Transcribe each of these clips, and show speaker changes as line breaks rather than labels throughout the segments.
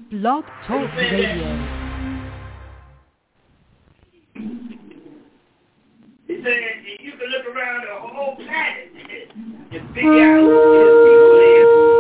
Blog Talk Radio.
He said you can look around the whole planet and figure out who his people is.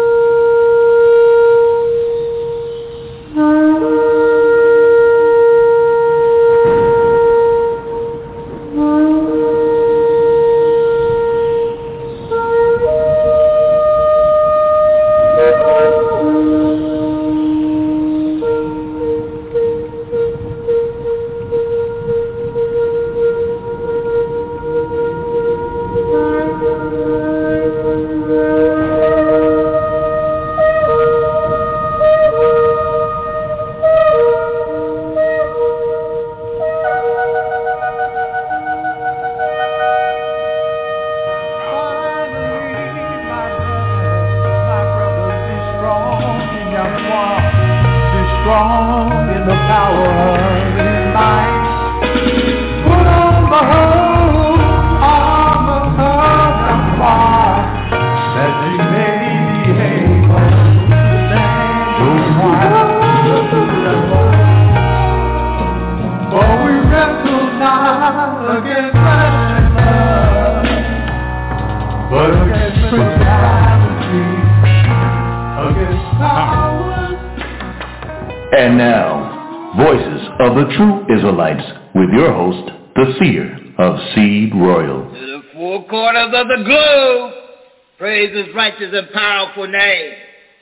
And now, Voices of the True Israelites, with your host, the Seer of Seed Royal.
To the four corners of the globe, praise His righteous and powerful name.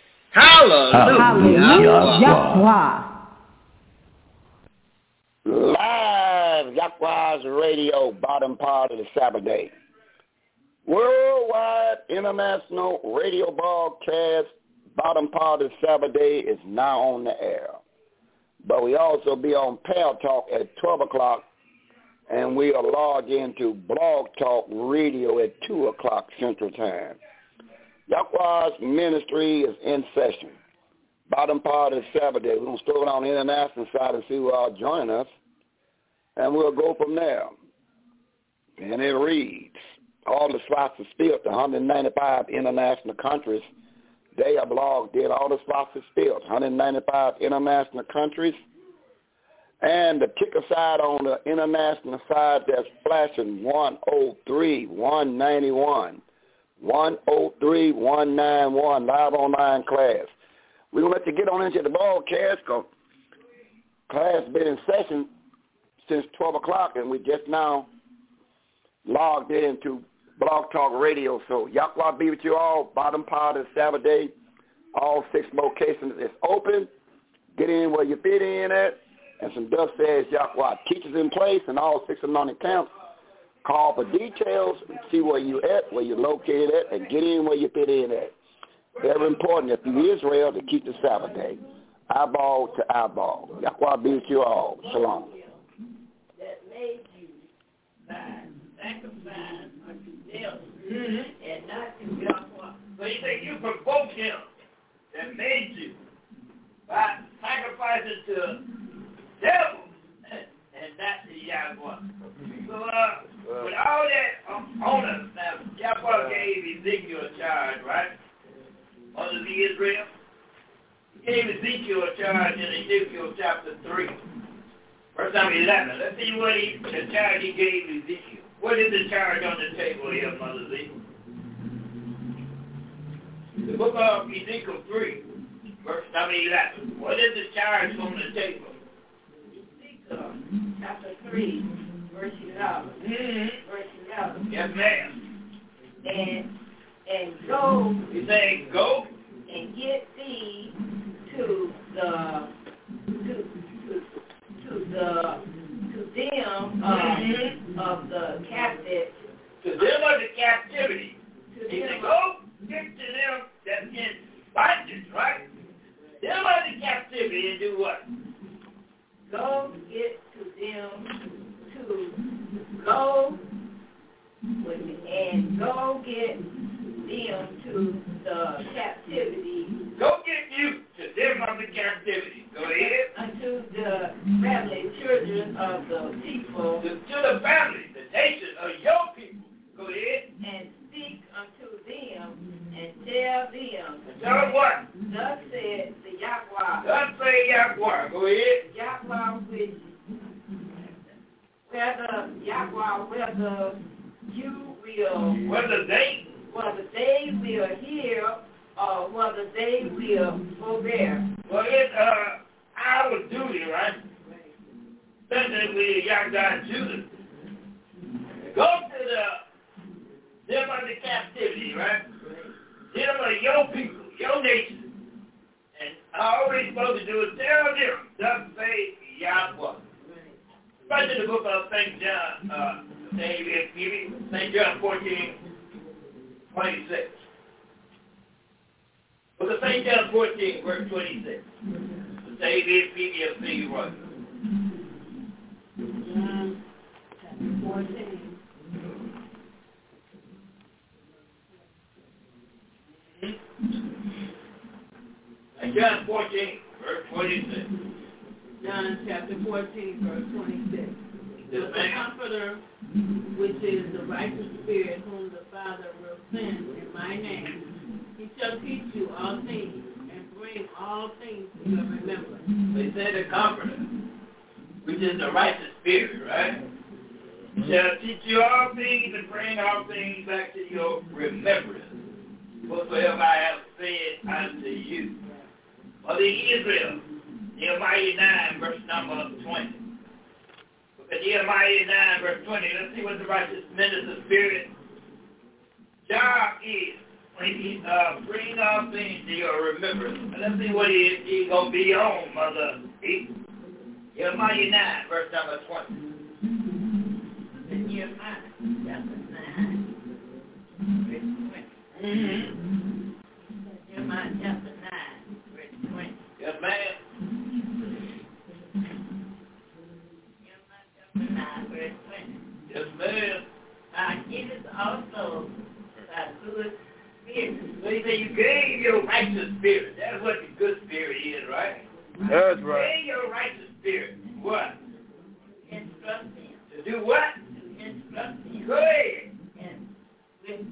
Hallelujah. Live, Yahweh's radio, bottom part of the Sabbath day. Worldwide international radio broadcast, bottom part of the Sabbath day is now on the air. But we also be on Pale Talk at 12 o'clock, and we are logged into Blog Talk Radio at 2 o'clock Central Time. Yahweh's ministry is in session. Bottom part of the Sabbath day. We're going to start on the international side and see who are joining us, and we'll go from there. And it reads, all the slots are filled, the 195 international countries. They have logged in, all the slots are filled, 195 international countries. And the ticker side on the international side, that's flashing 103, 191, 103, 191, live online class. We're going to let you get on into the broadcast because class has been in session since 12 o'clock, and we just now logged into Blog Talk Radio. So Yahweh be with you all. Bottom part of the Sabbath day. All 6 locations is open. Get in where you fit in at. And some dust says Yahweh teachers in place and all 6 anointed camps. Call for details and see where you at, where you're located at, and get in where you fit in at. Very important if you Israel to keep the Sabbath day. Eyeball to eyeball. Yahweh be with you all. Shalom.
That made you sacrifice unto them and not to Yahweh.
So you think you provoked him that made you by sacrificing to devil and not to Yahweh. So with all that on us, now Yahweh gave Ezekiel a charge, right? Under the Israel. He gave Ezekiel a charge in Ezekiel chapter 3. Verse number 11. Let's see what the charge he gave Ezekiel. What is the charge on the table here, Mother Z? The book of Ezekiel 3, verse number 11. What is the charge on the table?
Ezekiel chapter 3, verse 11. Verse 11.
Yes, ma'am.
And go.
He's saying go.
And get thee to them of the captive.
To them of the captivity. He said, go get to them that's in bondage, right? Them of the captivity and do what?
Go get to them go get them to the captivity.
Go get you to them of the captivity. Go ahead.
Unto the family, children of the people.
To the family, the nation of your people. Go ahead.
And speak unto them and tell them.
Tell them what?
Thus said the Yahweh.
Thus say Yahweh. Go ahead.
Yahweh which whether Yahweh, whether you will,
Whether they
will hear or whether they will forbear.
Well, it's our duty, right? Especially with Yahweh Judah. Go to them under captivity, right? Them are your people, your nation. And all we're supposed to do is tell them, thus say Yahweh. Right in the book of St. John, St. John 14, 26. Book of St. John 14, verse 26. David, Phoebe, and Leroy.
John chapter 14.
And John 14, verse 26.
John chapter 14, verse 26.
Yes,
But the Comforter, which is the righteous Spirit, whom the Father will send in my name, he shall teach you all things and bring all things to your remembrance.
They say the Comforter, which is the righteous Spirit, right? Shall teach you all things and bring all things back to your remembrance. Whatsoever I have said unto you. Mother Israel, Nehemiah 9, verse number 20. Look at Nehemiah 9, verse 20. Let's see what the righteous minister spirit job is when he bring all things to your remembrance. Let's see what he's going to be on, Mother E. Nehemiah 9, verse number 20.
Nehemiah chapter 9, verse 20.
Mm-hmm.
Nehemiah chapter 9, verse 20.
Yes, ma'am.
Nehemiah chapter 9, verse 20.
Yes, ma'am.
It is also thy good spirit.
So he said you gave your righteous spirit. That's what the good spirit is, right?
That's
You
right.
gave your righteous spirit. What?
Instruct them.
To do what?
To instruct them.
Go ahead.
And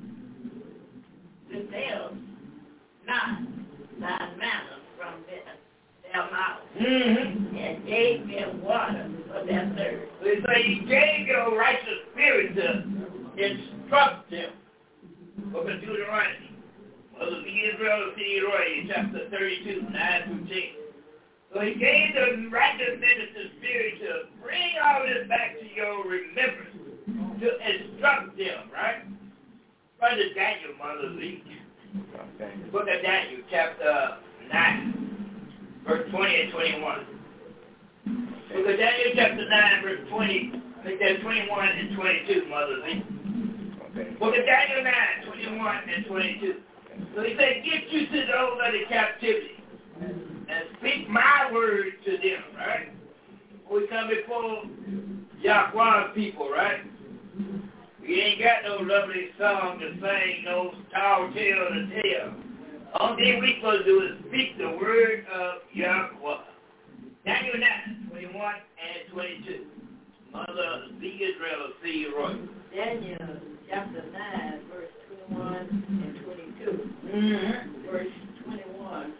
withheld not thy manna from their mouth.
Mm-hmm.
And gave them water for their thirst.
So he said you gave your righteous spirit to instruct them. Book of Deuteronomy. Mother Israel, Leroy, chapter 32, 9 through 10. So he gave the righteous minister spirit to bring all this back to your remembrance, to instruct them, right? Brother Daniel, Mother Lee.
Okay.
Book of Daniel, chapter 9, verse 20 and 21. Book of Daniel, chapter 9, verse 20, I think that's 21 and 22, Mother Lee.
Okay.
Book of Daniel 9, 21 and 22. So he said, get you to those of the captivity and speak my word to them, right? We come before Yahweh's people, right? We ain't got no lovely song to sing, no tall tale to tell. Only thing we supposed to do is speak the word of Yahweh. Daniel 9, 21 and 22. Mother the Israel see Roy.
Daniel chapter 9, verse 21 and 22.
Mm-hmm.
Verse 21.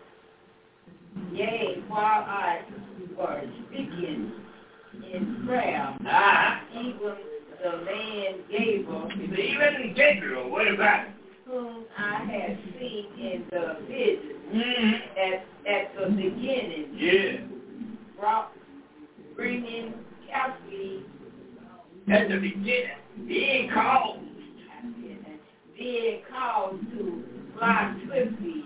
Yea, while I was speaking in prayer, even the man Gabriel,
Even Gabriel, what about it?
whom I had seen in the vision
Mm-hmm.
at the beginning,
Yeah.
bringing captivity,
At the beginning, being called.
being called to fly swiftly,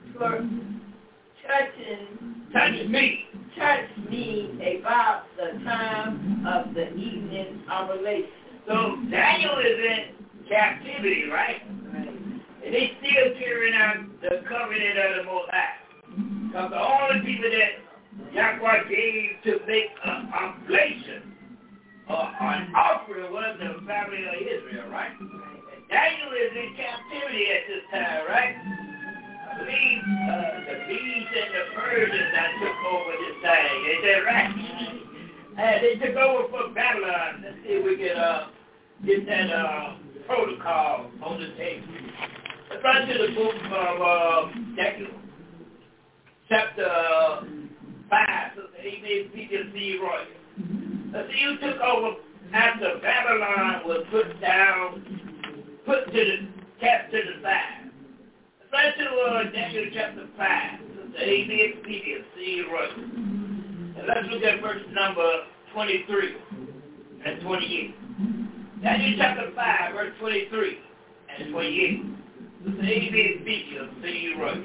touch me about the time of the evening oblation.
So Daniel is in captivity, right? And he's still carrying out the covenant of the Most High. Because the only people that Yahweh gave to make an oblation or an offering was the family of Israel, right? And Daniel is in captivity at this time, right? I believe the Medes and the Persians that took over this thing. Is that right? They took over from Babylon. Let's see if we can get that protocol on the table. Let's run to the book of Daniel, chapter 5, so amen, Peter C. Roy. See, you took over after Babylon was put to the cast to the side. Let's to Daniel chapter 5, so amen, Peter C. Roy. And let's look at verse number 23 and 28. Daniel chapter 5, verse 23 and 28. So amen, Peter C. Roy.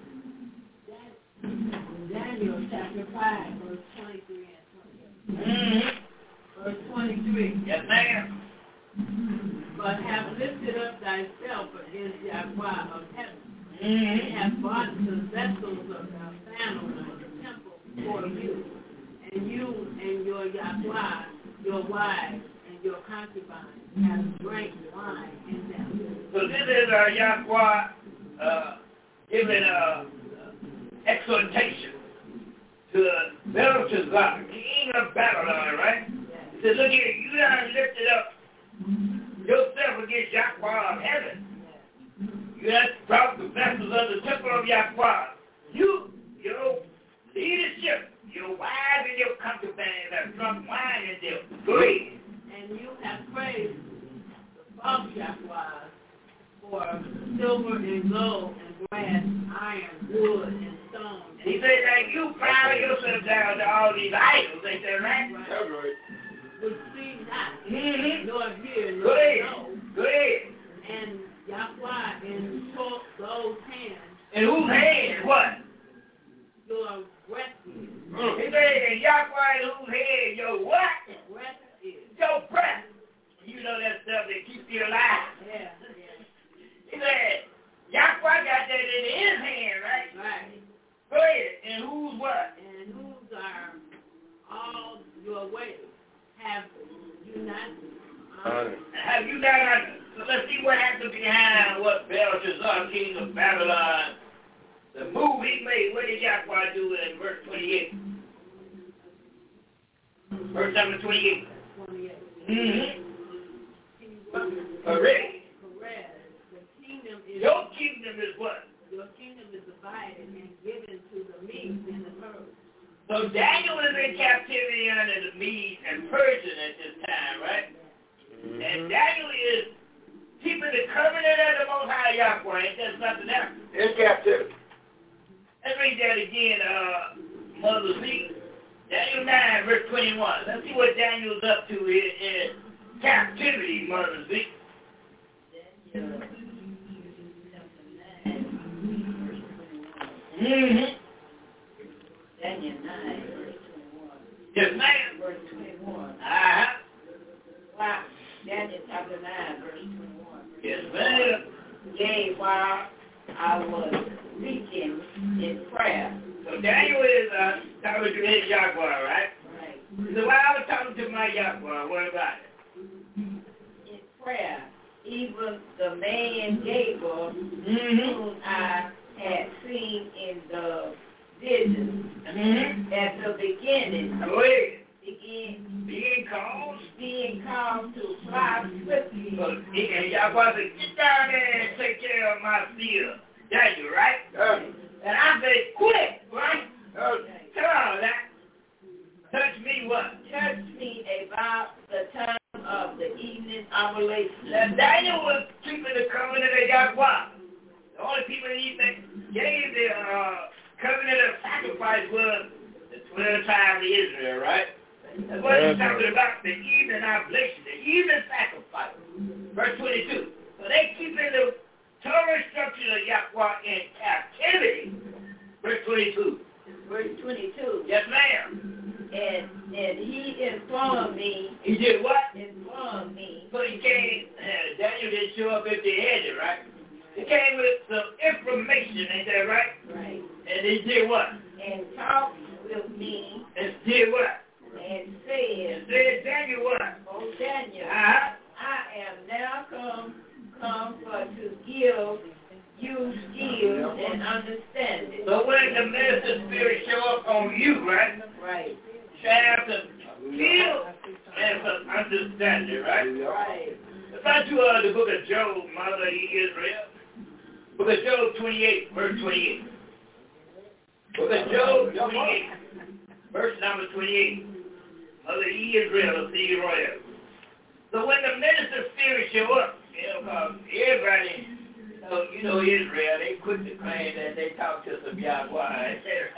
Daniel chapter 5, verse 23 and 28. Verse 23.
Yes, ma'am.
But have lifted up thyself against Yahweh of heaven, and have bought the vessels of thy family for the temple for you and your Yahweh, your wives, and your concubines have drank wine in them.
So this is Yahweh giving exhortation to Belshazzar, king of Babylon, right? He said, look here, you done lifted up yourself against Yahweh of heaven. You done brought the vessels of the temple of Yahweh. You, your leadership, your wives and your concubines have drunk wine in them. Go ahead.
And you have praised the false Yahweh for silver and gold and brass, iron, wood, and stone.
He said that you bow yourself down to all these idols, ain't that right?
That's right.
Which see not, nor hear,
Go
nor
ahead.
know.
Go ahead.
And Yahweh in those hands,
And whose hand? What?
your breath is.
He said, and Yahweh in whose hand? Your what?
Breath is.
Your breath. You know that stuff that keeps you alive.
Yeah.
He said, Yahweh got that in his hand, right?
Right.
Go ahead. And whose what?
And whose are all your ways? Have you not?
Have you not? So let's see what happened behind what Belshazzar, king of Babylon, the move he made. What did Yahweh do in verse 28? Verse number 28.
28.
Correct.
Correct. The kingdom is.
Your kingdom is what?
Your kingdom is divided and given to the Medes and the Persians.
So Daniel is in captivity under the Medes and Persians at this time, right? And Daniel is keeping the covenant of the Most High Yahweh. Ain't that something else?
In captivity.
Let's read that again, Mother Z. Daniel 9, verse 21. Let's see what Daniel's up to here in captivity, Mother Z.
Daniel chapter 9, verse 21. Daniel 9, verse 21.
Yes, ma'am.
Verse 21.
Wow.
Daniel chapter 9, verse 21.
Yes, ma'am.
Yea, while I was speaking in prayer.
So Daniel is talking to his Yahweh, right?
Right.
So while I was talking to my Yahweh, what about it?
In prayer, even the man Gabriel, whom I had seen in the vision, at the beginning,
Go ahead.
being called to fly swiftly.
So, and Yahweh said, get down there and take care of my seer. Daniel, right? And I say, quit, right? Come on, that. Touch me what?
Touch me about the time of the evening oblation.
Now, Daniel was keeping the covenant of Yahweh. The only people that he gave the covenant of sacrifice was the 12 tribes of Israel, right? That's what he's talking about, the evening oblation, the evening sacrifice. Verse 22. So they keeping the Torah structure of Yahweh in captivity. Verse 22.
Verse 22.
Yes, ma'am.
And he informed me.
He did what?
Informed me.
So he came, Daniel didn't show up empty-handed, right? He came with some information, ain't that right?
Right.
And he did what?
And talked with me.
And did what?
And said,
Daniel what?
Oh, Daniel,
Uh-huh.
I am now come for to give you skill and understanding.
So when the minister spirit show up on you, right?
Right.
You have some skill and some understanding, right?
Right.
Let's go to the book of Job, Mother of Israel. Book of Job 28, verse 28. Book of Job 28, verse number 28. Mother E. Israel of C. Royal. So when the minister spirit show up, because everybody, Israel, they quick to claim that they talk to some Yahweh.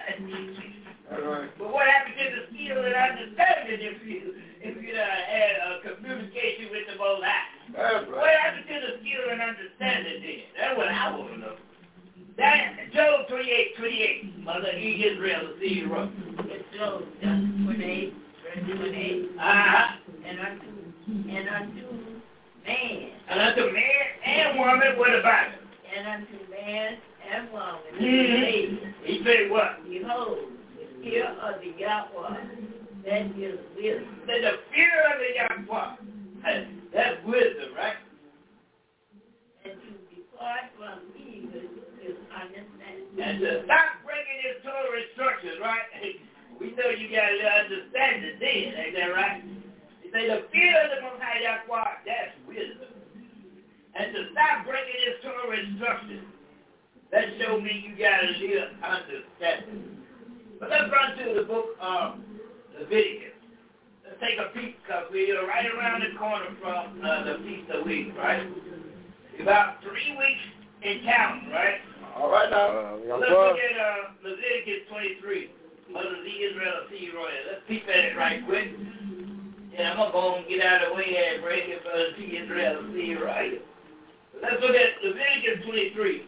But what happened to the skill and understanding if you had a communication with the Most High? What happened to the skill and understanding then? That's what I want to know. Job 28, Mother E. Israel of C. Royal.
It's Job 28, verse 28. And unto man.
And unto man and woman, what about it?
And unto man and woman.
He said what?
Behold, the fear of the Yahweh, that is wisdom.
The fear of the Yahweh, that's wisdom, right?
And to depart from evil is understanding.
And to stop breaking his Torah instructions, right? We know you got to understand it then, ain't that right? Say the fear of the Most High Yahweh, that's wisdom. And to stop breaking his Torah instructions, that show me you got to live understanding. But let's run to the book of Leviticus. Let's take a peek because we're right around the corner from the Feast of Weeks, right? About 3 weeks in counting, right?
All right now.
Let's look at Leviticus 23. Mother Z. Israel of C. Royal. Let's peep at it right quick. And I'm going to go and get out of the way and break it for the C. Israel of C. Royal. Let's look at Leviticus 23,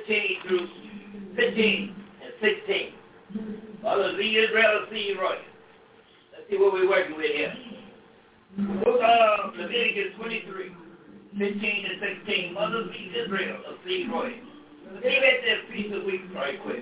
15 and 16. Mother Z. Israel of C. Royal. Let's see what we're working with here. Book of Leviticus 23, 15 and 16. Mother Z. Israel of C. Royal. Let's get at this piece of week right quick.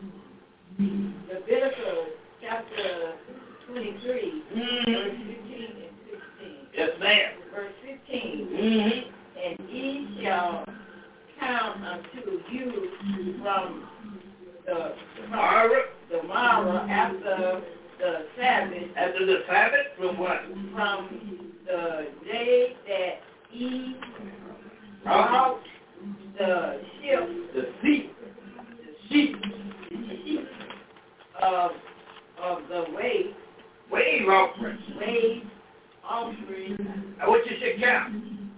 Leviticus chapter 23, verse 15 and 16.
Yes, ma'am.
Verse 15. And ye shall count unto you from the morrow after the Sabbath.
After the Sabbath? From what?
From the day that ye brought the ship.
The sheep.
Of the wave
offering. What you should count?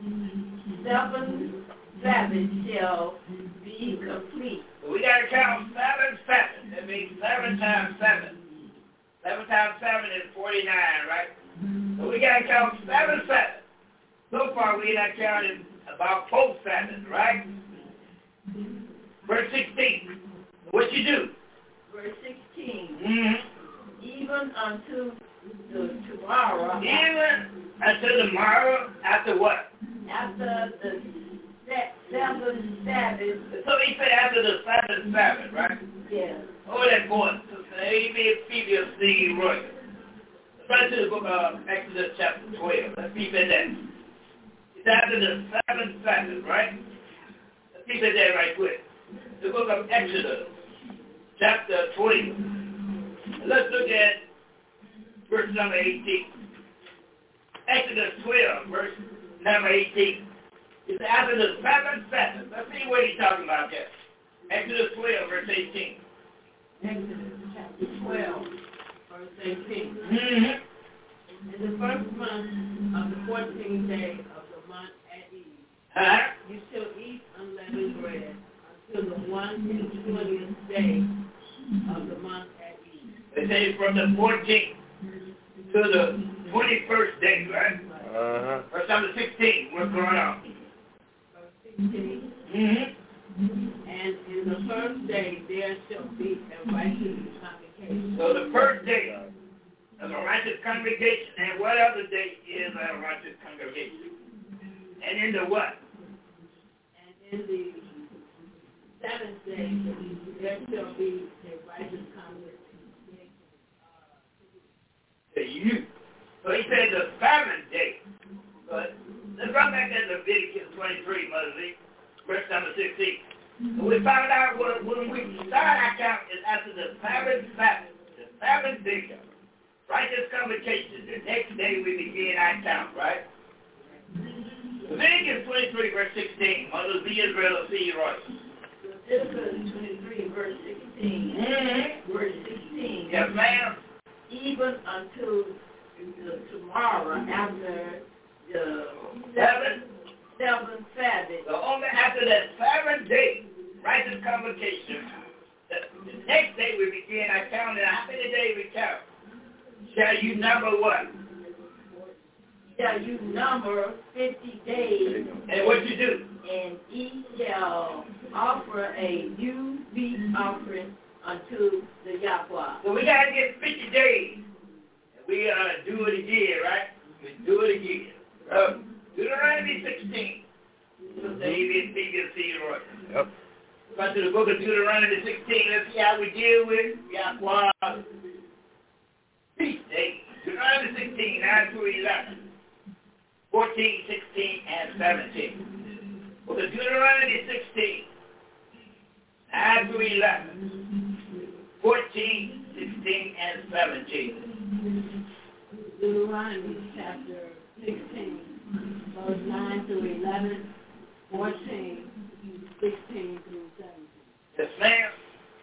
7 Sabbaths shall be complete.
So we got to count 7 Sabbaths. That means 7 times 7. 7 times 7 is 49, right? So we got to count 7 Sabbaths. So far we not counted about 4 Sabbaths, right? Verse 16. What you do?
Verse 16. Even unto the tomorrow.
Even until tomorrow, after what?
After the 7th Sabbath.
So he said after the 7th Sabbath, right?
Yes.
Oh, that boy, Amen, Phoebe of C. Royal. Let's run to the book of Exodus chapter 12. Let's peep at that. It's after the 7th Sabbath, right? Let's peep at that right quick. The book of Exodus chapter 12. Let's look at verse number 18. Exodus 12, verse number 18. It's after the 7th Sabbath. Let's see what he's talking about there. Exodus 12, verse 18.
Exodus chapter 12, verse 18. In the first month of the 14th day of the month at eve, you shall eat unleavened bread until the 120th day of the month at eve.
They say from the 14th to the 21st day, right? Verse number 16, what's going on?
Verse 16. And in the first day there shall be a righteous congregation.
So the first day of a righteous congregation, and what other day is a righteous congregation? And in the what?
And in the 7th day there shall be a righteous congregation.
To you. So he said the 7th day. But let's run back to Leviticus 23, Mother Z, verse number 16. So we found out when we start our count is after the 7th Sabbath, the 7th day, righteous convocation. The next day we begin our count, right? Leviticus 23, verse 16, Mother Z. Israel of C. Royal.
Leviticus 23, verse 16.
Mm-hmm.
Verse 16.
Yes, ma'am.
Even until tomorrow after the
Seven.
seventh Sabbath.
So only after that 7th day, righteous convocation, the next day we begin our counting. How many days we count? Shall you number what?
Shall you number 50 days?
And what you do?
And ye shall offer a new peace offering unto the Yahweh.
So we got to get 50 days. We do it again, right? We do it again. Deuteronomy 16. David, see right.
Yep.
Go to the book of Deuteronomy 16. Let's see how we deal with Yahweh. Feast days. Deuteronomy 16, 9 through 11. 14, 16, and 17. Book of Deuteronomy 16, 9 through 11. 14, 16, and 17.
Deuteronomy chapter 16, verse 9 through 11, 14, 16 through 17.
Yes, ma'am.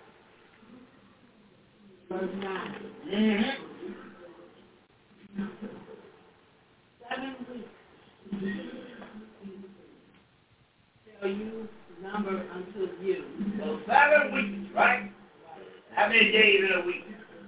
Verse 9.
Mm-hmm.
7 weeks shall you number unto you.
So 7 weeks, right? How many days in a week?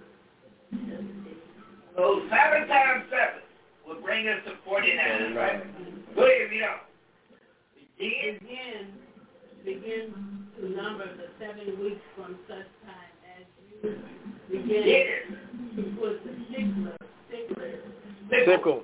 So 7 times 7 will bring us to 49, right? Go ahead, you know.
Begin to number the 7 weeks from such time as you begin to put the
Sickle.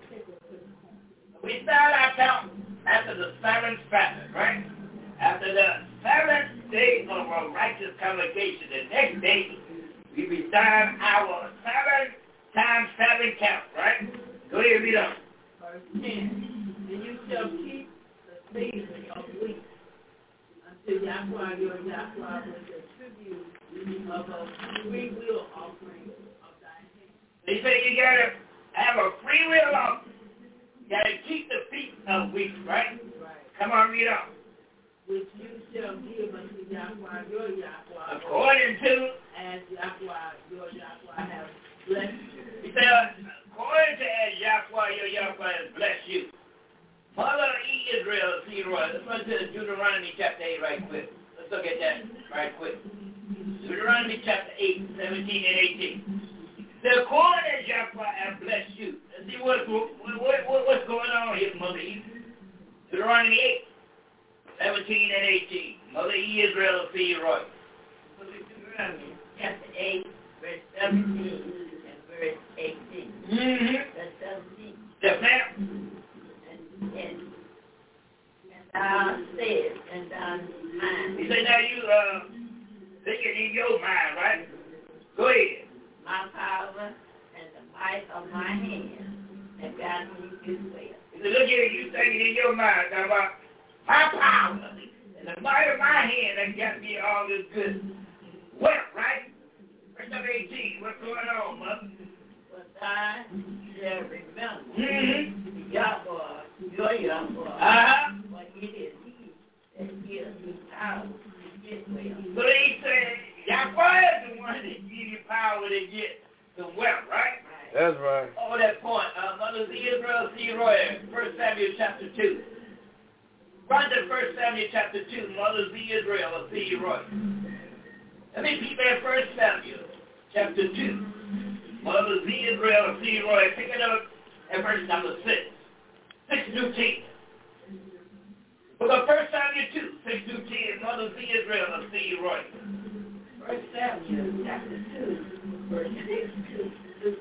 We start our count after the 7th Sabbath, right? After the 7th day of a righteous convocation, the next day, we begin our 7 times 7 count, right? Go ahead, read on.
Verse 10. And you shall keep the season of weeks until Yahweh your Yahweh with the tribute of a free will offering of thy hand.
They say you gotta have a free will offering. You gotta keep the feast of weeks, right?
Right.
Come on, read on.
Which you shall give unto Yahweh your Yahweh,
According to,
as Yahweh your Yahweh has blessed you.
he said, according to as Yahweh your Yahweh has blessed you. Mother Israel, see, Roy. Let's run to Deuteronomy chapter 8 right quick. Let's look at that right quick. Deuteronomy chapter 8, 17 and 18. The according as Yahweh has blessed you. Let's see what's going on here, Mother Israel. Deuteronomy 8, 17 and 18. Mother Israel, see, Roy.
Deuteronomy chapter 8, verse 17 and verse 18.
Mm-hmm.
Verse 17.
Yes, ma'am.
And thou said, and thou mind.
He said, now you thinking in your mind, right? Go ahead.
My power and the might of my hand have gotten me this way.
He said, look here, you thinking in your mind about my power and the might of my hand that got me all this good wealth, right? Verse number 18, what's going on, mother?
But I shall remember
Mm-hmm.
Yahweh, your Yahweh,
Uh-huh.
for it is he that gives me power to get well.
So he said, Yahweh is the one that gives you power to get the wealth, right?
That's right.
Oh, that point. Mother Israel, see Roy, 1 Samuel chapter 2. Run to 1 Samuel chapter 2, Mother Israel, see Roy. Let me keep at 1 Samuel chapter 2. Mother Israel, see Roy. Pick it up at verse number 6. 6 through 10. Book of 1 Samuel 2, 6 through 10, Mother Israel, see Roy.
1 Samuel chapter 2, verse 6 to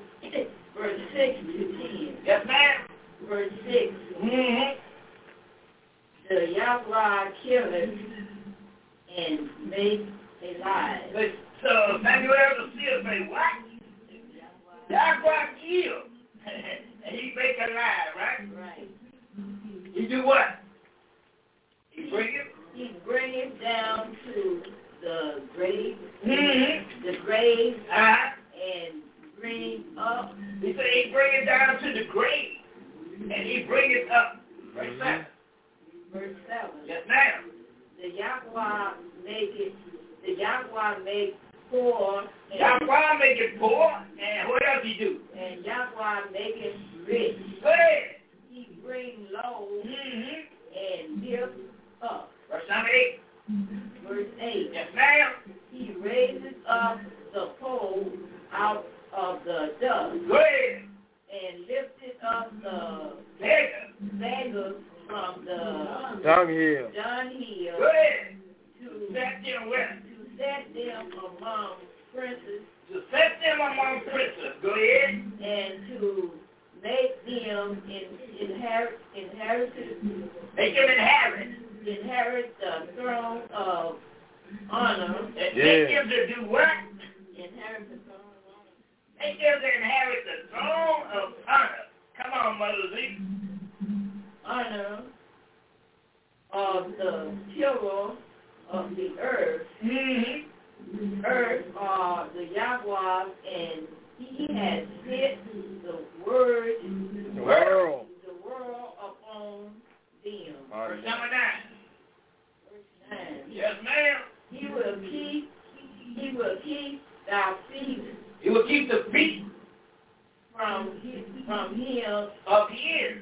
10.
Yes, ma'am.
Verse 6.
Mm-hmm.
The Yahweh killeth and make alive.
So Samuel the seer say, what? Yahweh kill. And he make alive, right?
Right.
He do what? He bring it?
He bring it down to the grave.
Mm-hmm.
The grave
Uh-huh.
and bring up.
He said he bring it down to the grave. And he bring it up. Verse 7.
Verse 7.
Yes, ma'am.
The the Yahweh make poor.
Yahweh make it poor, and what else he do?
And Yahweh make it rich.
Go ahead.
He bring low and lift up.
Verse number 8.
Verse 8.
Yes, ma'am.
He raises up the poor out of the dust.
Go ahead.
And lifted up the beggars from the
dunghill.
Go ahead.
To
set them where?
To set them among princes.
To set them among princes. Go ahead.
And to make them inherit the throne of honor.
And make them to do what?
Inherit the throne of honor.
Make them to inherit the throne of honor. Come on, Mother Z.
Honor of the children of the earth. Earth are the Yahweh, and he has set the world upon them.
Verse number 9.
Verse 9.
Yes, ma'am.
He will keep thy feet.
He will keep the feet
from him
of his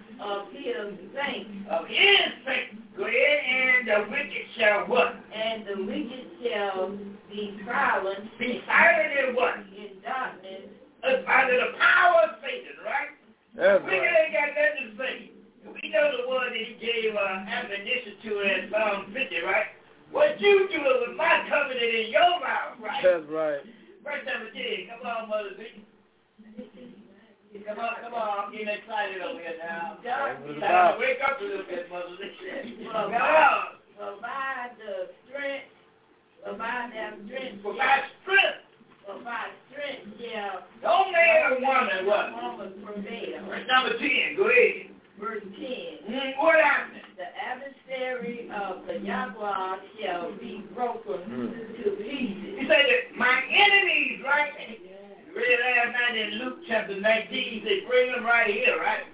saints. Go ahead, and the wicked shall what?
And the wicked shall be silent.
Be silent in what?
In darkness.
Under the power of Satan, right?
That's
Wicked
right.
ain't got nothing to say. We know the one that he gave ammunition to in Psalm 50, right? What you do is with my covenant in your mouth, right?
That's right.
Verse 17. Come on, Mother Z. Come on, I'm getting excited over here now. Time to wake up a little bit, Mother Z. Come on.
Provide their strength. Provide strength, yeah.
No man or woman, what?
Woman prevail.
Verse number 10, go ahead.
Verse 10.
What happened?
The adversary of the Yahweh shall be broken to pieces.
He said that my enemies, right? You read last night in Luke chapter 19, they bring them right here, right?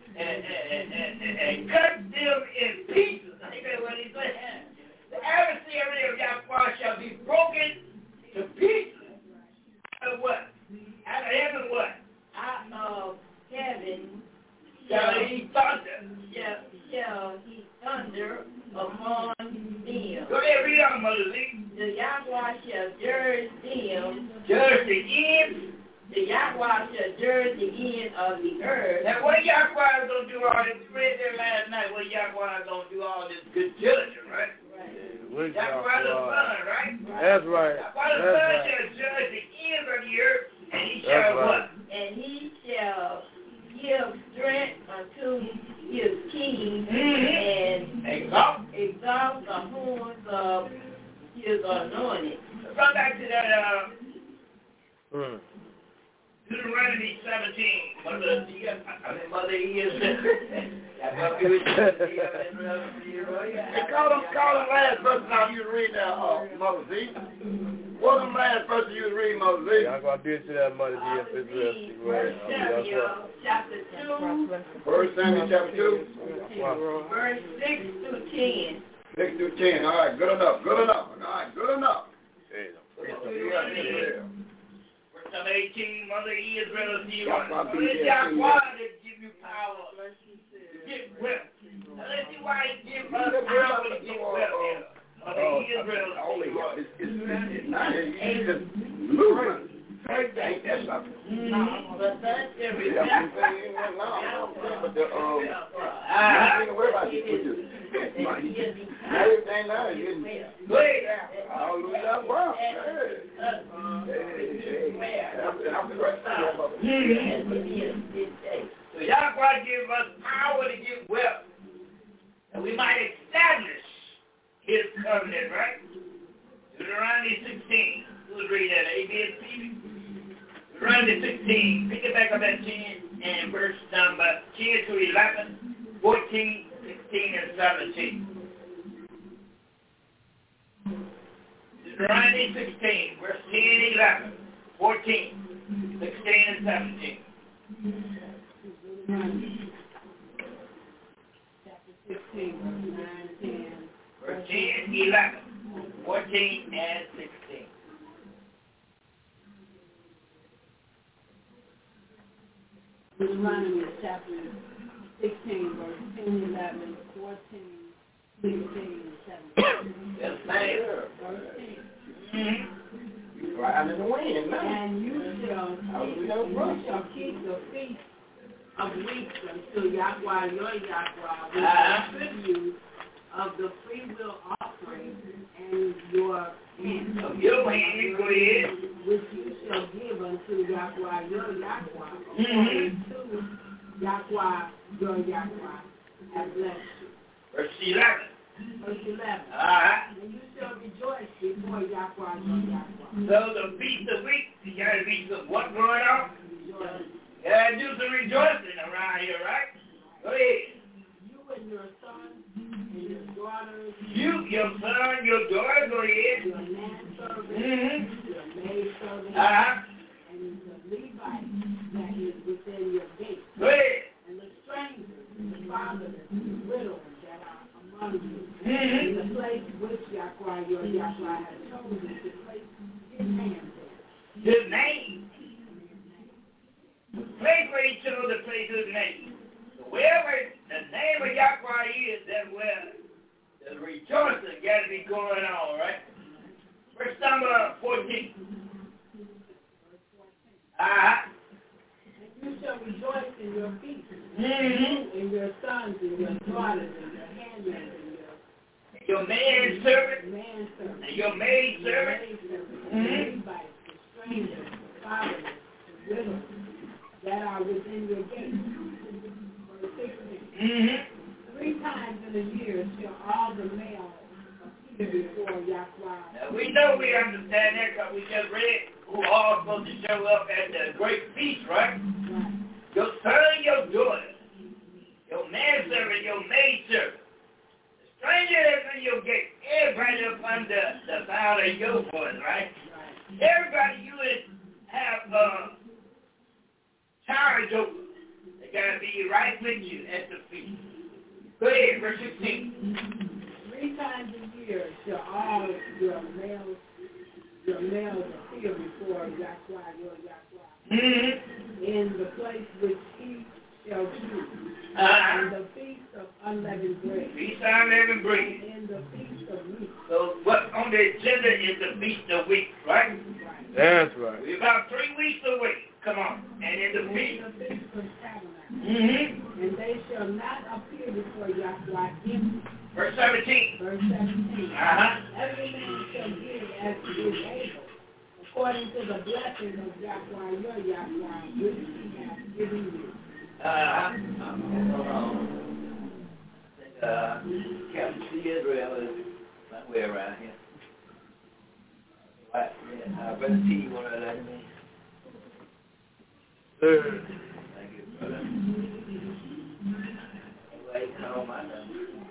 And cut them in pieces. I think that's what he said. The adversary of Yahweh shall be broken to pieces. Out of what? Out of heaven what?
Out of heaven
shall he thunder.
Shall he thunder upon them.
Go ahead, read on, Mother Z.
The Yahweh shall judge them.
Judge the end.
The Yahweh shall judge the end of the earth.
Now, what Yahweh is going to do all this? We read there last night. What Yahweh is going to do all this good judging, right?
Right.
Yahweh the Son, right?
That's right.
Yahweh the Son shall judge the end of the earth, and he shall what?
And he shall give strength unto his king and exalt the horns of his anointed.
Come back to that Deuteronomy 17. Mother E is
Call them last verses now you read now, Mother Z. What them last verses you was reading, Mother Z?
I'm going to be into that, Mother Z, if it's real.
Chapter 2.
1 Samuel chapter 2.
Verse 6 through 10.
6 through 10. All right, good enough. All right, good enough.
Verse 18, Mother Israel, see what
Yahweh
to give you power to get wealth. Now let's see why he gives us power to get wealth. Mother Israel,
it's not just movement. Ain't that something?
But that's every
But you ain't worry about this. Everything now is getting hallelujah. Wow.
So Yahweh gives us power to get wealth, and we might establish his covenant, right? Deuteronomy 16. Who's reading that? A, B, and C. Deuteronomy 16. Pick it back up at 10 and verse number 10 to 11, 14, 16, and 17. Deuteronomy 16, verse 10, 11, 14, 16, and 17.
Chapter 16, verse 9 and 10.
Verse 10, 11, 14, and 16.
Deuteronomy chapter 16, verse 10, 11, 14, 16, and 17.
Yes, ma'am.
Verse 10.
You flying in the wind, man.
And you shall keep the feast of weeks until Yahweh, your Yahweh, will tribute of the free will offering and your hand.
Of your hand, go ahead.
Which you shall give unto Yahweh, your Yahweh, according to Yahweh, your Yahweh, has blessed you.
Verse 11.
Verse 11. And you shall rejoice before Yahweh, your Yahweh.
So the feast of weeks, you got to be some what going on?
Rejoice.
You got to do some rejoicing around here, right? Go ahead.
You and your sons and your daughters.
You, your son, your daughter, go ahead.
Your manservant, your maidservant, and the Levite that is within your gate.
Go ahead.
And the strangers, the fatherless, the widows that are among you. In the place which Yahweh, your Yahweh, has chosen to place his hand there.
His name. The place where he chose to place his name. So wherever the name of Yahweh is, that's where the rejoicing got to be going on, right? Verse number 14.
And you shall rejoice in your feast, in your sons and your daughters and your handmaids and
your manservant, and your maidservant,
the Levites, the strangers, the fatherless, the widows that are within your gates. Verse 16. 3 times in a year shall all the males appear before Yahweh.
Now we know we understand that because we just read who all supposed to show up at the great feast, right? Your son, your daughter, your manservant, your maidservant, the stranger that's in your gate, everybody up under the sound of your voice, right? Everybody you would have charge over. They got to be right with you at the feast. Go ahead, verse 16.
3 times a year shall all your males appear before Yahweh, your Yahweh, in the place which he shall choose, in the feast of unleavened bread,
Feast of unleavened bread.
in the feast of weeks.
So what on the agenda is the feast of weeks, right?
That's right.
We're about 3 weeks away. Come on. And in the feast.
And in the feast of tabernacles. And they shall not appear before Yahweh empty.
Verse 17.
Verse 17. Every man shall give as he is able, according to the blessing of Yahweh, your Yahweh, which he has given you.
Hold on. I think Captain C. Israel is somewhere around here. Right. Yeah. Brother T, you want to let me?
Sir.
Thank you, brother. Anyway, call my number.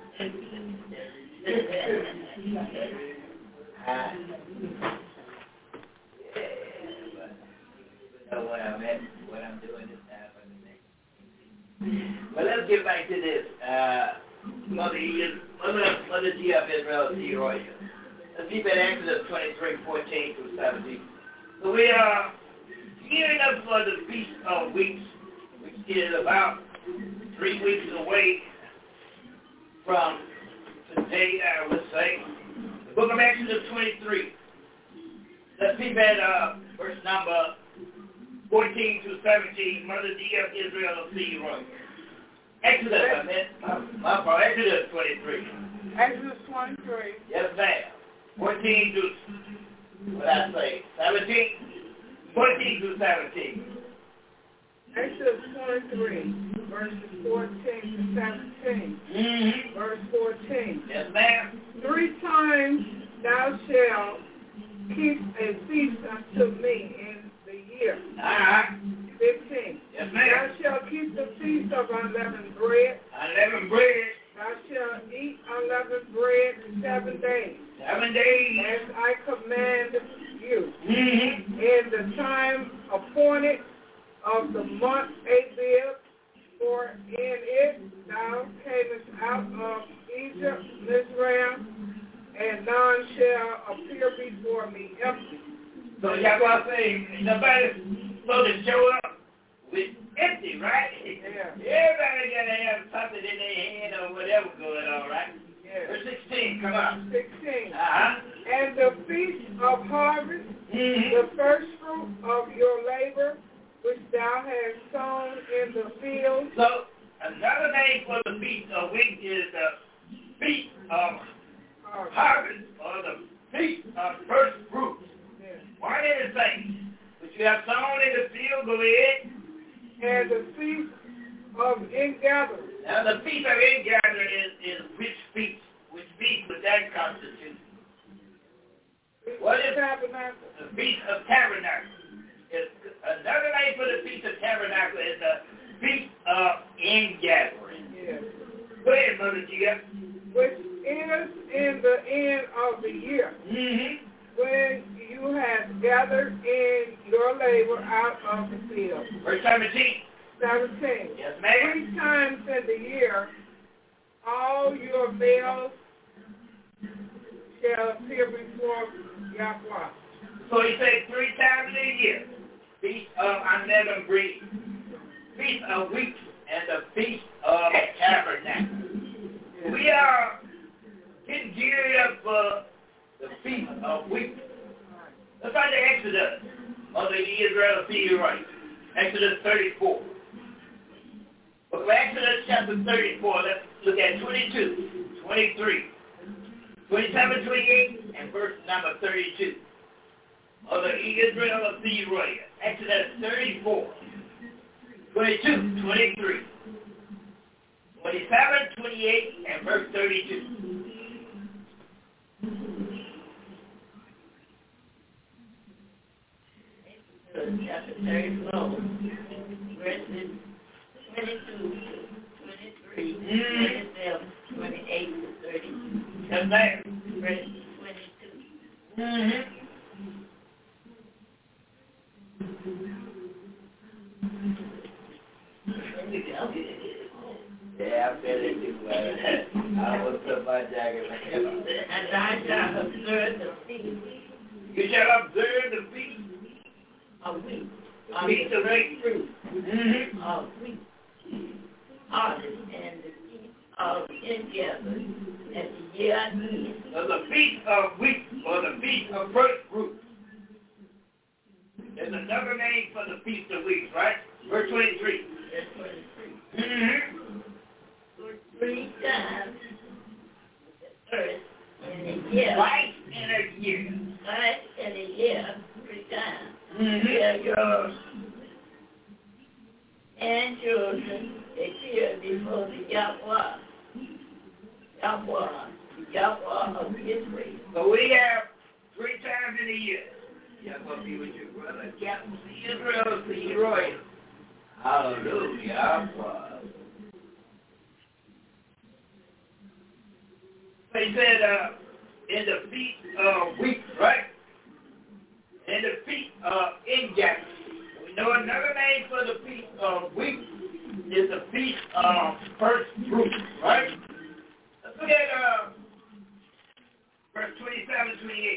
Know what I'm at, what I'm doing this time for the next. Well, let's get back to this. Mother G of Israel, C. Roy. Let's keep at Exodus 23, 14 through 17. So we are gearing up for the Feast of Weeks, which is about 3 weeks away from today, I would say. The book of Exodus 23. Let's keep at verse number 14 through 17, Mother D of Israel of C. Roy. Exodus, Exodus 23.
Exodus 23.
Yes, ma'am. 14 through, what I say, 17? 14 through 17.
Exodus 23, verses 14 to 17. Verse 14.
Yes, ma'am.
3 times thou shalt keep a feast unto me in the year. 15.
Yes, ma'am.
Thou shalt keep the feast of unleavened bread.
Unleavened bread.
Thou shalt eat unleavened bread 7 days.
7 days.
As I command you. In the time appointed of the month Abib, for in it thou camest out of Egypt, Israel, and none shall appear before me empty.
So Yahweh saying, nobody's supposed to show up with empty, right?
Yeah.
Everybody got to have something in their hand or whatever going on, right?
Yeah.
Verse 16, come on.
16.
Uh-huh.
And the feast of harvest, the first fruit of your labor, which thou hast sown in the field.
So, another name for the feast of week is the feast of harvest, or the feast of first fruits.
Yeah.
One of the things which you have sown in the field, go ahead.
And the feast of ingathering.
Now, the feast of ingathering is which feast? Which feast would that constitute? What is
tabernacle?
The Feast of Tabernacle. Another name for the Feast of Tabernacle is the Feast of Ingathering.
Yes.
Go ahead, Mother Gia.
Which is in the end of the year, when you have gathered in your labor out of the field.
Verse 17.
17.
Yes, ma'am.
3 times in the year, all your males shall appear before Yahweh.
So he said 3 times in a year. Feast of Unleavened Bread, Feast of Weeks, and the Feast of Tabernacle. Yeah. We are getting geared up for the Feast of Weeks. Let's start the Exodus of the Israel, see you right. Exodus 34. But Exodus chapter 34, let's look at 22, 23, 27, 28, and verse number 32. Of the Israel of the Royal. Exodus 34, 22, 23, 27, 28, and verse 32.
Chapter 34, verses 22 to 23, 27, 28 to 32.
Yes, ma'am.
Verse 22.
Yeah, I feel it too. I will put my jacket on.
And I shall observe the feast.
You shall observe the feast
of wheat.
Feast of great fruit.
Of wheat. Harvest and the feast of ingathering at the year end.
So the feast of wheat or the feast of first fruit. There's another name for the feast of weeks, right? Verse 23.
Verse 23. 3 times first in a year.
Twice in a year.
Twice in a year, 3 times. Shall your and children appear before the Yahweh. Yahweh of Israel.
So we have 3 times in a year. Yahweh be with you, brother. Yahweh Israel, the royal. Hallelujah. He said, in the feast of weeks, right? In the feast of ingathering. We know another name for the feast of weeks is the feast of first fruits, right? Let's look at verse 27, 28.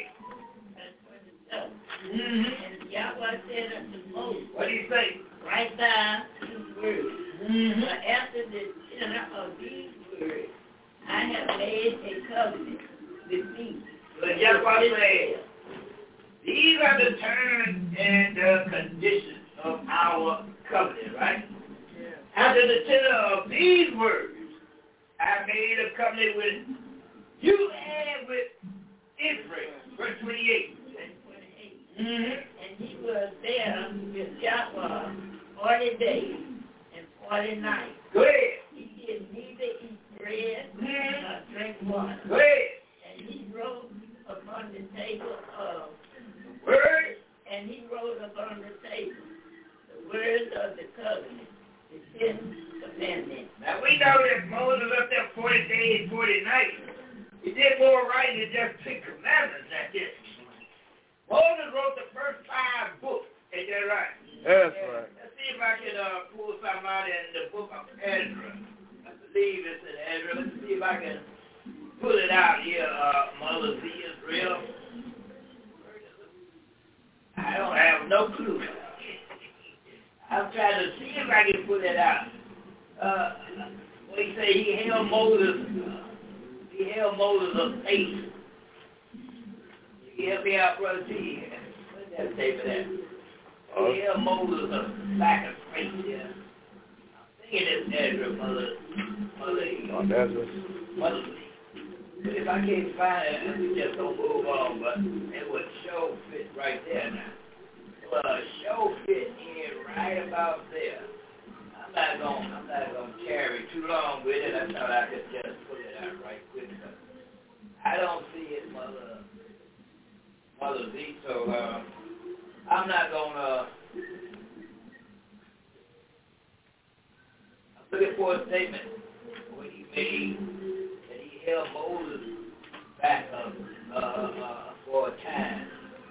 And Yahweh said unto Moses,
What do you say?
write down these words. But after the tenor of these words, I have made a covenant with thee.
But Yahweh said, these are the terms and the conditions of our covenant, right? Yeah. After the tenor of these words, I made a covenant with you and with Israel. Verse 28.
And he was there with Yahweh 40 days and 40 nights.
Go ahead.
He did neither eat bread nor drink water.
Go ahead.
And he wrote upon the table of
the word.
And he wrote upon the table the words of the covenant, the 10 commandments.
Now we know that Moses up there 40 days, 40 nights. He did more writing than just 10 commandments at this. Moses wrote the first 5 books. Is that right?
That's right.
Let's see if I can pull some out in the book of Ezra. I believe it's in Ezra. Let's see if I can pull it out here, Mother Z Israel. I don't have no clue. I'm trying to see if I can pull it out. What he say, he held Moses of faith. You help me out, Brother T. What's that statement at? He held Moses of lack of faith, yeah. I'm thinking it's Ezra, Mother But if I can't find it, we just don't move on, but it would show fit right there now. Show fit in right about there. I'm not gonna carry too long with it. I thought I could just put it out right quick. But I don't see it, Mother Z. So I'm not gonna. I'm looking for a statement when he made that he held Moses back for a time.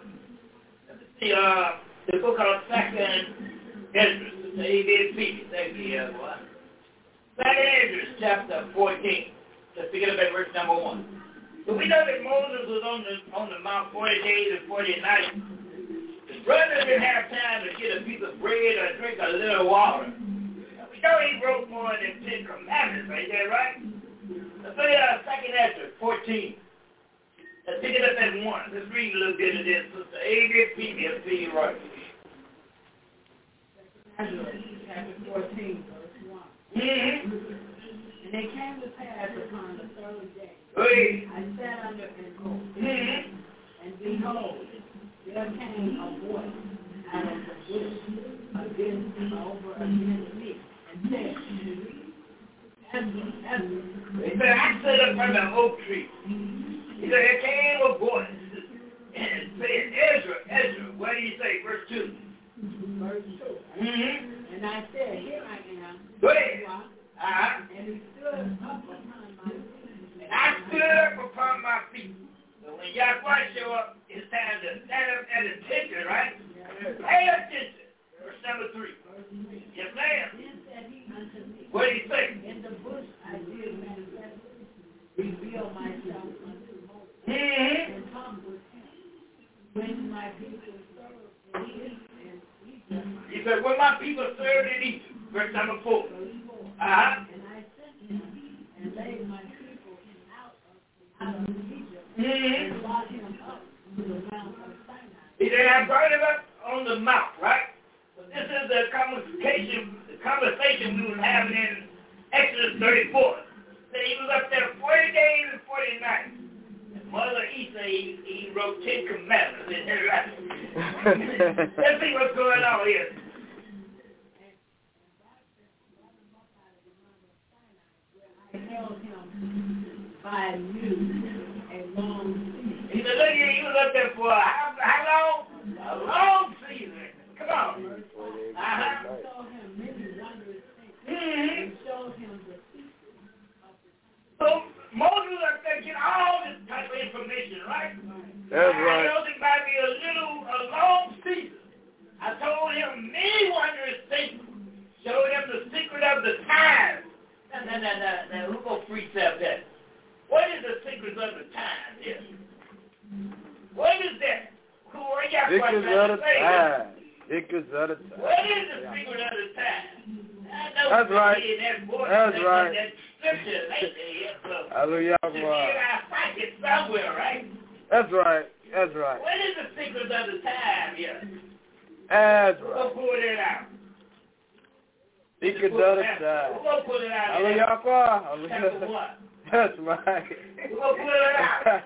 The book of 2nd Esdras, the ABCD, thank you, everyone. 2nd Esdras, chapter 14. Let's pick it up at verse number 1. So we know that Moses was on the Mount 40 days and 40 nights. His brothers didn't have time to get a piece of bread or drink a little water. We know he wrote more than 10 commandments right there, right? Let's look at 2nd Esdras 14. Let's pick it up at 1. Let's read a little bit of this. Sister A.B.P. will see you right.
Chapter 14, verse 1.
Mm-hmm.
And it came to pass upon the third day.
Hey.
I sat under and looked.
Mm-hmm.
And behold, there came a voice out of the bush against me, and said, Ezra.
He said, I stood up under the oak tree. He said, there came a voice and said, Ezra, what do you say? Verse 2.
Verse 2.
Mm-hmm.
And I said, here I am.
Go ahead.
And he stood up upon my feet.
And I stood up upon my feet. So when Yahweh show up, it's time to stand up at attention, right? Yeah. Pay attention. Verse number 3. Yes, ma'am.
Then said he unto me,
what did he say?
In the bush I did manifest, reveal myself unto Moses,
mm-hmm.
and come with him. When my people served in Egypt.
He said, when my people served in Egypt. Verse number 4.
Verse 4.
Uh-huh.
And I sent him and laid my people out of Egypt,
mm-hmm.
and brought him up to the Mount of Sinai.
He said, I brought him up on the mount, right? So this is the conversation we were having in Exodus 34. That he was up there 40 days and 40 nights. And Mother Isa, he wrote 10 commandments. Isn't that right? Let's see what's going on here.
I held him by a long season.
He said, look here, he was up there for how long? A long season. Come on.
I showed him many wondrous things.
Mm-hmm.
And showed him the secret of the time.
So Moses up there get all this type of information, right?
That's right.
I held him by me a long season. I told him many wondrous things. Showed him the secret of the time. Now, who gonna precept that? What is the secret of the time here? What is that? Who are y'all
Secrets of the time. Secrets of the time.
What is the secret of the time?
That's right. That's right.
That scripture lately,
Hallelujah.
I find it somewhere, right?
That's right. That's right.
What is the secret of the time here?
That's
Who
right.
gonna pull it out?
Secrets of the time.
Who gonna pull it out?
Hallelujah.
Chapter 1.
That's right.
Who gonna pull it out?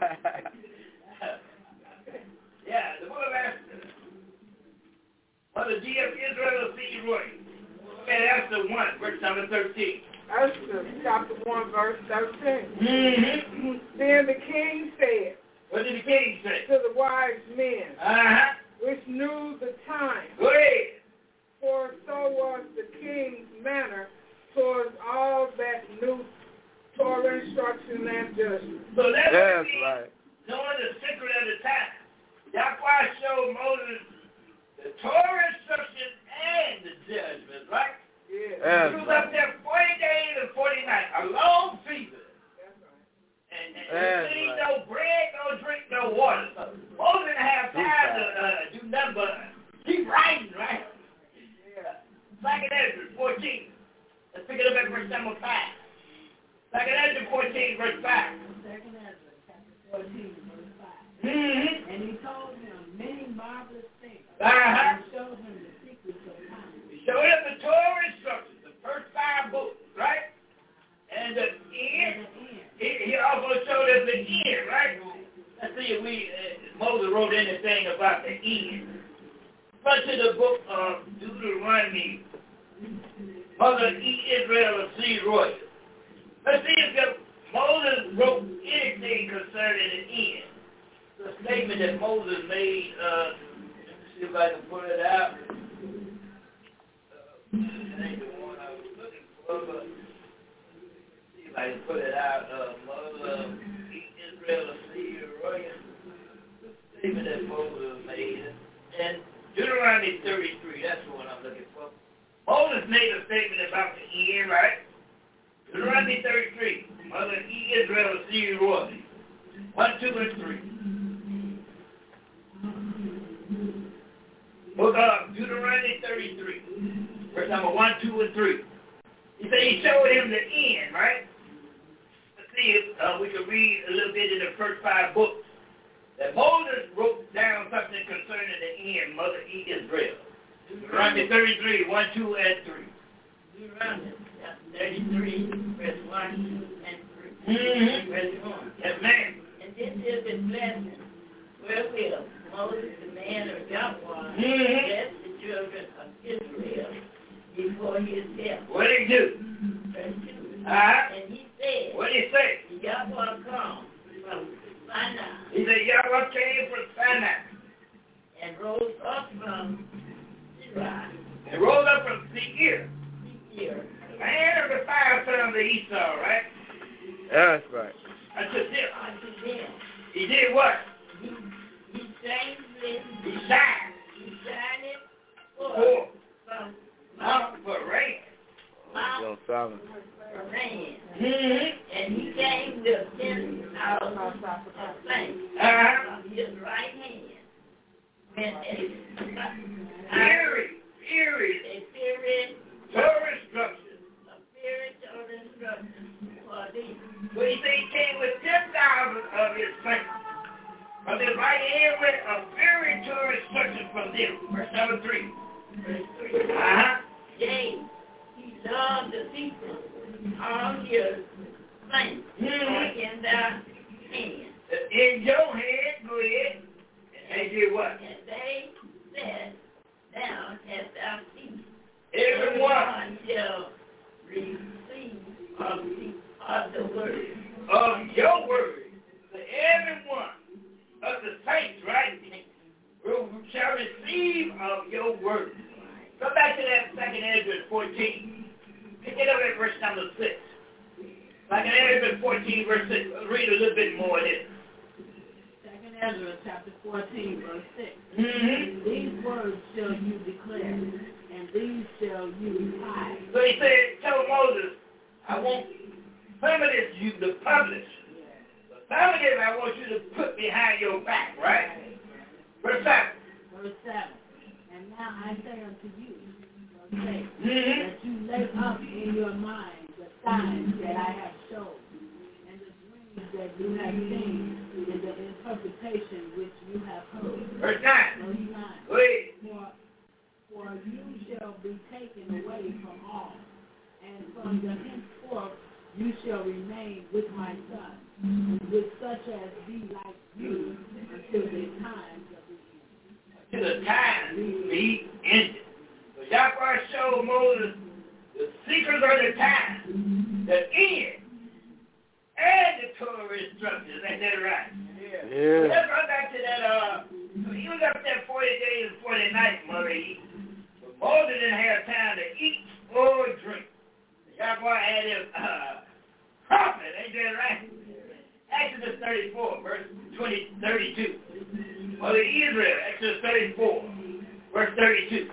Yeah, the book of Esther. Mother G.F. Israel C. Roy. And Esther 1, verse number 13.
Esther, chapter 1, verse 13.
Mm-hmm.
Then the king said,
What did the king say?
to the wise men,
Uh-huh.
which knew the time,
Go ahead.
for so was the king's manner towards all that knew Torah instruction and judgment.
So that's
right.
Knowing the secret of the time. Yahweh showed Moses the Torah instruction and the judgment, right?
Yeah.
He was up there 40 days and 40 nights, a long season.
That's right.
And Second Ezra 14. Let's pick it up at verse number 5. Second Ezra 14, verse 5.
Second Ezra, chapter 14, verse 5.
Mm-hmm.
And he told him many marvelous things.
Uh-huh.
And showed him the secrets of time.
He showed him the Torah instructions, the first 5 books, right? And the end. He also showed us the end, right? Let's see if Moses wrote anything about the end. First to the book of Deuteronomy, Mother Israel of Seed Royal. Let's see if Moses wrote anything concerning the end. The statement that Moses made, let me see if I can pull it out. That ain't the one I was looking for, but see if I can pull it out. Mother Israel of Seed Royal. The statement that Moses made. And Deuteronomy 33, that's the one I'm looking for. Moses made a statement about the end, right? Deuteronomy 33, Mother Israel of Seed Royal. 1, 2, and 3. Book of Deuteronomy 33, verse number 1, 2, and 3. He said he showed him the end, right? Let's see if we can read a little bit in the first 5 books. That Moses wrote down something concerning the end, Mother Israel. Deuteronomy 33, 1, 2, and 3.
Deuteronomy 33, verse 1, 2, and 3.
Mm-hmm.
Verse 1.
Yes, ma'am.
And this is the blessing wherewith Moses, the man of Yahweh,
Mm-hmm.
blessed the children of Israel before his death.
What did he do?
Verse 2.
Uh-huh.
And he said,
What did he say?
Yahweh come from Sinai.
He said Yahweh came from Sinai.
And rose up from Seir.
And rose up from Seir.
Seir.
Man of the 5 sons of Esau, right?
That's right.
Unto them.
Unto them.
He did what?
He changed it.
He shined.
He shined it
For
from
Mount Paran.
Young Solomon.
rain.
Mm-hmm.
And he came with 10,000 of saints
Uh-huh.
from his right hand. When a spirit
Torah instruction.
a spiritual instruction for thee.
So he said he came with 10,000 of his saints. From his right hand with a very Torah instruction from them. Verse number 3.
Verse 3.
Uh-huh.
Yea, he loved the people, all his saints are in thy hand.
In your hand, go ahead. And they did what?
And they sat down at thy feet.
Everyone
shall receive of the word.
of your word. So everyone of the saints, right, who shall receive of your word. Go back to that second Ezra 14. Pick it up at verse number 6. Second Ezra 14, verse 6. Let's read a little bit more of this.
Second Ezra, chapter 14, verse 6.
Mm-hmm.
These words shall you declare, and these shall you hide.
So he said, tell Moses, I want some of this you to publish. But some of this I want you to put behind your back, right? Verse 7.
Verse 7. And now I say unto you, verse 8,
Mm-hmm.
that you lay up in your mind the signs that I have shown, and the dreams that you have seen, and the interpretation which you have heard.
Verse 9.
Verse 9.
Go ahead.
For you shall be taken away from all, and from the henceforth you shall remain with my son, and with such as be like you until the times of the end.
To the time be ended. So Yahweh showed Moses the secrets of the time, the end, and the Torah instructions. Ain't that right?
Yeah.
Let's go back to that, he was up there 40 days and 40 nights, Mother Eve. But Moses didn't have time to eat or drink. Yahweh had him prophet, ain't that right? Exodus 34, verse 32. Mother Israel, Exodus 34, verse 32.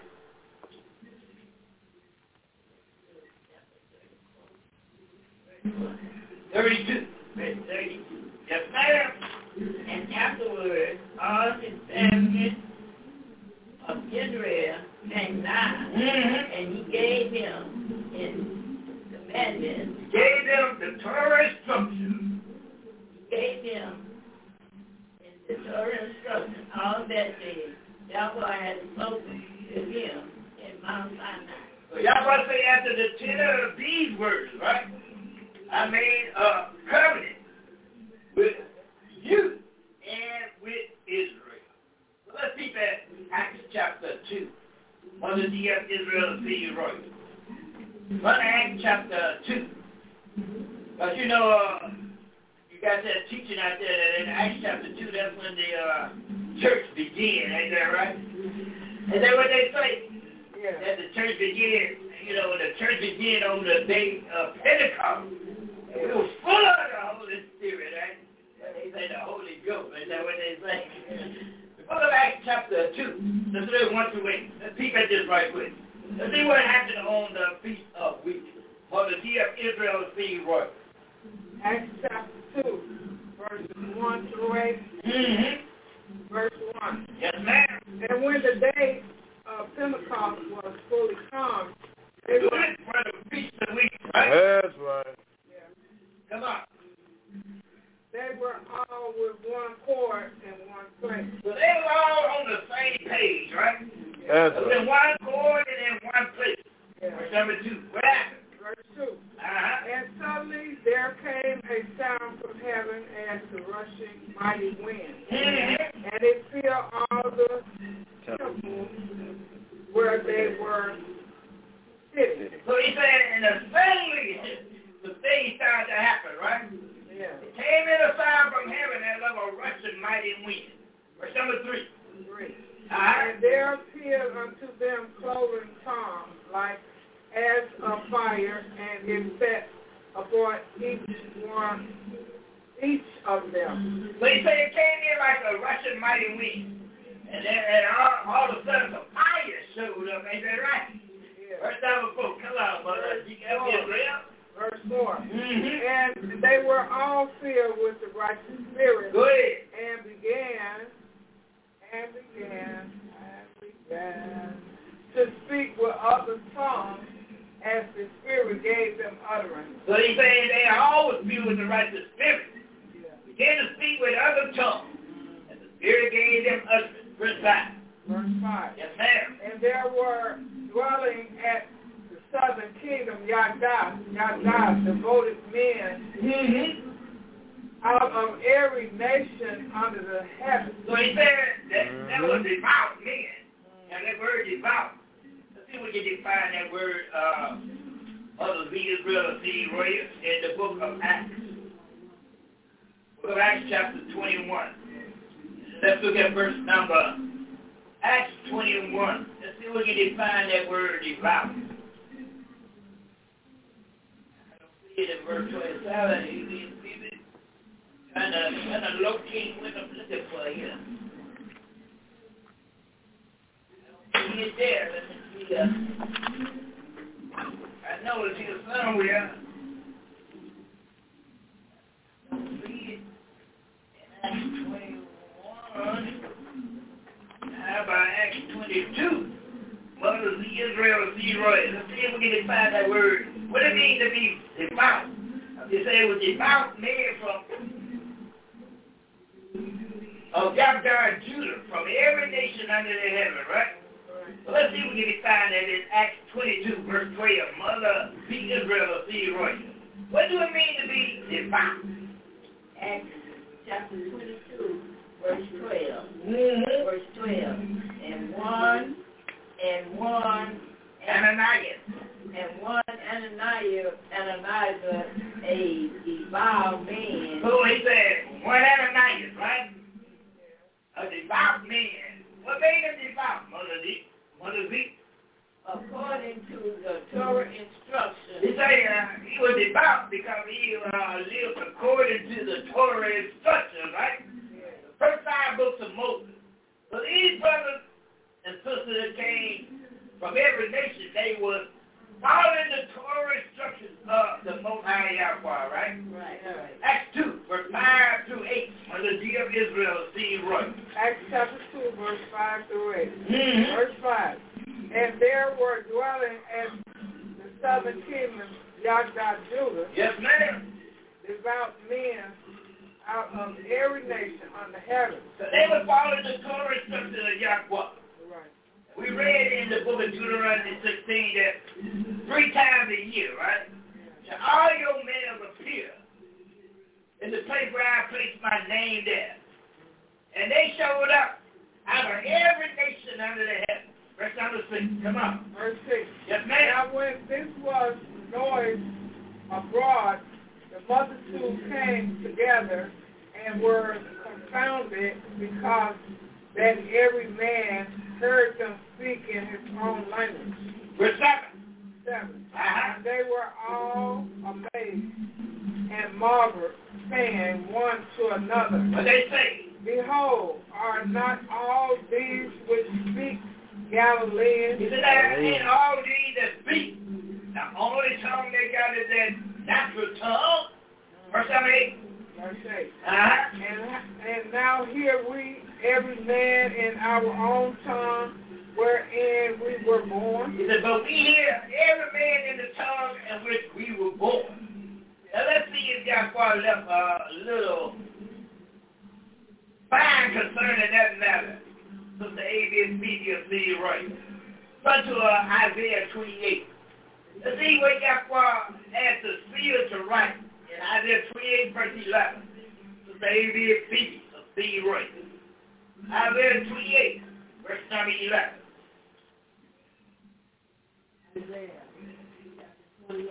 Verse 32.
Yes, ma'am.
And afterwards, all the families of Israel came nigh, and he gave him his commandments.
Gave them the Torah instructions.
He gave him in the Torah instructions all that day Yahweh had spoken to him in Mount Sinai.
So Yahweh say after the tenor of these words, right? I made a covenant with you and with Israel. So let's see that Acts chapter 2. One of the Israel see you right. One Acts chapter 2. Because you know, you got that teaching out there that in Acts chapter 2, that's when the church began, ain't that right? Is that what they say?
Yeah.
That the church began, you know, the church began on the day of Pentecost. It was full of the Holy Spirit, right? They say the Holy Ghost, is that what they say? The book of Acts chapter 2, let's read 1 through 8. Let's peek at this right quick. Let's see what happened on the Feast of Weeks. For the year of Israel see right.
Acts chapter 2, verses 1 through 8. Verse 1.
Yes, ma'am.
And when the day of Pentecost was fully come, they
Do
were,
it for the Feast of Weeks, right?
That's right.
Come on.
they were all with one accord in one place.
So they were all on the same page, right?
That's
It was in
right.
one accord and in one place. Verse number 2. What happened?
Verse 2.
Uh-huh.
And suddenly there came a sound from heaven as the rushing mighty wind, and it filled all the temple where they were sitting.
So he said, and suddenly the thing started to happen, right?
Yeah.
It came in a sound from heaven as of a rushing mighty wind. Verse number 3.
3.
Uh-huh.
And there appeared unto them cloven tongues like as of fire, and it sat upon each of them.
So he said it came in like a rushing mighty wind. And then all of a sudden some fire showed up. Ain't that right?
Yeah.
Verse number 4. Come on, brother. You got Israel?
Verse 4. And they were all filled with the righteous spirit.
Go ahead.
And began to speak with other tongues as the Spirit gave them utterance.
So he's saying they all was filled with the righteous spirit. Began to speak with other tongues. And the Spirit gave them utterance. Verse 5.
Verse 5.
Yes, ma'am.
And there were dwelling at the southern kingdom Yada, devoted men out of every nation under the heaven.
So he said that was devout men. Now that word devout, let's see if we can define that word of the Israel seed royal in the book of Acts. Book of Acts chapter 21. Let's look at verse number Acts 21. Let's see if we can define that word devout. I don't see it in verse 27. Trying to locate what I'm looking for here. I don't see it there. Let me see. I know it's here somewhere. I don't see it in Acts 21. How about Acts 22? What is the Israel seed royal? Let's see if we can define that word. What it means to be devout. They say it was devout men from of Yahweh Judah, from every nation under the heaven, right? So let's see if we can define that in Acts 22, verse 12. Mother, be Israel, seed royal. What do it mean to be devout?
Acts chapter 22, verse 12. Verse 12. And one
Ananias.
And one Ananias, a devout man.
So he said, one Ananias, right? A devout man. What made him devout, Mother Z?
According to the Torah instructions.
He said he was devout because he lived according to the Torah instructions, right? The first 5 books of Moses. So these brothers and sisters that came from every nation, they were following the Torah instructions of the Most High Yahweh, right?
Right.
Acts 2, verse 5 through 8. Mother G of Israel, see right.
Acts chapter 2, verse 5 through 8. Verse 5. And there were dwelling at the southern kingdom, Yahweh Judah.
Yes, ma'am.
Devout men out of every nation under heaven.
So they would follow the Torah instructions of Yahweh.
Right.
We read in the book of Deuteronomy 16 that 3 times a year, right? Shall all your males appear in the place where I placed my name there. And they showed up out of every nation under the heaven. Verse number 6. Come on.
Verse 6.
Yes, ma'am.
Now when this was noise abroad, the multitude came together and were confounded because that every man heard them speak in his own language.
Verse
7. And they were all amazed and marveled, saying one to another,
what they say?
Behold, are not all these which speak Galileans?
He said, and all these that speak, the only tongue they got is that natural tongue. Verse 8.
Verse 8. And now hear we every man in our own tongue wherein we were born.
He said, but we hear every man in the tongue in which we were born. Now let's see if Yahweh left a little fine concerning that matter. Sister A.B.S.B.D. of C. Right. Turn to Isaiah 28. Let's see what Yahweh had the seal to write in Isaiah 28, verse 11. Sister A.B.S.B.D. of C. Right. Isaiah 28, verse number 11.
Isaiah 28.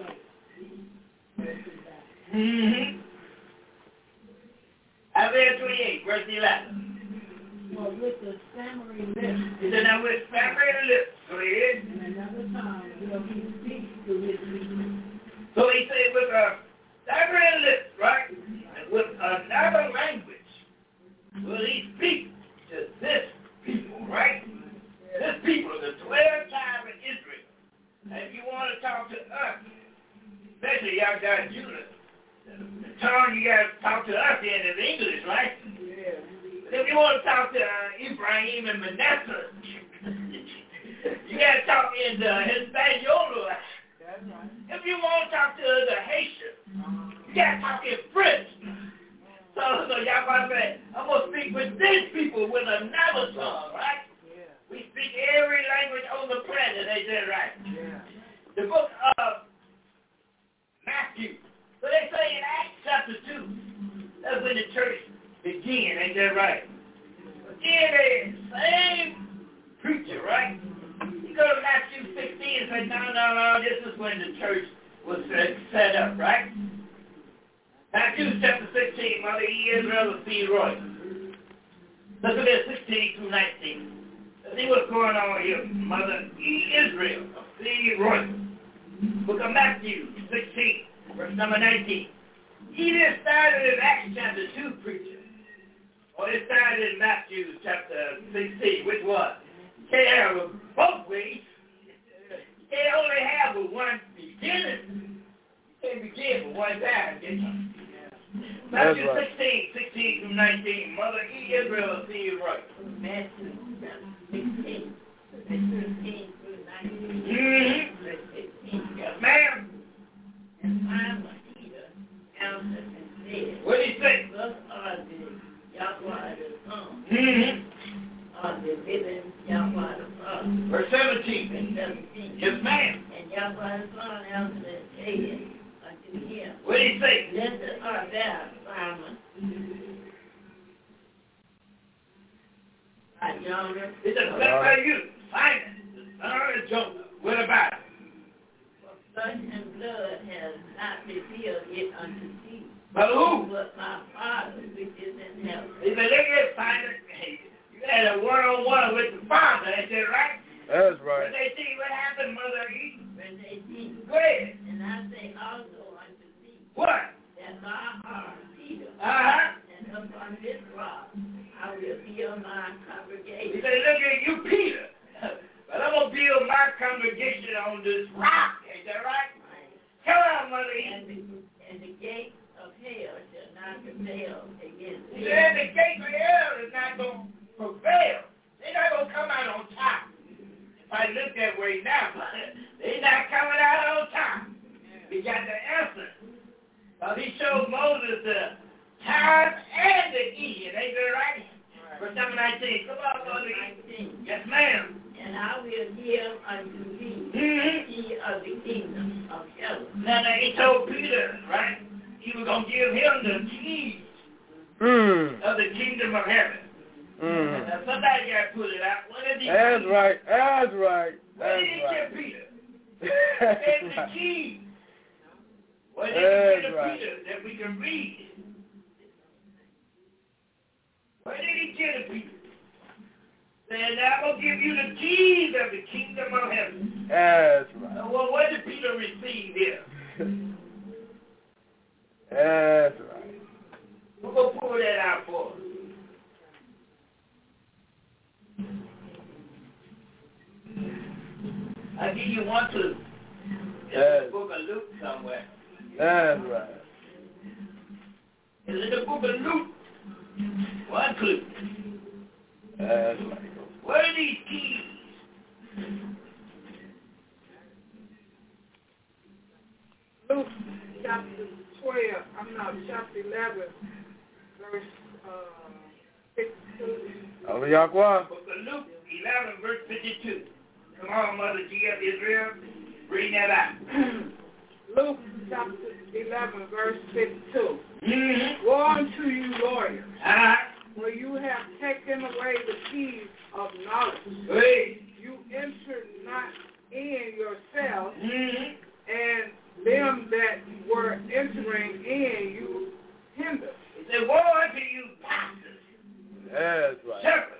Isaiah 28, verse 11.
For with the stammering lips,
He said, now with stammering lips, go ahead.
and another tongue will he speak to his people.
So he said with a stammering lips, right? And with another language will he speak to this people, right? This people, the 12 tribes of Israel. And if you want to talk to us, especially y'all got Judah, the tongue you got to talk to us in is English, right?
Yeah.
But if you want to talk to Ephraim and Manasseh, you got to talk in Hispaniola.
That's right.
If you want to talk to the Haitians, you got to talk in French. So y'all want to say, I'm going to speak with these people with another tongue, right?
Yeah.
We speak every language on the planet, they said, right?
Yeah.
The book of Matthew. So they say in Acts chapter 2, that's when the church began, ain't that right? But then the same preacher, right? You go to Matthew 16 and say, no, this is when the church was set up, right? Matthew chapter 16, Mother E. Israel of C. Roy. Look at this, 16 through 19. Let's see what's going on here. Mother E. Israel of C. Roy. Book of Matthew 16, verse number 19. He didn't started in Acts chapter 2, preacher. Or it started in Matthew chapter 16, which was, you can't have it both ways. You can't only have it one beginning. You can't begin with one time, can you? Matthew 16 through 19. Mother E. Israel of C. Roy.
Matthew 16, 16 through 19. Verse 16.
Yes, ma'am.
And Simon Peter answered and said,
What did he say?
thus are the Yahweh the Son, are the living Yahweh the Son.
Verse 17.
Verse 17.
Yes, ma'am.
And Yahweh the Son answered and said unto him,
What did he say?
blessed art thou, Simon, Jonah,
It's a blessed by you, Simon, the son of Jonah. What about it?
for flesh and blood has not revealed it unto thee,
But who?
but my Father which is in heaven.
He said, look at Simon. Hey, you had a one-on-one with the Father, ain't that right?
That's
But
right.
they see what happened, Mother E.
Verse 18.
Go ahead.
And I say also unto thee,
What?
that thou art Peter,
Uh-huh.
and upon this rock I will build my
He
congregation.
said, look at you, Peter. But I'm going to build my congregation on this rock. Ain't that right? Come on, Mother E.
And the gates of hell shall not prevail against
He
thee.
said, the gates of hell is not going to prevail. They're not going to come out on top. If I looked at told Moses the time and the end. Ain't that right? Verse number 19. Come on, Mother.
19.
Yes, ma'am.
And I will give unto thee key of the kingdom of heaven.
Now, he told Peter, right? He was going to give him the keys of the kingdom of heaven. Now, somebody got to pull it out. What is he?
That's right. That's right.
What did he give Peter?
That's
It's the
right.
key. What did he give Peter that we can read? What did he give to Peter? Said, I'm going to give you the keys of the kingdom of heaven.
That's right.
Well, what did Peter receive here?
That's right.
We're going to pull that out for us. I'll give you one clue. It's in the book of Luke somewhere.
That's right.
It's in the book of Luke. One clue.
That's right.
What are these keys?
Luke chapter 11, verse 52.
Over Yahweh.
Book of Luke 11, verse 52. Come on, Mother G of Israel. Bring that out.
Luke chapter 11, verse 52. Woe unto you, lawyers, for you have taken away the keys of knowledge. You enter not in yourselves, and them that were entering in you hinder.
He said, woe unto you, pastors.
That's right.
Shepherds.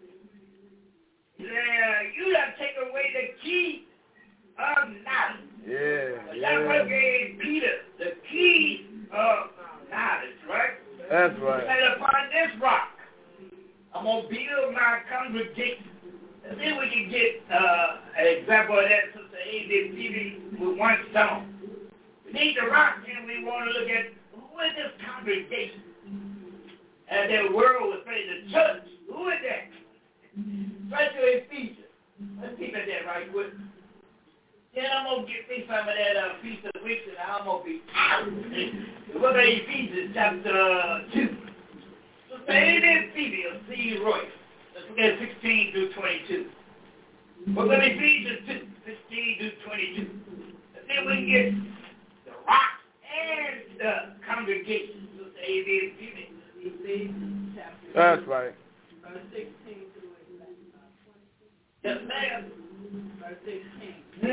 He said, you have taken away the key of knowledge. That's what gave Peter the key of knowledge, right?
That's right.
He said, upon this rock, I'm going to build my congregation. And then we can get an example of that, Sister A.D. with one stone. We need the rock, and we want to look at who is this congregation? And the world would say the church. Who is that? Especially Ephesians. Let's keep it there right quick. Then I'm going to get me some of that Feast of Weeks, and I'm going to be out. The book of Ephesians, chapter 2. So say this Phoebe of C. Royce. Let's look at 16 through 22. Book of Ephesians 2, 16 through 22. And then we can get the rock and the congregation. So say this Phoebe.
Ephesians chapter 2.
That's right.
Verse 16 through 18.
Yes, ma'am.
Verse 16.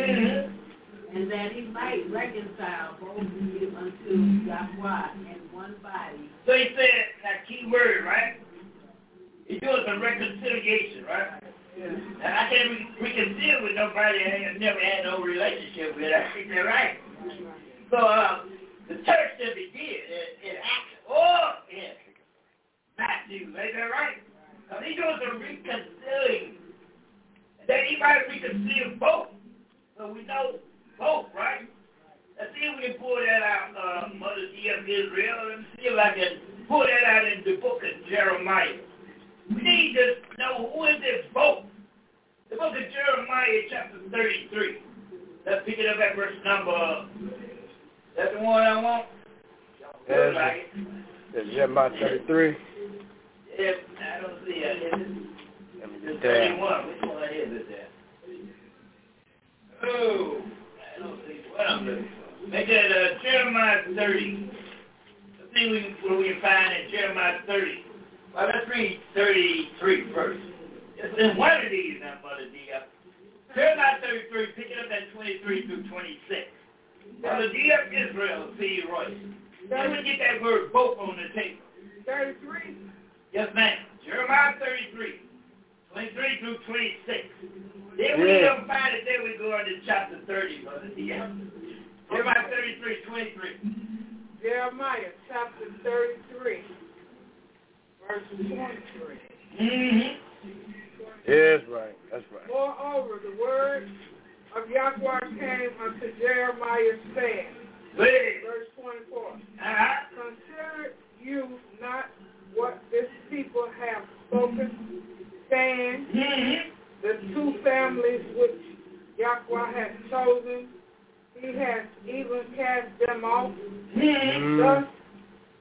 Mm-hmm.
And that he might reconcile both of you unto Yahweh in one body.
So he said that key word, right? He's doing some reconciliation, right?
Yeah.
And I can't reconcile with nobody I have never had no relationship with. I think they're right. So the church that began in Acts, in Matthew, ain't that right? He's doing some reconciling. That he might reconcile both. So we know both, right? Let's see if we can pull that out, Mother D of Israel. Let me see if I can pull that out in the book of Jeremiah. We need to know who is this both. The book of Jeremiah, chapter 33. Let's pick it up at verse number. That's the one I want?
Yes.
Like
That's Jeremiah 33.
If I don't see it.
Let me
It's
get that.
31. Which one is it there? Oh, I don't see what I'm looking for. Make that Jeremiah 30. Let's see what we can find in Jeremiah 30. Well, let's read 33 first. It's in one of these now, Mother D. Jeremiah 33, pick it up at 23 through 26. Mother D of Israel, C. Royce. Then we get that word both on the table.
33.
Yes, ma'am. Jeremiah 33, 23 through 26. Then we don't find it, then we go into chapter 30, Mother D. Jeremiah 33, 23.
Jeremiah chapter 33, verse 23.
Mm-hmm.
Yes, right. That's right.
Moreover, the word of Yahweh came unto Jeremiah, saying, verse 24, consider you not what this people have spoken, saying, the two families which Yahweh hath chosen, he has even cast them off. Thus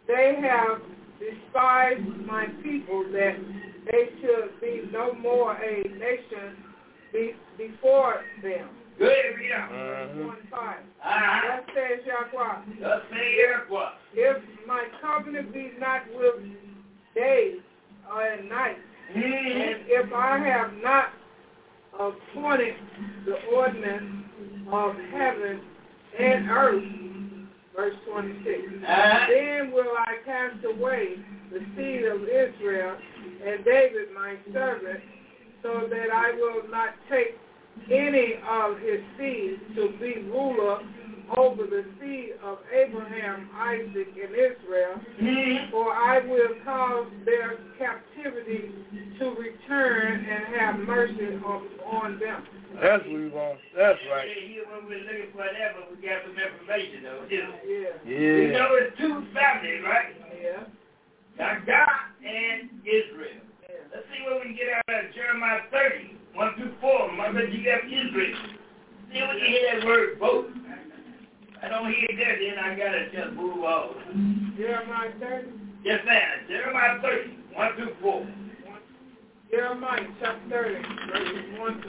they have despised my people, that they should be no more a nation before them.
Good, read out.
25. Thus says Yahweh.
Thus says Yahweh.
If my covenant be not with day and night, and if I have not appointed the ordinance of heaven and earth, verse 26, then will I cast away the seed of Israel and David my servant, so that I will not take any of his seed to be ruler over the seed of Abraham, Isaac, and Israel, for I will cause their captivity to return and have mercy on them.
That's what we want. That's right.
Here when we're looking for that, but we got some information though.
Yeah.
We know it's two families, right?
Yeah.
God and Israel.
Yeah.
Let's see what we can get out of Jeremiah 30, 1 through 4. Remember, you got Israel. See when you hear that word both. I don't hear that, then I gotta just move on.
Jeremiah 30?
Yes, ma'am. Jeremiah 30, 1 through 4.
Jeremiah chapter 30, verses 1 to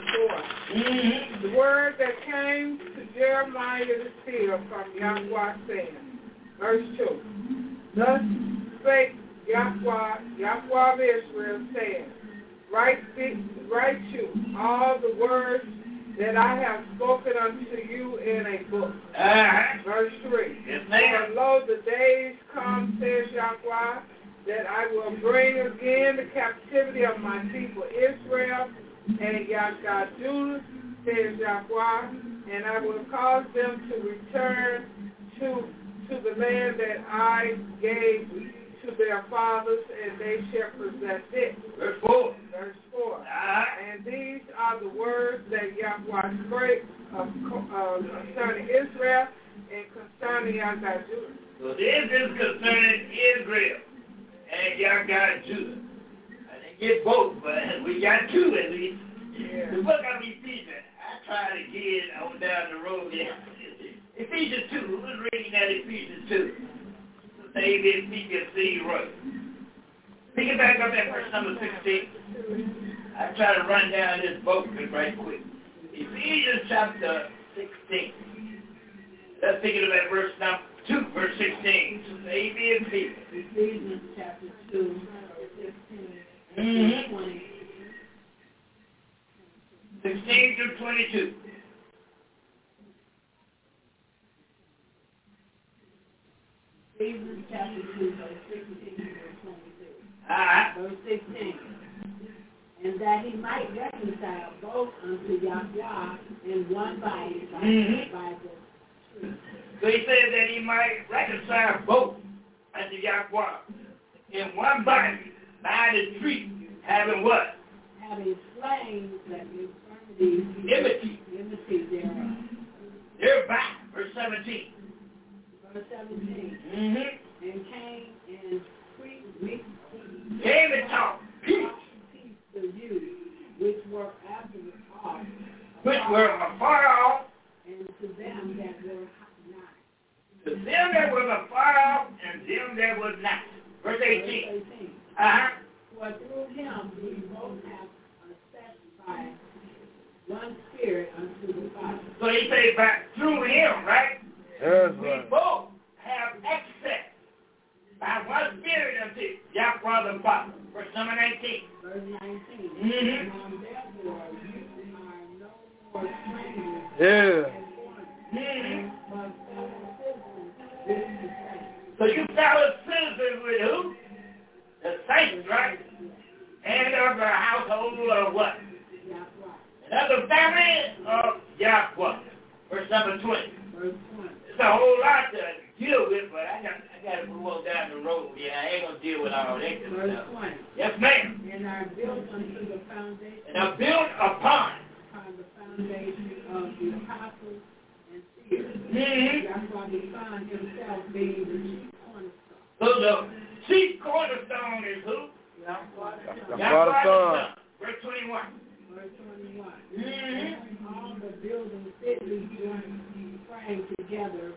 4. The word that came to Jeremiah the seer from Yahweh saying, verse 2. Thus spake Yahweh of Israel, saying, Write you all the words that I have spoken unto you in a book. Verse 3.
Yes, ma'am.
For lo, the days come, says Yahweh, that I will bring again the captivity of my people Israel and Yahweh Judah, says Yahweh, and I will cause them to return to the land that I gave to their fathers, and they shall possess it.
Verse 4.
Verse 4. And these are the words that Yahweh spake concerning Israel and concerning Yahweh Judah.
So this is concerning Israel and Yahweh Judah. I didn't get both, but we got two at least.
Yeah.
The book of Ephesians, I try to get on down the road there. Ephesians 2, who was reading that Ephesians 2? Maybe if he can see right. Pick it back up at verse number 16. I try to run down this book right quick. Ephesians chapter 16. Let's pick it up at verse number 2, verse 16. Maybe if he.
Ephesians chapter 2, verse 16. 20.
16 through 22.
Ephesians chapter 2, verse 16 through 22. Verse 16. And that he might reconcile both unto Yahweh in one body by the truth.
So he says that he might reconcile both unto Yahweh in one body by the truth, having what?
Having slain the infirmity thereof.
Thereby, verse 17.
Verse 17. And came and
came and taught peace
to you, which were
afar off,
and to them that were not.
To them that were afar off, and them that were not. Verse 18.
For through him we both have satisfied one spirit unto the Father.
So he says back through him, right?
Yes,
we
right.
both have access by one spirit unto Yahweh the Father. Verse number 19.
Verse 19. Now therefore you are no more strangers.
Yeah.
But fellow citizens with the saints.
So you fellow citizens with who? The saints, right? And of the household of what? Another family of Yahweh. Verse number 20.
Verse 20.
It's a whole lot to deal with, but I got to move on down the road. Yeah, I ain't going to deal with all that.
Verse 20.
Yes, ma'am.
And are built unto the foundation.
And are built upon
the foundation of the apostles and seers. Yahweh the Son himself being the chief cornerstone.
So the chief cornerstone is who?
Yahweh the
Yahweh the Son. Verse 21.
Verse 21. All the buildings fitly joined, praying together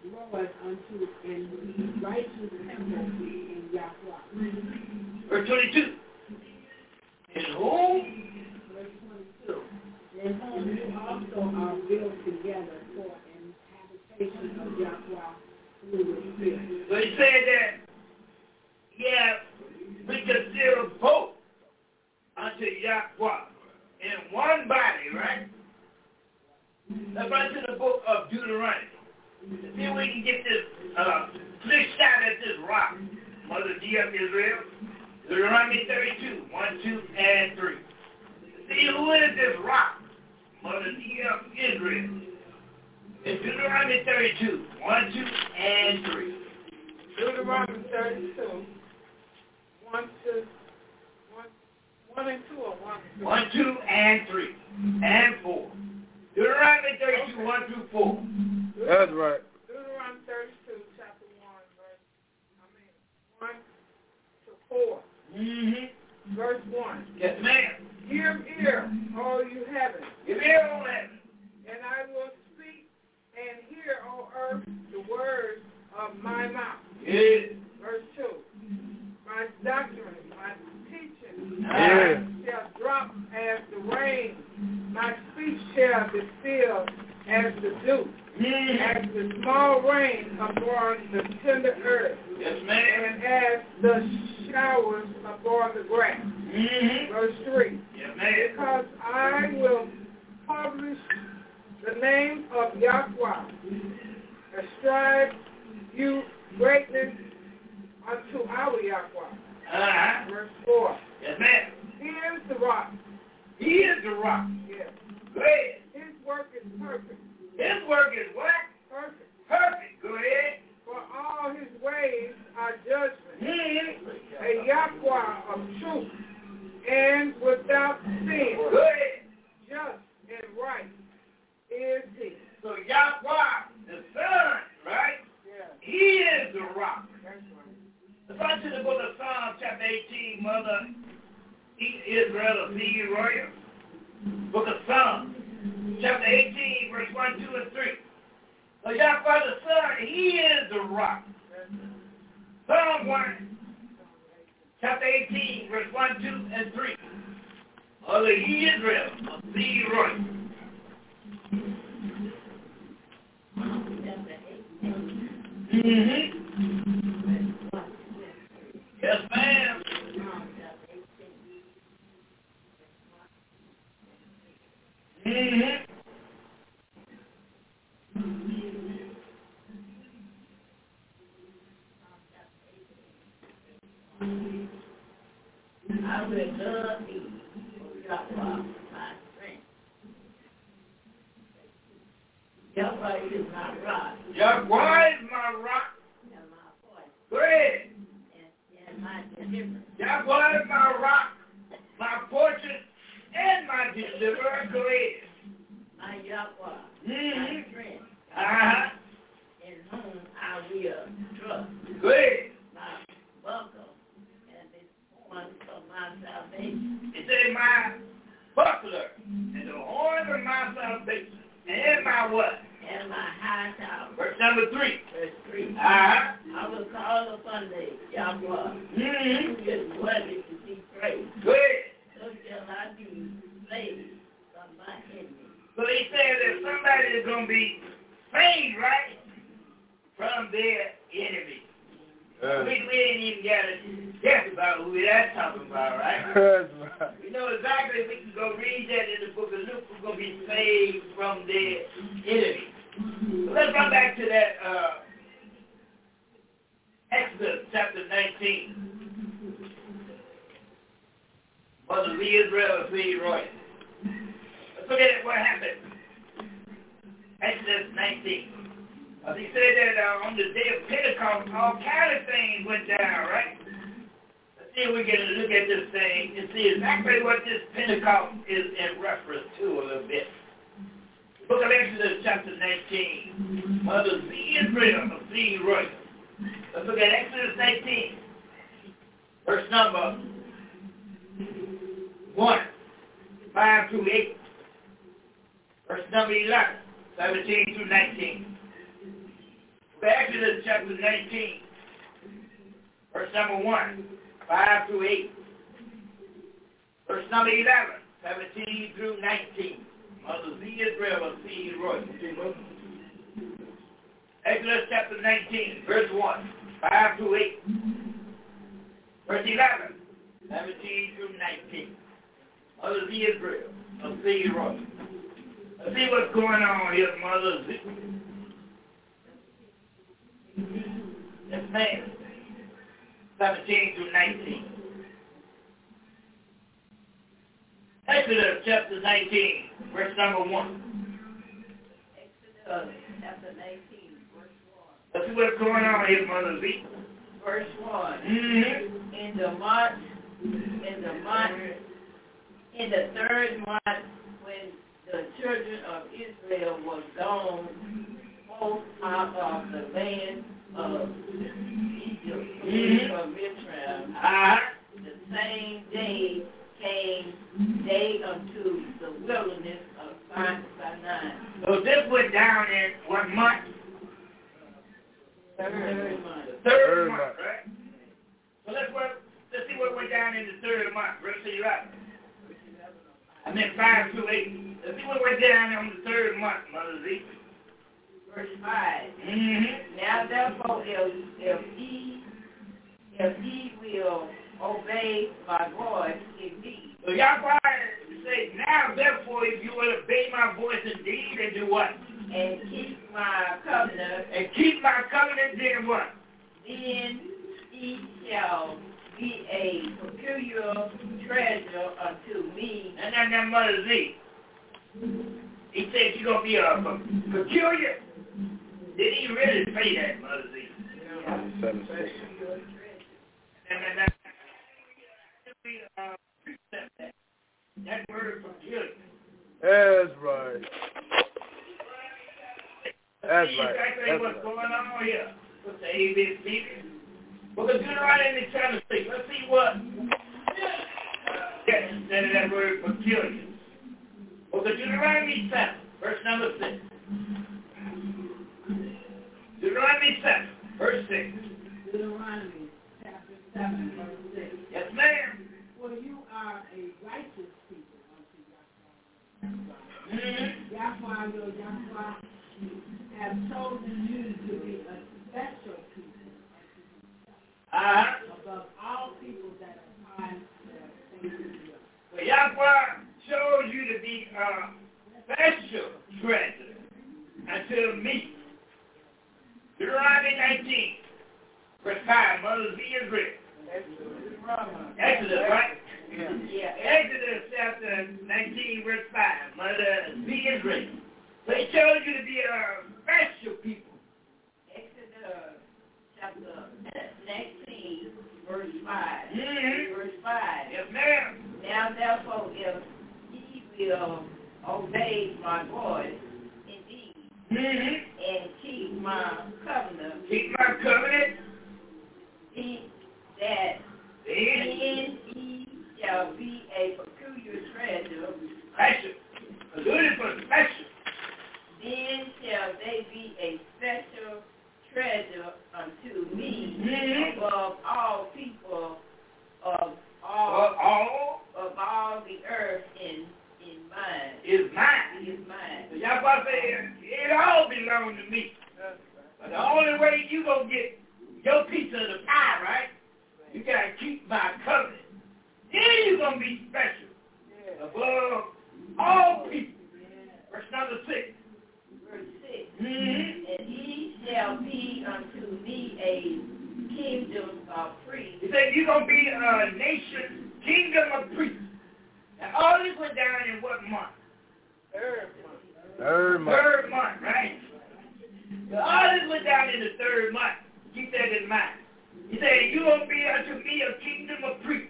Lord unto an righteous temple in Yahweh.
Verse 22. In whom?
Verse 22. In whom you also are built together for an habitation of Yahweh through the Spirit.
So he said that, yeah, we consider both unto Yahweh in one body, right? Let's run to the book of Deuteronomy. See if we can get this clear shot at this rock. Mother D of Israel. Deuteronomy 32, 1, 2, and 3. See who is this rock? Mother D of Israel. It's Deuteronomy 32, 1, 2, and 3.
Deuteronomy 32, 1 and 2 or 1
1, 2, and 3, and 4. Deuteronomy 32, 1 through 4.
That's right.
Deuteronomy 32, chapter 1, 1 to 4.
Mm-hmm.
Verse 1.
Yes, ma'am.
Give ear, all you heavens,
Give ear, O heaven.
and I will speak and hear, O earth, the words of my mouth.
Yes.
Verse 2. My doctrine, my teaching shall drop as the rain. My speech shall be filled as the dew, as the small rain upon the tender earth,
Yes, ma'am.
and as the showers upon the grass.
Mm-hmm.
Verse 3.
Yes, ma'am.
Because I will publish the name of Yahweh, ascribe you greatness unto our Yahweh.
Uh-huh.
Verse 4.
Yes, ma'am.
He is the rock.
He is the rock.
Yes.
Go ahead.
His work is perfect.
His work is what?
Perfect.
Perfect. Go ahead.
For all his ways are judgment.
Mm-hmm.
A Yahweh of truth and without sin.
Go ahead.
Just and right is he.
So Yahweh, the Son, right?
Yeah.
He is the rock.
That's right.
Let's run to the book of Psalms, chapter 18, Mother Israel of the Royal. Book of Psalms, chapter 18, verse 1, 2, and 3. So Yahweh the Son, he is the rock. Psalm 1, chapter 18, verse 1, 2, and 3. Mother Israel of the Royal. Mm-hmm. Yes, ma'am. Mm-hmm.
I will love thee, O Yahweh, my strength. Yahweh is my rock.
Yahweh is my rock.
And my voice.
Go ahead.
And my deliverance.
Yahweh is my rock, my fortune, and my deliverer. Go ahead.
My Yahweh,
Mm-hmm.
my strength.
Uh-huh.
In whom I will trust.
Go ahead.
My buckler and the horn of my salvation.
It says my buckler and the horn of my salvation. And my what?
And my high tower.
Verse number 3.
Verse 3.
Uh-huh.
I will call upon the Yahweh,
Mm-hmm.
who is worthy to be praised.
Go ahead.
So shall I be saved from my enemies.
So he said that somebody is going to be saved, right, from their enemy. We ain't even got to guess about who that's talking about, right?
That's right.
We know exactly. We can go read that in the book of Luke. We're going to be saved from their enemy. So let's run back to that Exodus chapter 19. Mother Israel of Leroy. Let's look at what happened. Exodus 19. He said that on the day of Pentecost, all kind of things went down, right? Let's see if we can look at this thing and see exactly what this Pentecost is in reference to a little bit. Book of Exodus chapter 19. Mother Israel of Leroy. Let's look at Exodus 19. Verse number 1, 5 through 8. Verse number 11, 17 through 19. Exodus chapter 19, verse number 1, 5 through 8. Verse number 11, 17 through 19. Mother Z. Israel of C. Roy. Exodus chapter 19, verse 1, 5 through 8. Verse 11, 17 through 19. Mother Z. Israel of C. Roy. Let's see what's going on here, Mother Z. Yes, ma'am. 17 through 19. Exodus chapter 19, verse number 1.
Exodus chapter 19, verse 1.
Let's see what's going on here, Mother Z.
Verse 1.
Mm-hmm.
In the third month, when the children of Israel was gone forth out of the land of Egypt, from Israel, the same day came they unto the wilderness of Sinai.
So this went down in what month?
Third month.
The third month, right? So let's see what went down in the third month. Verse 11. I meant 5 through 8. Let's see what went down on the third month, Mother Z.
Verse 5.
Mm-hmm.
Now therefore, if ye will obey my voice indeed.
So Yahweh say, now therefore, if you will obey my voice indeed and do what?
And keep my covenant.
And keep my covenant, then what?
Then ye shall be a peculiar treasure unto me.
And then Mother Z. He said you're going to be a peculiar. Did he really say that, Mother Z? That word peculiar.
That's right. That's
See
right.
exactly
That's
what's
right.
going on here. What's the ABC? Well, the Deuteronomy chapter 6. Let's see what. Yes, instead of that word peculiar. Well, the Deuteronomy 7, verse number 6. Deuteronomy 7, verse 6.
Deuteronomy chapter 7, verse 6.
Yes, ma'am.
For you are a righteous people unto Yahweh.
Mm-hmm.
Yahweh, your Yahweh, have chosen you to be a special people unto himself, above all people that are tied to their faith.
So Yahweh chose you to be a special treasure unto me. Deuteronomy 19, verse 5, Mother Z. Israel. Exodus, right?
Yeah.
Exodus chapter 19, verse 5, Mother Z. Israel. So he chose you to be a special people.
Exodus chapter 19, verse 5.
Mm-hmm.
Verse 5.
Yes, ma'am.
Now therefore, if ye will obey my voice indeed,
Mm-hmm.
and keep my covenant,
Keep my covenant.
that
Then
then ye shall be a peculiar treasure,
special. Do it for special.
then shall they be a special treasure unto me,
Mm-hmm.
above all people of all the earth in mine.
Is mine.
Is mine.
So Yahweh said, it all belongs to me. But the only way you going to get your piece of the pie, right? You got to keep my covenant. Then you're going to be special. Above all people. Verse number 6.
Verse 6.
Mm-hmm.
And ye shall be unto me a kingdom of priests.
He said you're going to be a nation, kingdom of priests. Now all this went down in what month?
Third month.
Third month, right? So all this went down in the third month. Keep that in mind. He said, you will be unto me a kingdom of priests.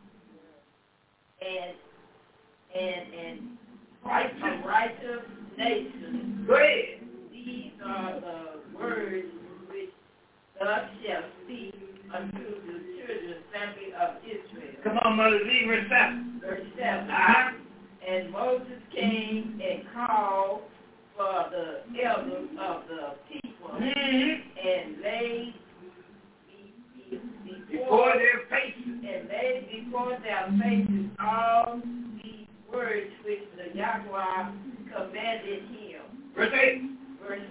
And righteous nation.
Go ahead.
These are the words which thus shall speak unto the children family of Israel.
Come on, Mother Z, verse 7.
Verse 7.
Uh-huh.
And Moses came and called for the elders of the people,
Mm-hmm.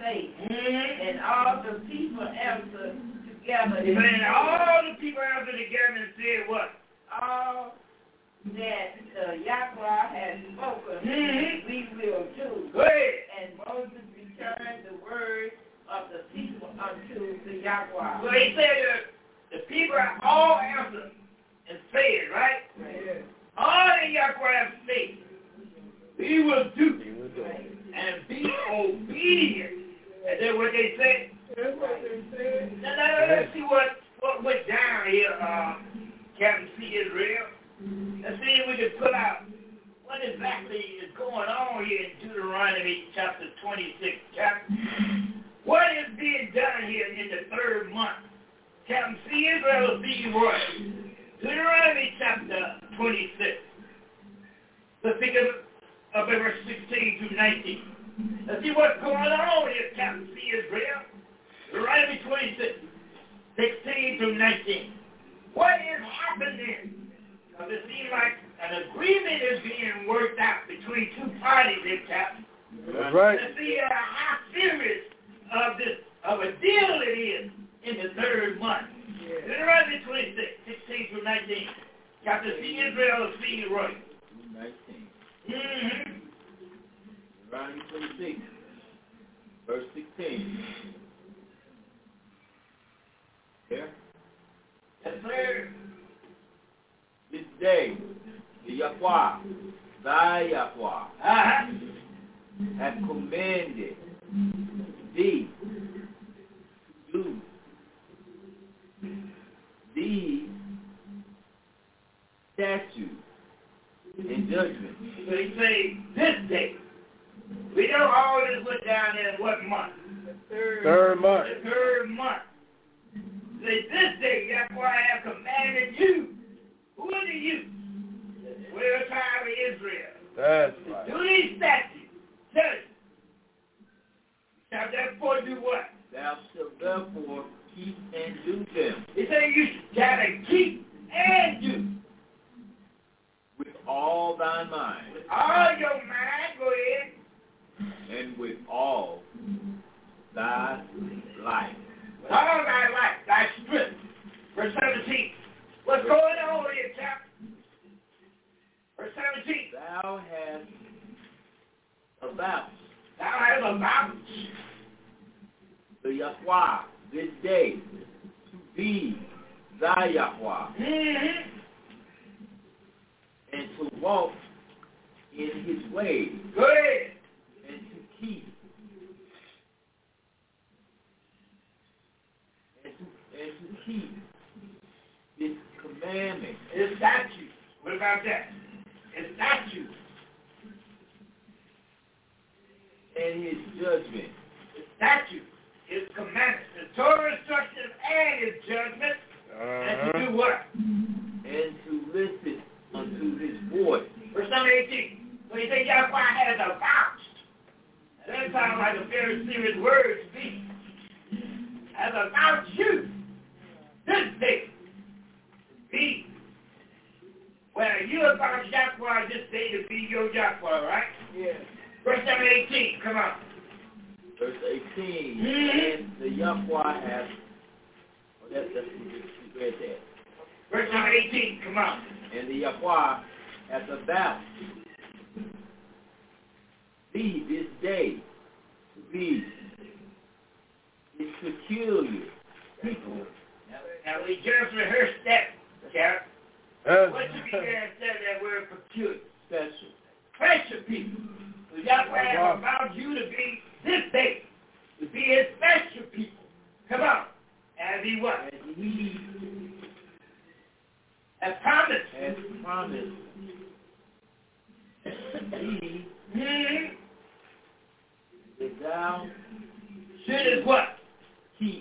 faith. And all the people answered together.
And all the people answered together and said what?
All that Yahweh has spoken, we will do.
Go ahead.
And Moses returned the word of the people unto the Yahweh.
So he said the people all answered and said, right?
Right.
All the Yahweh said, we will do and be obedient. And then what they said?
That's what they said.
Now let's see what went down here, Captain C. Israel. Let's see if we can pull out what exactly is going on here in Deuteronomy chapter 26. What is being done here in the third month? Captain C. Israel C. Roy. Deuteronomy chapter 26. Let's pick up at verse 16 through 19. Let's see what's going on here, Captain C. Israel. Deuteronomy 26, 16 through 19. What is happening? Because it seems like an agreement is being worked out between two parties here, Captain.
That's right.
To see how serious of a deal it is in the third month. Yeah. Deuteronomy 26, 16 through 19. Captain C. Israel C. Roy.
19. Deuteronomy 26, verse 16. Here.
Yes, sir.
This day, the Yahweh, thy Yahweh, hath commanded thee to do these statutes and judgments.
So he say this day. We know all this went down there in what month?
Third month.
The third month. Say this day, Yahweh have commanded you. Who are the you? The 12 tribes of Israel.
That's right.
Do these statutes. Judge. Shall therefore do what?
Thou shalt therefore keep and do them.
He said you gotta keep and do.
With all thy mind.
With all your mind, go ahead.
And with all thy life.
With all thy life, thy strength. Verse 17. What's going on here, chap? Verse 17.
Thou hast avouched.
Thou hast avouched.
The Yahweh this day to be thy Yahweh. And to walk in his ways.
Go ahead.
And to keep. And to keep his commandments.
His statutes. What about that? His statutes.
And his judgment.
His statutes. His commandments. The Torah instructions and his judgment. And to do what?
And to listen unto his voice.
Verse number 18. So he said Yahweh has avouched. That sounds like a very serious word to me. Has avouched you this day. Be. Well, you avouched Yahweh this day to be your Yahweh, right?
Yes.
Verse number 18. Come on.
Verse 18. And the Yahweh has. Oh, that's we read that.
Verse number 18. Come on.
And the Yahweh has avowed thee this day to be his peculiar people.
Now we just rehearsed that, Garrett. What should be there instead of that word peculiar?
Special.
Special people. So Yahweh has allowed you to be this day, to be his special people. Come on. As he what?
As he
has promised.
As promised. He that thou
shouldest what?
Keep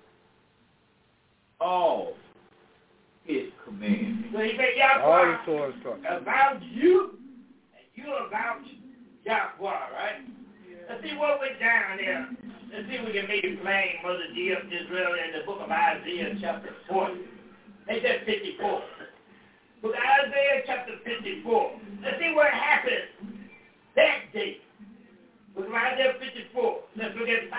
all his commandments.
So he said Yahweh about you, and you about Yahweh, right? Let's see what went down there. Let's see if we can make it plain, Mother D. of Israel, in the book of Isaiah, chapter 40. Make that 54. Book of Isaiah, chapter 54. Let's see what happened that day Look right there, 54. Let's look at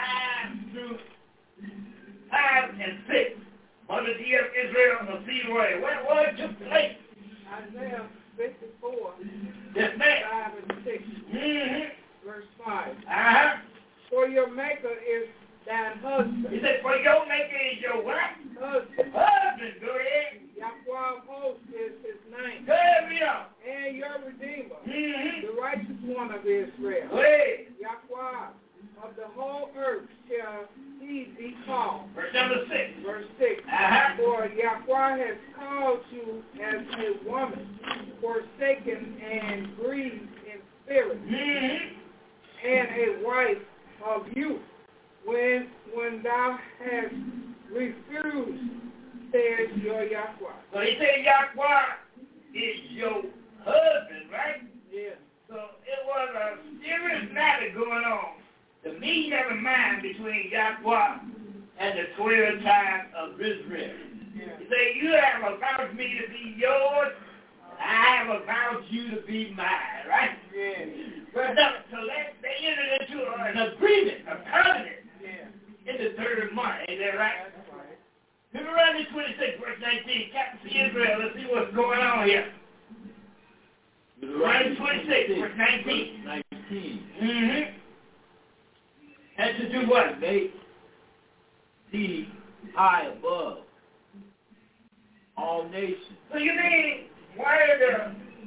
5 and 6. Mother dear of Israel and the seed royal. What took place?
Isaiah 54,
Yes, ma'am.
5 and 6.
Mm-hmm.
Verse 5.
Uh-huh.
For your maker is thine husband.
He said, for your maker is your what?
Husband.
Husband. Go ahead.
Yahweh of hosts is his name.
Go ahead, read on.
And your Redeemer,
Mm-hmm.
the righteous one of Israel.
Go ahead.
Yahweh of the whole earth shall he be called.
Verse number 6.
Verse 6.
Uh-huh.
For Yahweh has called you as a woman, forsaken and grieved in spirit,
Mm-hmm.
and a wife of youth. When thou hast refused, says your Yahweh.
So he said Yahweh is your husband, right?
Yeah.
So it was a serious matter going on. The meeting of the mind between Yahweh and the 12 tribes of Israel.
Yeah.
He said, you have allowed me to be yours, and I have allowed you to be mine, right?
Yeah.
So they entered into an agreement, a covenant,
Yeah.
in the 3rd month. Ain't that right?
That's right.
Deuteronomy 26, verse 19. Captain Israel, let's see what's going on here. Deuteronomy 26, verse 19.
19.
Mm-hmm. And to do what?
Make thee high above all nations.
So you mean, why are the,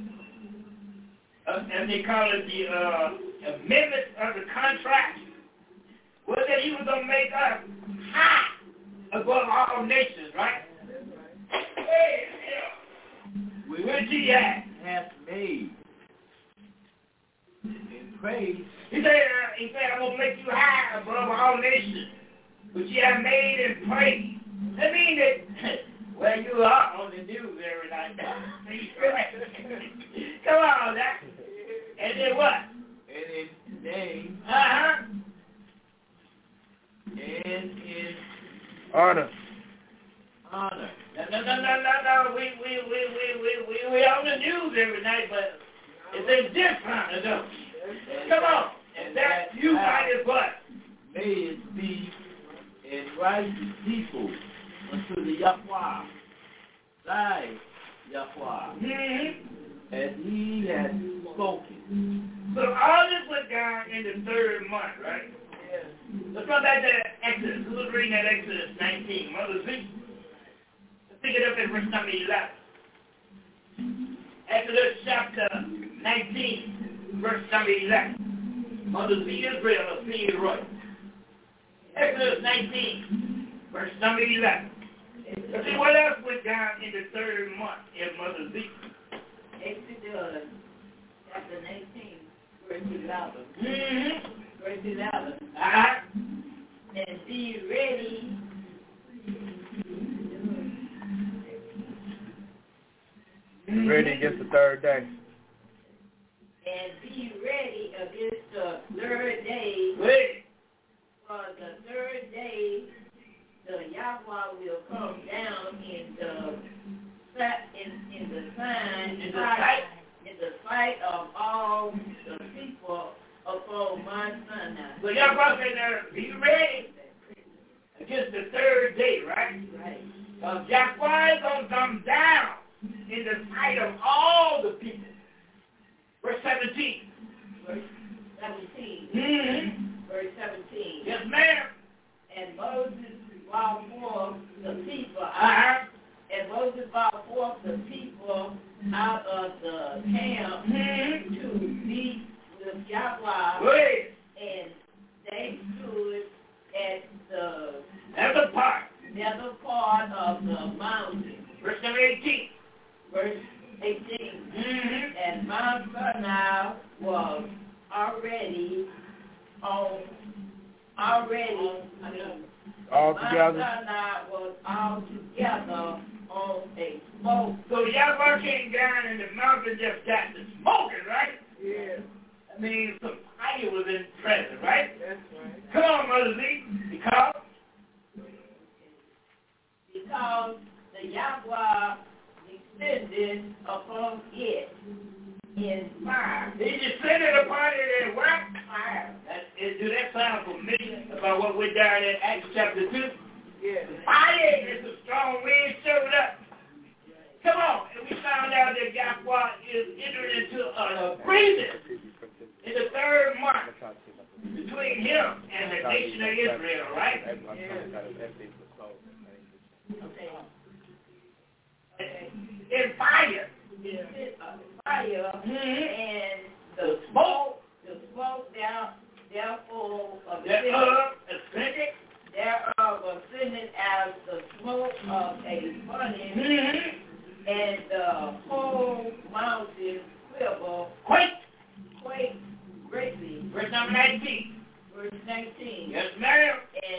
as they call it, the amendment of the contract, was that he was going to make us high above all nations, right? Hey, yeah. Where's he at?
Hath made in praise.
He said, I'm going to make you high above all nations, which you have made in praise. That means that, well, you are on the news every night. Come on, now. And then what?
And in name
Uh-huh.
and in
Honor.
honor.
No. We on the news every night, but it's a different, though. Come on. And that you might as what?
May it be in righteous people unto the Yahweh, thy Yahweh,
Mm-hmm.
as he has spoken.
So all this went down in the 3rd month, right?
Yeah.
Let's go back to Exodus. Who was reading at Exodus 19? Mother Z. Let's pick it up at verse number 11. Exodus chapter 19, verse number 11. Mother Z Israel of seed royal. Exodus 19, verse number 11. Let's see what else went down in the 3rd month in Mother Z.
Exodus chapter 19, verse 11.
Mm-hmm.
Verse 11.
Uh-huh.
And be ready.
Ready against the 3rd day.
And be ready against the 3rd day.
Wait.
For the 3rd day, the Yahweh will come down in the sight of all the people upon Mount Sinai.
So Yahweh said, be ready against the 3rd day, right?
Right.
Yahweh is going to come down in the sight of all the people. Verse 17.
Verse 17.
Mm-hmm.
Verse 17.
Yes, ma'am.
And Moses brought forth the people
Uh-huh.
And Moses brought forth the people out of the camp
Mm-hmm.
to meet with Yahweh,
Wait.
and they stood at the
That's a part.
nether part of the mountain.
Verse number 18.
Verse 18.
Mm-hmm.
And Mount Sinai was already
All
Mount
together.
Sinai was all together on a smoke.
So Yahweh came down and the mountain just got to smoking, right?
Yeah.
I mean, some fire was in present, right?
That's right.
Come on, Mother Z. Because
The Yahweh descended upon it in fire.
he descended upon it in what?
Fire.
That's Do that sound familiar about what we're down in Acts chapter 2?
Yes.
Fire is a strong wind showed up. Come on. And we found out that Yahweh is entering into an agreement in the 3rd month between him and the nation of Israel, right? In fire.
Fire and the smoke thereof ascended as the smoke of a furnace, and the whole mountain quake greatly.
Verse number 19.
Verse 19.
Yes, ma'am.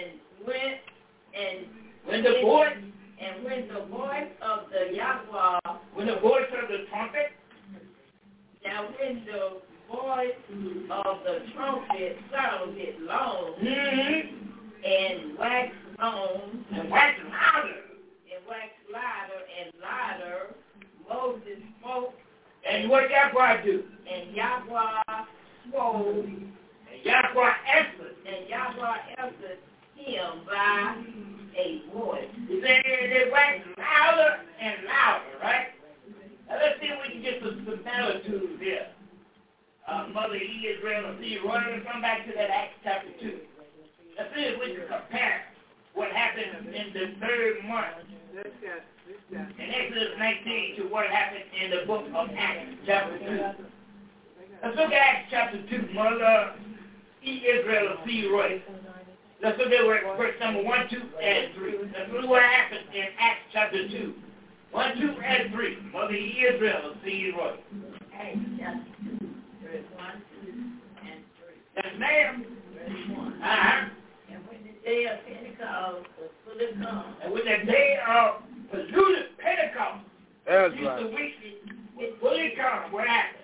When the voice of the Yahweh,
when the voice of the trumpet,
now when the voice of the trumpet sounded long, and waxed long,
and waxed
louder, Moses spoke.
And what Yahweh do?
And Yahweh spoke.
And Yahweh answered.
Him by a voice.
They wax louder and louder, right? Now let's see if we can get some similitudes here. Mother Israel and see, we're going to come back to that Acts chapter 2. Let's see if we can compare what happened in the 3rd month in Exodus 19 to what happened in the book of Acts chapter 2. Let's look at Acts chapter 2, Mother Israel and see, Roy. Let's look at verse number 1, 2, and 3. Let's look what happened in Acts chapter 2. 1, 2, and 3. Mother Israel, see Roy.
Acts chapter 2, verse 1, 2, and 3.
Yes, ma'am.
Verse 1.
And
when the day of Pentecost was fully come.
And when the day of polluted Pentecost,
that's
the
right.
week was fully come, what happened?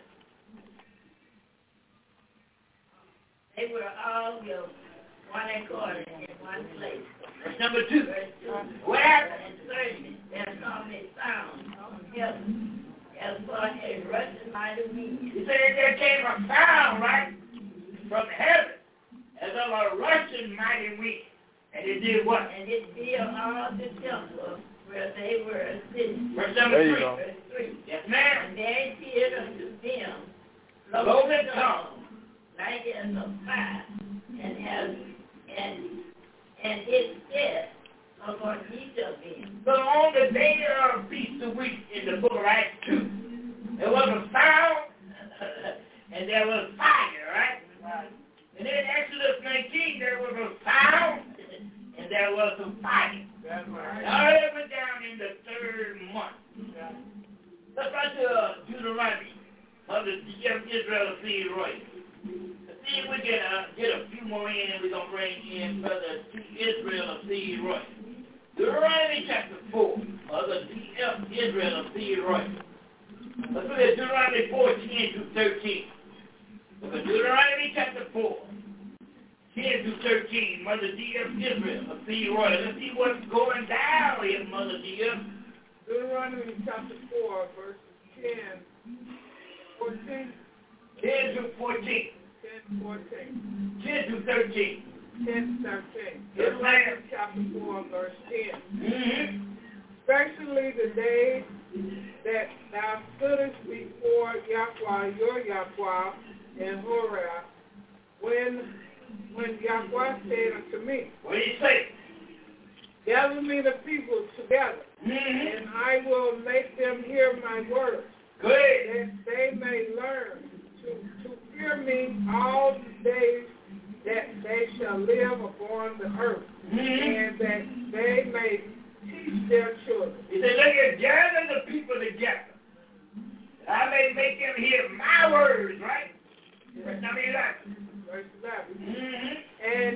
They were all one accord in one place.
Verse number 2.
Verse 2.
What happened?
And certainly there come a sound from heaven as for a rushing mighty wind.
He said there came a sound, right, from heaven as of a rushing mighty wind. And it did what?
And it filled all the temple where they were sitting.
Verse number 3.
Verse 3.
Yes, ma'am.
And there appeared unto them
Loaven tongue,
like as of fire, and it set upon each of them.
So on the day of Feast of Weeks in the book of Acts 2, there was a sound and there was fire, right? And then Exodus 19, there was a sound and there was some fire. All that went down in the 3rd month. Let's go to Deuteronomy. Mother Israel of see Roy. Let's see if we can get a few more in, and we're going to bring in Brother Israel of C. Roy. Deuteronomy chapter 4. Mother Israel of C. Roy. Let's look at Deuteronomy 4:10 through 13. Look at Deuteronomy chapter 4. 10 through 13. Mother Israel of C. Roy. Let's see what's going down here, Mother D.F.
Deuteronomy chapter 4, verses 10, 14.
10 through 14.
10, 14.
10 through 13.
10, 13.
Yes, ma'am.
Chapter 4, verse 10.
Mm-hmm.
Especially the day that thou stoodest before Yahweh, your Yahweh, in Horeb, when Yahweh said unto me,
What did he say?
gather me the people together,
Mm-hmm.
and I will make them hear my words,
Good.
that they may learn to fear me all the days that they shall live upon the earth,
Mm-hmm.
and that they may teach their children.
He said, let us gather the people together. I may make them hear my words, right? Verse number 11.
Verse 11.
Mm-hmm.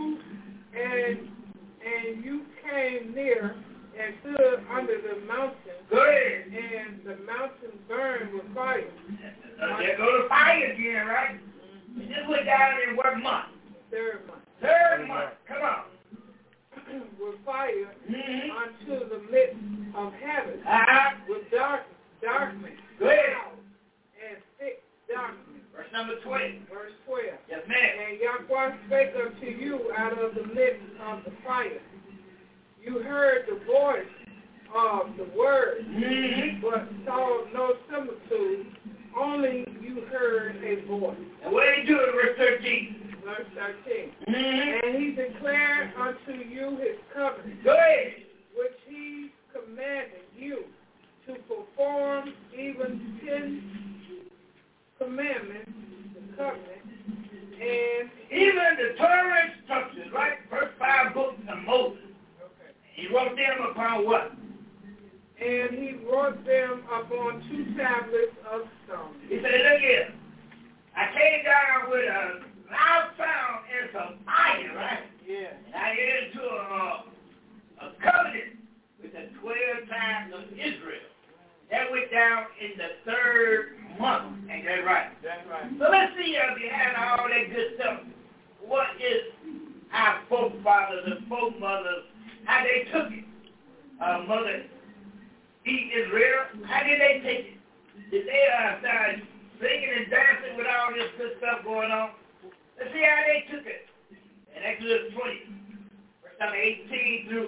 And you came near and stood under the mountain,
Good.
and the mountain burned with fire.
There go the fire again, right? And this went down in what month?
3rd month.
3rd month. Come on.
With fire
Mm-hmm.
unto the midst of heaven, with darkness,
Good.
clouds, and thick darkness.
Verse number 12.
Verse 12.
Yes, ma'am.
And Yahweh spake unto you out of the midst of the fire. You heard the voice of the word, but saw no similitude. Only you heard a voice.
And what did he do in verse 13?
Verse 13. And he declared unto you his covenant,
Go ahead.
which he commanded you to perform, even 10 commandments, the covenant, and
even the Torah instructions, right? First 5 books of Moses.
okay.
He wrote them upon what?
And he wrote them upon 2 tablets of stone.
He said, look here. I came down with a loud sound and some fire, right?
Yeah.
And I entered into a covenant with the 12 tribes of Israel. That went down in the 3rd month. Ain't that right?
That's right.
So let's see behind all that good stuff. What is our forefathers and foremothers, how they took it? Mother Israel, how did they take it? Did they start singing and dancing with all this good stuff going on? Let's see how they took it. In Exodus 20, verse number 18 through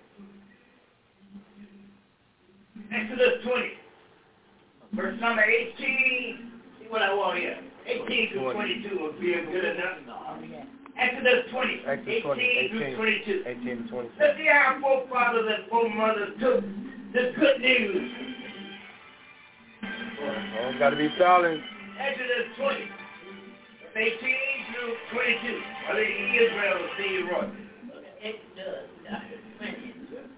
Exodus 20, verse number 18. See what I want here. 18 through 22 would be good enough. Exodus 20, 18 through 22.
18 to 22.
Let's see how forefathers and foremothers took this good news.
Oh, got to be silent.
Exodus 20, 18 through 22. Or the Israel will see you right.
Exodus chapter 20.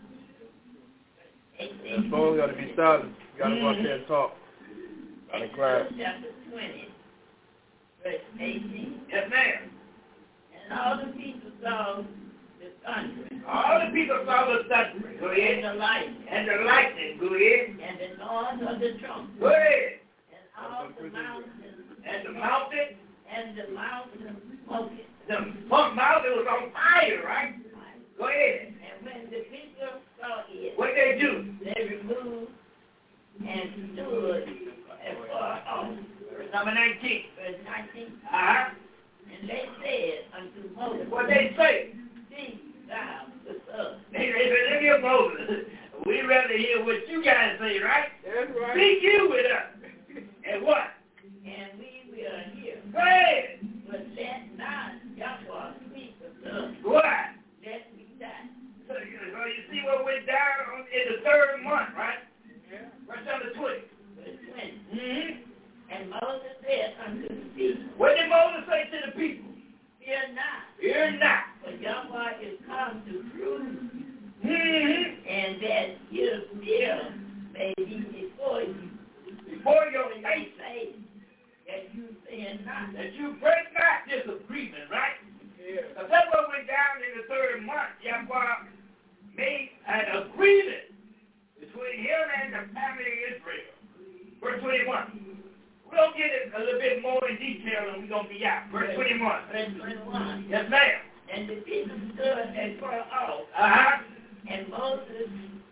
That phone got to be silent. You got to go up there and talk. Out of class.
Exodus chapter 20, verse 18.
Yes, ma'am.
And all the people saw the thunder.
All the people saw the thunder. Go ahead.
And the lightning.
And the lightning. Go ahead.
And the noise of the trumpet.
Go ahead.
And all the mountains.
And the mountain.
And the mountain smoking.
The mountain was on fire, right? Go ahead.
And when the people saw it,
What they do?
they removed and stood far off.
Verse number 19.
Verse 19.
Uh-huh.
And they said unto Moses,
What they say?
Speak thou with us.
They said, look here, Moses. We'd rather hear what you guys say, right?
That's right.
Speak you with us. And what?
And we will hear.
Go ahead.
But let not Yahweh speak with us.
What?
Let me die.
So you see what went down in the 3rd month, right?
Yeah.
Verse number 20.
Verse 20.
Mm-hmm.
And Moses said unto the people,
What did Moses say to the people?
Fear not,
Fear not.
for Yahweh is come to prove you,
Mm-hmm.
and that your fear may be before you.
Before your
They
face,
say that you fear not.
that you break not this agreement, right?
Yeah.
Because that's what went down in the 3rd month. Yahweh made an agreement between him and the family of Israel. Verse 21. We're going to get it a little bit more in detail and we're going to be out. Verse 21.
Verse 21.
Yes, ma'am.
And the people stood and far off,
Uh-huh.
and Moses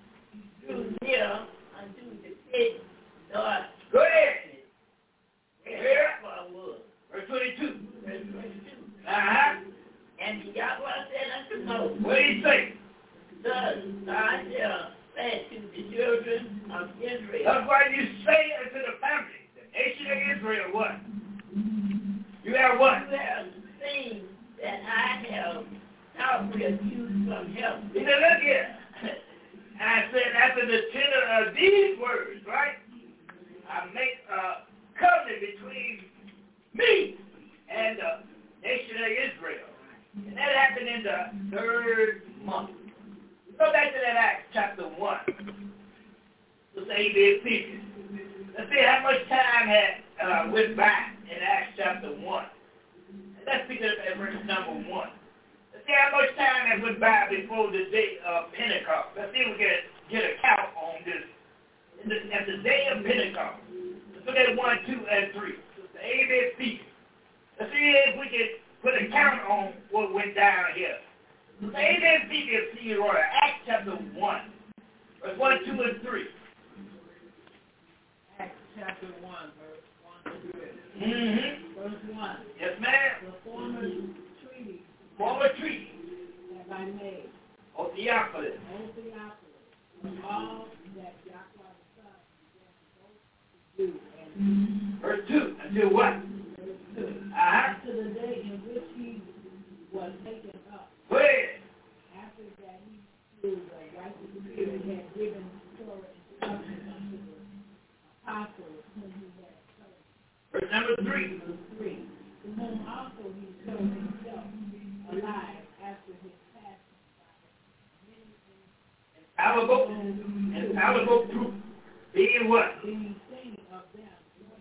drew near unto the pit door.
Go ahead.
Where
Here.
Yahweh was.
Verse 22.
Verse 22.
Uh-huh.
And Yahweh said unto Moses,
What did he say?
Thus thou shalt say to the children of Israel,
That's why you say unto the family, the nation of Israel, what? You have what?
you have seen that I have taught with you from heaven.
He said, look here. I said, after the tenor of these words, right, I make a covenant between me and the nation of Israel. And that happened in the 3rd month. Go back to that Acts chapter 1. Let's say they people. Let's see how much time had went by in Acts chapter 1. And let's pick it up at verse number 1. Let's see how much time had went by before the day of Pentecost. Let's see if we can get a count on this. At the day of Pentecost. Let's look at 1, 2, and 3. The amen speaking. Let's see if we can put a count on what went down here. The amen speaking, see you on Acts chapter 1. Verse 1, 2, and 3.
Acts chapter 1, verse 1 to 3.
Mm-hmm.
Verse 1.
Yes, ma'am.
The former treaty have I made.
O Theophilus.
Of all that Yahweh the Son began to do. And
Verse 2. Until what?
Verse 2.
To
the day in which he was taken up.
Go ahead.
After that he, through the righteous spirit, had given Torah instructions unto the apostles whom he had chosen.
Verse number 3.
Verse 3. To whom also he showed himself alive after his passing by many
infallible proof. Being what?
being seen of them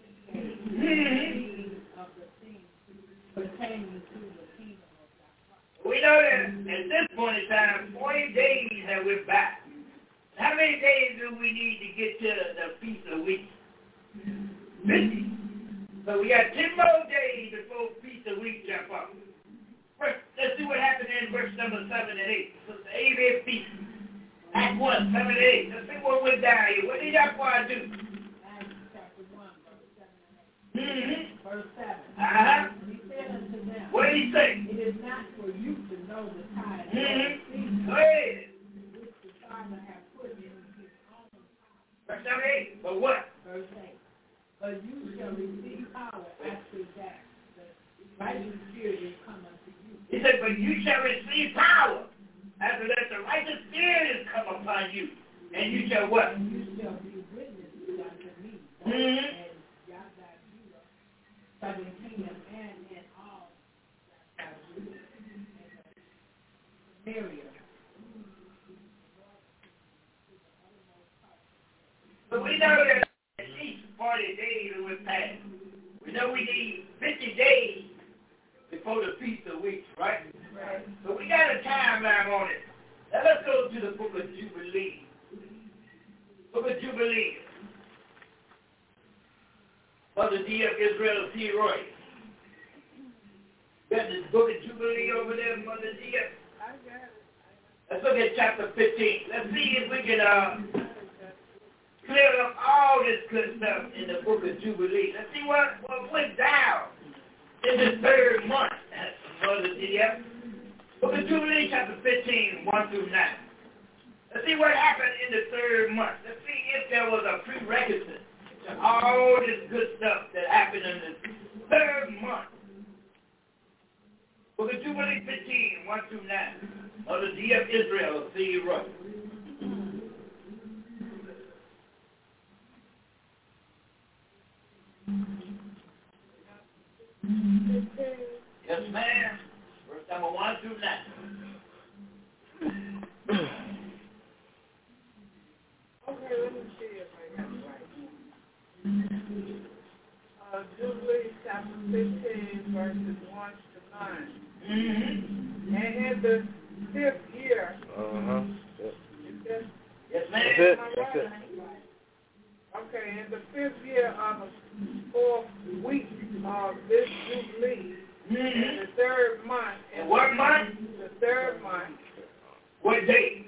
of the things pertaining to the kingdom of God.
We know that at this point in time, 40 days have went by. How many days do we need to get to the Feast of Weeks? 50. So we got 10 more days before Feast of Weeks jump up. First, let's see what happened in verse number 7 and 8. So it's the Amen Feast. Act 1, 7 and 8. Let's see what went down here. What did Yahweh do?
Acts chapter 1, verse 7 and 8. Verse 7. He said unto them,
What did he say?
it is not for you to know the time
Go ahead.
which the Father hath put in his own power.
Verse number 8. But what?
Verse 8. But you shall receive power after that the righteous spirit is come unto you.
He said, but you shall receive power after that the righteous spirit is come upon you. And you shall what?
And you shall be witnesses unto me. And Yahweh Judah, southern kingdom, and in all Yahweh Judah, and Samaria.
But we know that at least 40 days will pass. We know we need 50 days before the Feast of Weeks, right?
Right.
So we got a timeline on it. Now let's go to the book of Jubilee. Book of Jubilee. Mother D of Israel, C. Roy. Got this book of Jubilee over there, Mother D.
I got it.
Let's look at chapter 15. Let's see if we can clear up all this good stuff in the book of Jubilee. Let's see what went down in the third month. Mother D. Book of Jubilee, chapter 15, 1 through 9. Let's see what happened in the third month. Let's see if there was a prerequisite to all this good stuff that happened in the third month. Book of Jubilee 15, 1 through 9. Mother D of Israel, C. Roy. Yes, ma'am. Verse number 1 through 9.
Okay, let me see if I got it right. Jubilee chapter 15, verses 1 to 9.
Mm-hmm.
And in the 5th year.
Yes, ma'am.
That's it.
Okay, in the 5th year of the 4th week of this Jubilee, in the third month.
And what month?
The third month.
What date?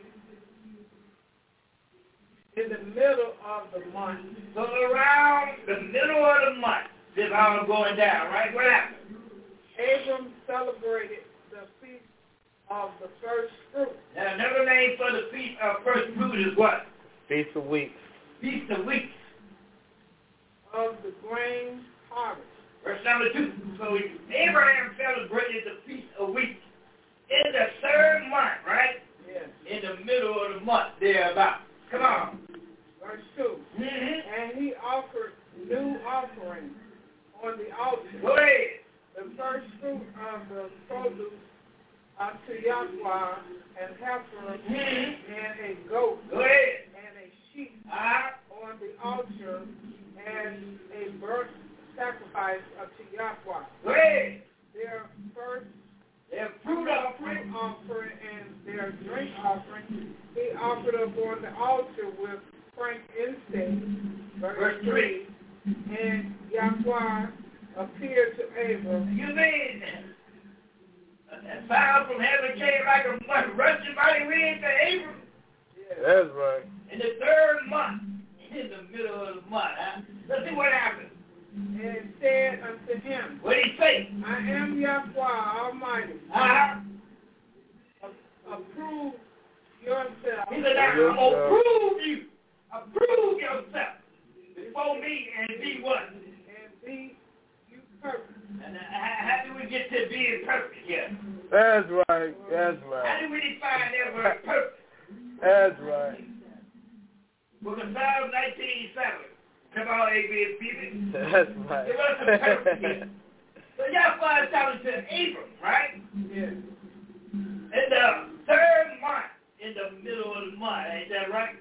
In the middle of the month.
So around the middle of the month, this all going down, right? What happened?
Abram celebrated the feast of the first fruit.
Now, another name for the feast of first fruit is what?
Feast of Weeks.
Feast of Weeks.
Of the grain harvest.
Verse number 2. So Abraham celebrated the Feast of Weeks in the third month, right?
Yes.
In the middle of the month, thereabout. Come on.
Verse 2. And he offered new offerings on the altar.
Go ahead.
The first fruit of the produce unto Yahweh, and heifer, and a goat,
Go ahead.
and a sheep on the altar, and a burnt sacrifice unto Yahweh.
Go ahead.
Their first
fruit offering
and their drink offering, he offered upon the altar with frank incense. Verse 3. And Yahweh appeared to Abram.
You mean that fire from heaven came like a rushing mighty wind to Abram?
Yes.
That's right.
In the third month, in the middle of the month. Let's see what happened.
and said unto him,
What did he say?
I am Yahweh Almighty. Approve yourself.
He said, I'm going to approve you. Approve yourself before me and be what?
And be you perfect.
And how do we get to being perfect here?
That's right. That's right.
How do we define that word perfect?
That's right.
Book of Psalms 19:7. Come on, A.B.S.
That's right.
It wasn't perfect yet. So Yahweh is talking to Abram, right?
Yes.
In the third month, in the middle of the month, ain't that right?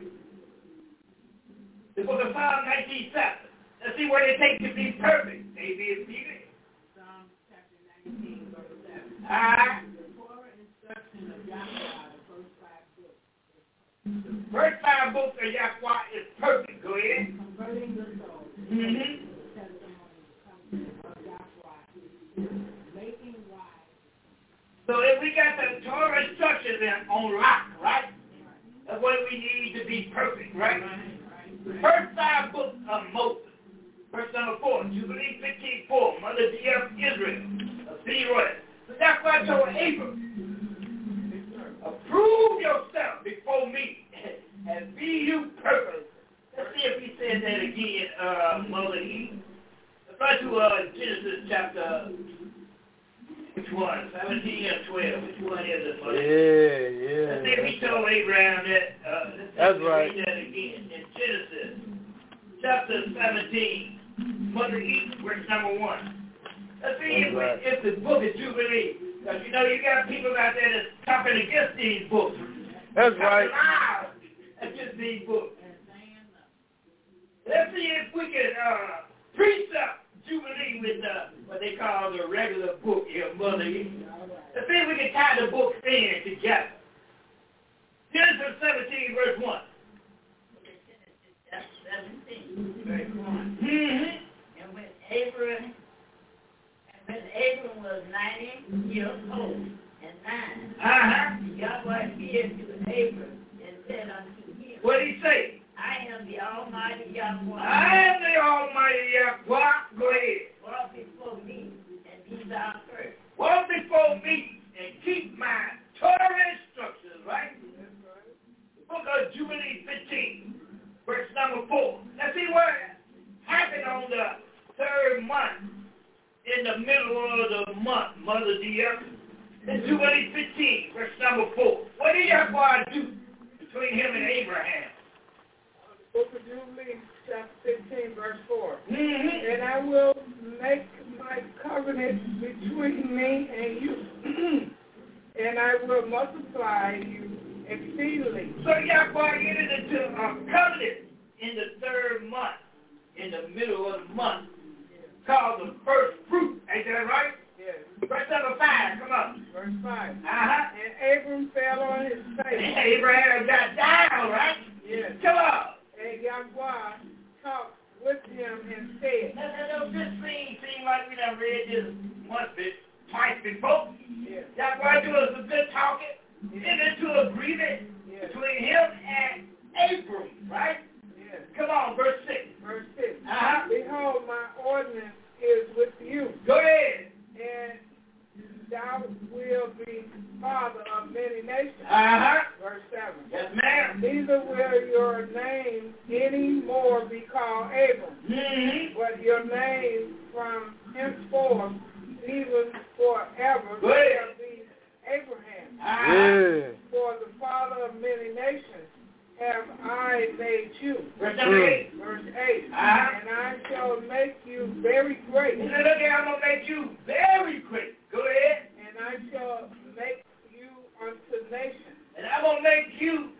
The book of Psalms 19:7. Let's see what it takes to be perfect. A.B.S.
Psalms chapter 19, verse 7.
The
Torah instruction of Yahweh, the first 5 books.
The first 5 books of Yahweh is perfect. Go ahead.
Converting the soul.
Mm-hmm.
Testimony of Yahweh. Making wise.
So if we got the Torah instructions on lock, right? That's what we need to be perfect, right? The first 5 books of Moses. Verse number 4, Jubilee 15:4, Mother dear of Israel, of Leroy. So that's why I told Abram, approve yourself before me and be you perfect. Let's see if he said that again, Mother Eve. Let's go to Genesis chapter, which one? 17 or 12? Which one is it, Mother?
Yeah.
Let's see if he told Abraham that.
That's right.
Read that again in Genesis chapter 17. Mother Eve, verse number 1. Let's see if the book of Jubilee, because you know you got people out there that's talking against these books.
That's right.
Loud against these books. Let's see if we can precept Jubilee with what they call the regular book here, Mother Eve. Let's see if we can tie the books in together. Genesis 17, verse 1.
Chapter 17, verse 1.
Mm-hmm.
And when Abram was 90 years old and 9, Yahweh appeared to Abram and said unto him,
What did he say?
I am the Almighty Yahweh.
I am the Almighty Yahweh. Go ahead.
Walk before me and be thou first.
Walk before me and keep my Torah instructions, right? The book of Jubilee 15, verse number 4. Let's see what happened on the 3rd month, in the middle of the month, Mother dear. In Jubilee 15, verse number 4. What did Yahweh do between him and Abraham?
Book of Jubilee, chapter 15, verse 4.
Mm-hmm.
And I will make my covenant between me and you, and I will multiply you exceedingly.
So Yahweh entered into a covenant in the 3rd month, in the middle of the month, called the first fruit. Ain't that right?
Yes.
Verse number 5, come on.
Verse 5.
Uh-huh.
And Abram fell on his face.
Abraham got down, right?
Yes.
Come on.
And Yahweh talked with him and said,
This thing seems like we done read this twice before.
Yes.
Yahweh do us a good talking.
Yes.
Get into agreement between him and Abram, right?
Yes.
Come on, verse 6.
Verse 6.
Uh-huh.
Behold, my ordinance is with you,
Go ahead.
and thou wilt be father of many nations.
Uh-huh.
Verse 7.
Yes, ma'am.
Neither will your name any more be called Abram,
Mm-hmm.
but your name from henceforth, even forever,
Go ahead.
shall be Abraham.
Uh-huh.
Yeah.
For the father of many nations have I made you.
Verse number 8.
Verse 8.
Uh-huh.
And I shall make you very great.
He said, look here, I'm going to make you very great. Go ahead.
And I shall make you unto nations.
And I'm going to make you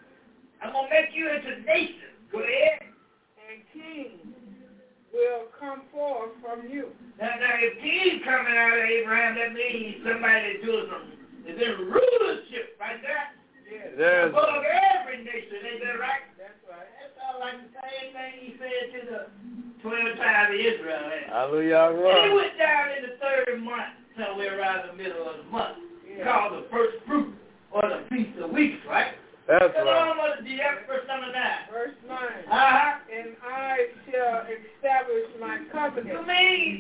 into nations. Go ahead.
And kings will come forth from you.
Now, if king coming out of Abraham, that means somebody that doing is in rulership right there.
Yes.
Yes.
Above every nation, ain't that right?
That's right.
That sounds like the same thing he said to the 12 tribes of Israel.
Hallelujah.
He went down in the 3rd month, somewhere around the middle of the month, called the first fruit, or the Feast of Weeks, right?
That's
Come
right.
on, Mother D, verse number 9.
Verse 9.
Uh-huh.
And I shall establish my covenant.
You mean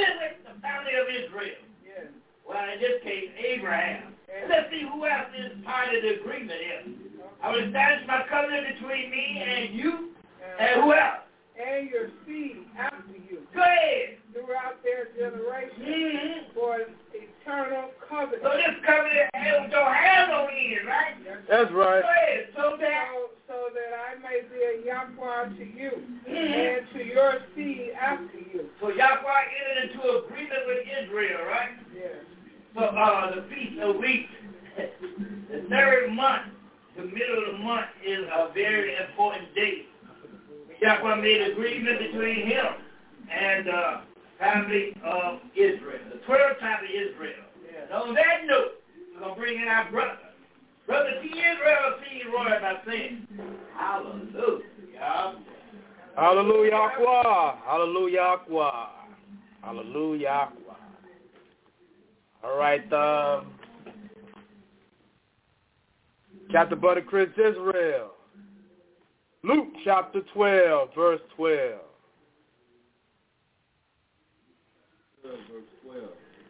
agreement with the family of Israel.
Yes.
Well, in this case, Abraham.
Yes.
Let's see who else is part of the agreement here. I will establish my covenant between me and you, and who else?
And your seed after you.
Go ahead.
Throughout their generation for an eternal covenant.
So this covenant don't have no end, right?
That's right.
Go ahead. So
that I may be a Yahweh to you and to your seed after you.
So Yahweh entered into agreement with Israel, right?
Yes.
So the Feast of Weeks, the third month, the middle of the month is a very important date. Yahweh made agreement between him and the family of Israel, the 12 tribes of Israel. Yeah. So on that note, we're going to bring in our brother. Brother T. Israel C. Roy by saying, hallelujah.
Hallelujah. Hallelujah. Hallelujah. All right. Chapter Brother Chris Israel. Luke chapter 12, verse 12.
Verse 12.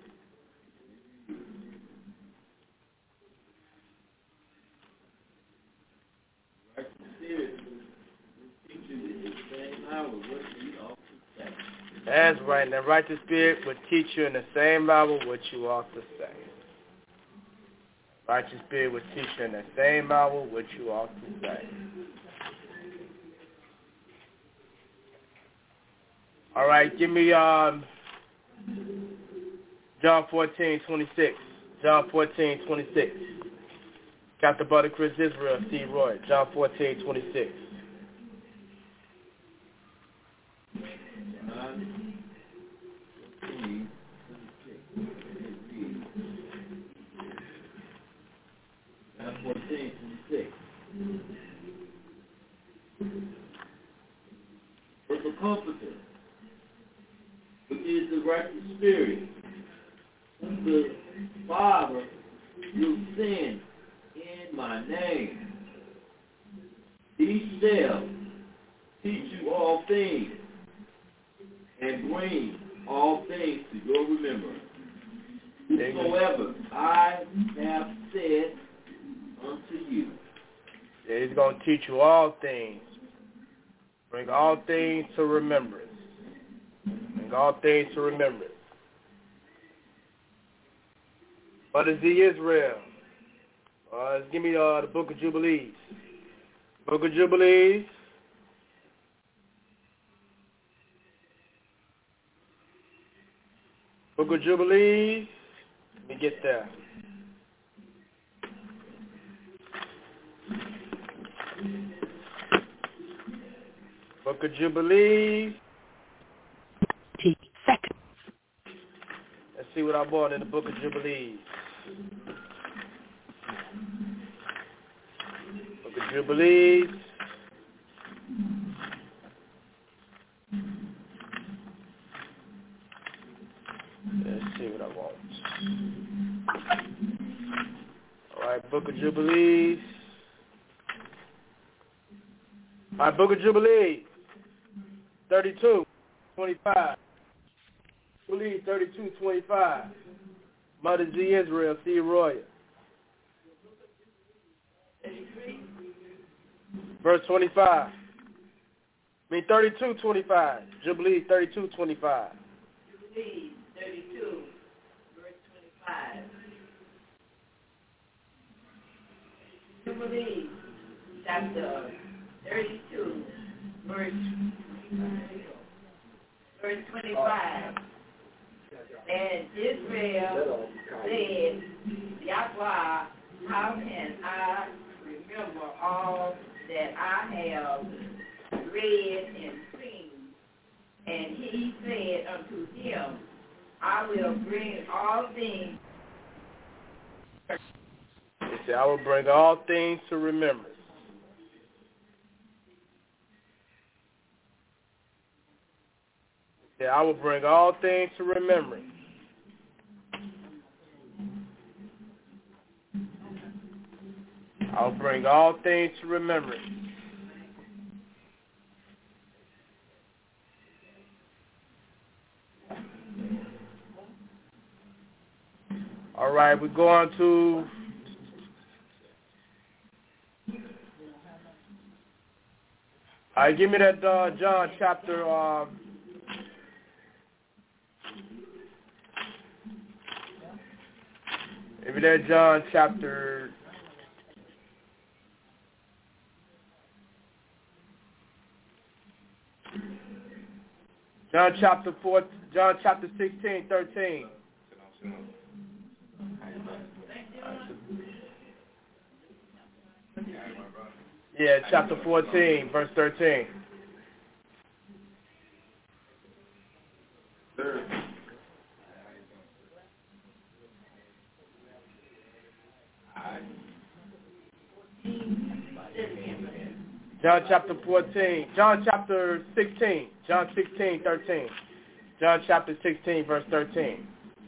Right spirit teach you in the same hour what you ought to say.
That's right. And the righteous spirit will teach you in the same hour what you ought to say. Righteous spirit will teach you in the same hour what you ought to say. All right, give me John 14:26. John 14:26. Captain Brother Chris Israel, C. Roy. John 14:26.
John 14:26. But the Comforter, which is the righteous spirit, whom the Father will send in my name, he shall teach you all things and bring all things to your remembrance, whatsoever I have said unto you.
Yeah, he's going to teach you all things. Bring all things to remembrance. Bring all things to remembrance. What is the Israel? Give me the Book of Jubilees. Book of Jubilees. Book of Jubilees. Let me get there. Book of Jubilees. Let's see what I bought in the Book of Jubilees. Book of Jubilees. Let's see what I want. All right, Book of Jubilees. All right, Book of Jubilees. 32:25. Jubilees 32:25. Mother G. Israel, C. Roy. Verse 25. 32:25. Jubilees 32:25.
Jubilees 32, verse 25. Jubilees chapter 32, verse 25. And Israel said, Yahweh, how can I remember all that I have read and seen? And he said unto him, I will bring all things.
He said, I will bring all things to remembrance. He said, I will bring all things to remembrance. I'll bring all things to remembrance. All right, we're going to all right, give me that John chapter give me that John chapter John chapter 16, 13. Yeah, chapter 14, verse 13. John chapter 14, John chapter 16, John 16, 13. John chapter 16, verse 13.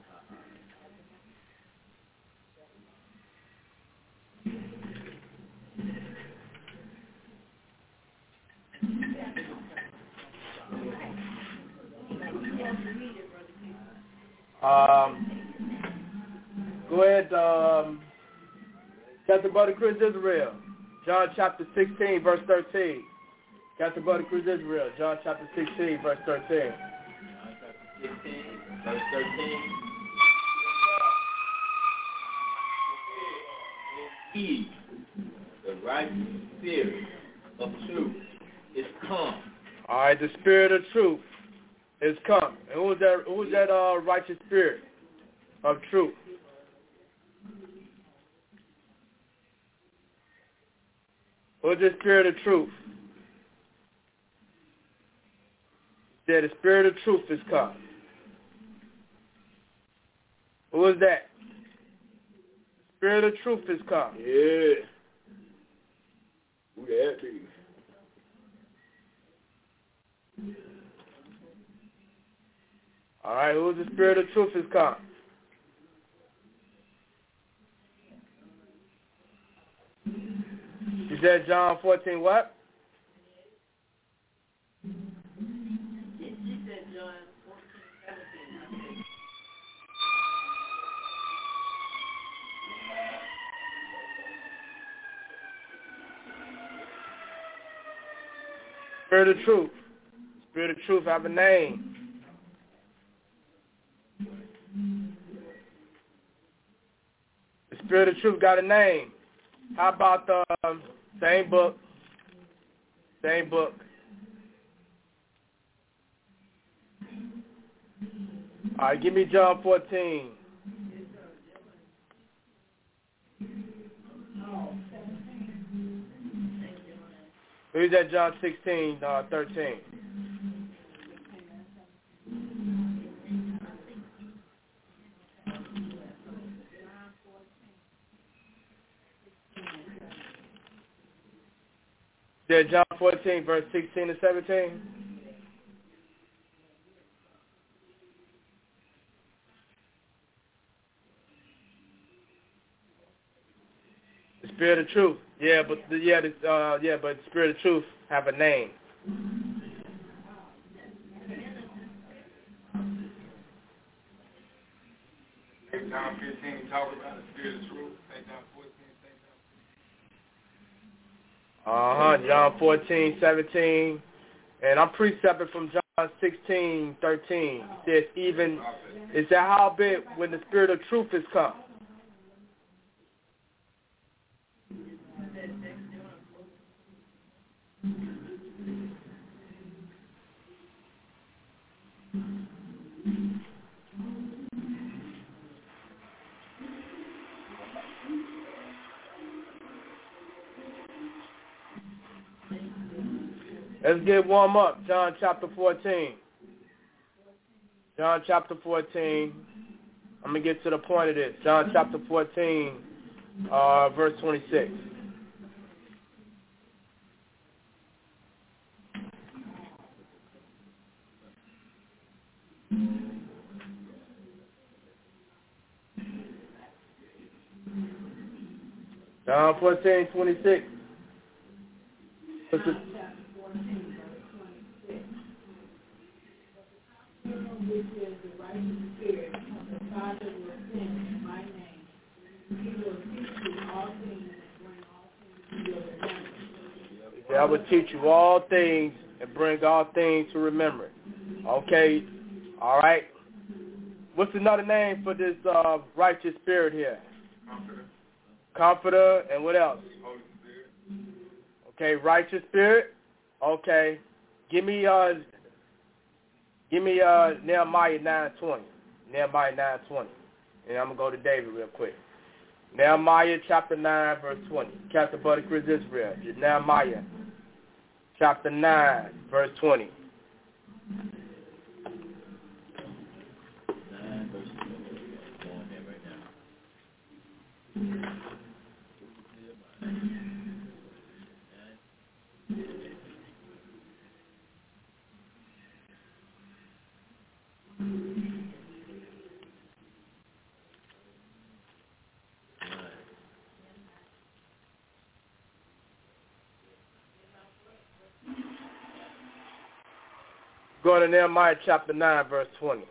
Go ahead, Captain Brother Chris Israel. John chapter 16, verse 13. Captain Brother Chris Israel. John chapter 16, verse 13.
John chapter 16, verse 13. He, the righteous spirit of truth, is come.
All right, the spirit of truth is come. And who's that righteous spirit of truth? Who's the spirit of truth? Yeah, the spirit of truth is come. Who is that? The spirit of truth is come.
Yeah. Who that be?
All right, who is the spirit of truth is come? You said John 14 what?
She said John 14, 17.
Spirit of truth. Spirit of truth have a name. The spirit of truth got a name. How about the same book? Same book. All right, give me John 14. Who's that? John 16, 13. Yeah, John 14, verse 16 to 17. The spirit of truth. Yeah, but the spirit of truth have a name.
John 15 talk about the spirit of truth. John 14,
John 14, 17. And I'm precepting from John 16, 13. It says it said howbeit when the spirit of truth is come. Let's get warm up. John chapter 14. John chapter 14. I'm going to get to the point of this. John chapter 14, verse 26. John 14, 26.
Which is the righteous spirit of the Father will send in my name.
I will teach you all things and bring all things to remembrance. Okay, all right. What's another name for this righteous spirit here? Comforter, and what else?
Holy Spirit.
Okay, righteous spirit. Okay, give me Nehemiah 9:20. Nehemiah 9:20, and I'm gonna go to David real quick. Nehemiah chapter 9 verse 20. Captain Buddy Chris Israel. Nehemiah chapter 9 verse 20.
9 verse 20. Going there right now.
Go to Nehemiah chapter 9 verse 20.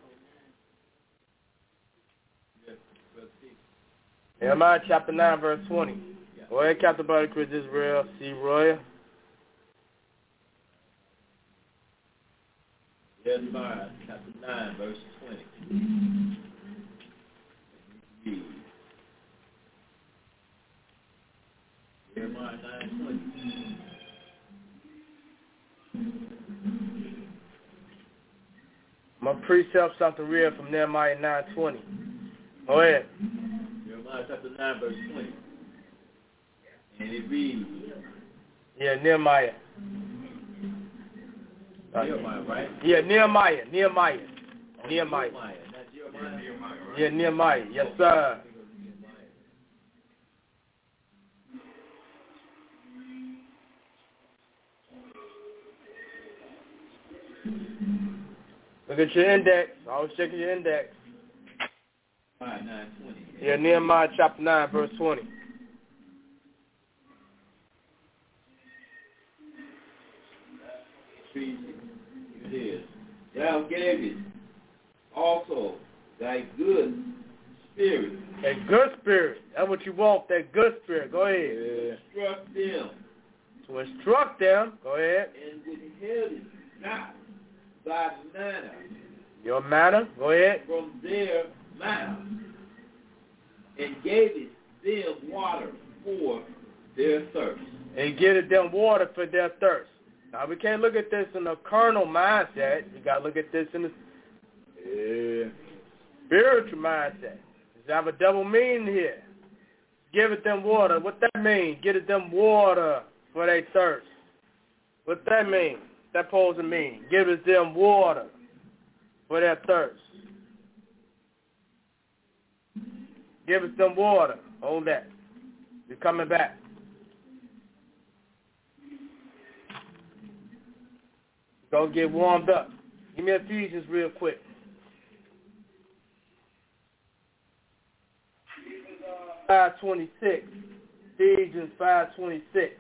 Nehemiah chapter 9 verse 20. Go ahead, Captain Buddy Chris Israel. C. Roy.
Nehemiah chapter 9 verse 20. Nehemiah 9:20.
I'm going to precept something real from Nehemiah 9:20. Go ahead.
Nehemiah chapter 9 verse 20. And it reads.
Yeah, Nehemiah.
Nehemiah, right?
Yeah, Nehemiah.
Not Jeremiah.
Yeah, Nehemiah. Yes, sir. Look at your index. Always checking your index.
Nehemiah 9:20.
Yeah, Nehemiah chapter 9, verse 20.
It is. Thou gavest also thy good spirit.
That good spirit. That's what you want, that good spirit. Go ahead.
Instruct them.
To instruct them. Go ahead.
And withheld not thy manna.
Your manna. Go ahead.
From their mouth. And gavest them water for their thirst.
And giveth them water for their thirst. Now, we can't look at this in a carnal mindset. We got to look at this in a spiritual mindset. Does it have a double meaning here? Giveth them water. What that mean? Giveth them water for their thirst. What that mean? That supposed to mean? Giveth them water for their thirst. Giveth them water. Hold that. We're coming back. Go get warmed up. Give me Ephesians real quick. Ephesians 5:26. Ephesians 5:26.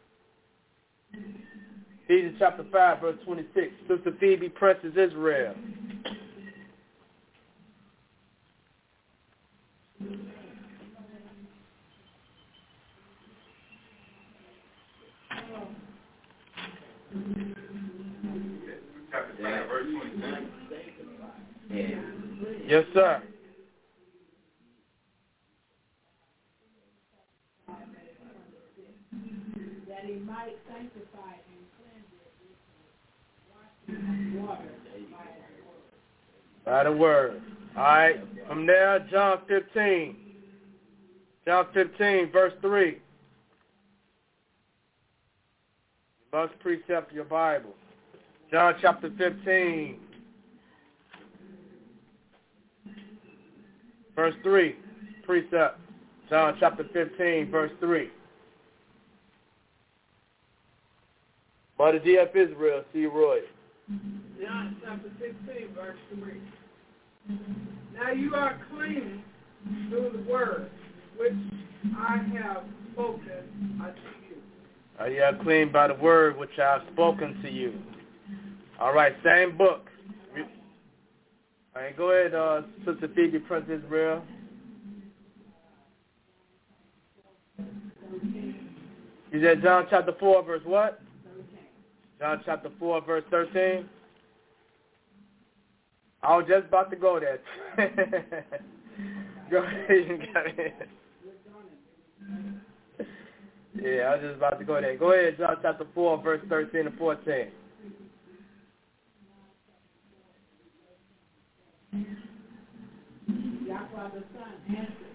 Ephesians chapter 5, verse 26. Sister Phoebe Princess Israel. Yes, sir.
That he might sanctify and cleanse it with water
by the word. All right. From there, John 15. John 15, verse 3. You must precept your Bible. John chapter 15. Verse 3, precept. John chapter 15, verse 3. Mother D.F. Israel, C. Roy.
John chapter 16, verse 3. Now you are clean through the word which I have spoken unto you.
You are clean by the word which I have spoken to you. All right, same book. All right, go ahead, Sister Phoebe Princess Israel. You said John chapter 4, verse what? 13. John chapter 4, verse 13. I was just about to go there. Go ahead. Yeah, I was just about to go there. Go ahead, John chapter 4, verse 13 and 14.
Yahweh the Son answered.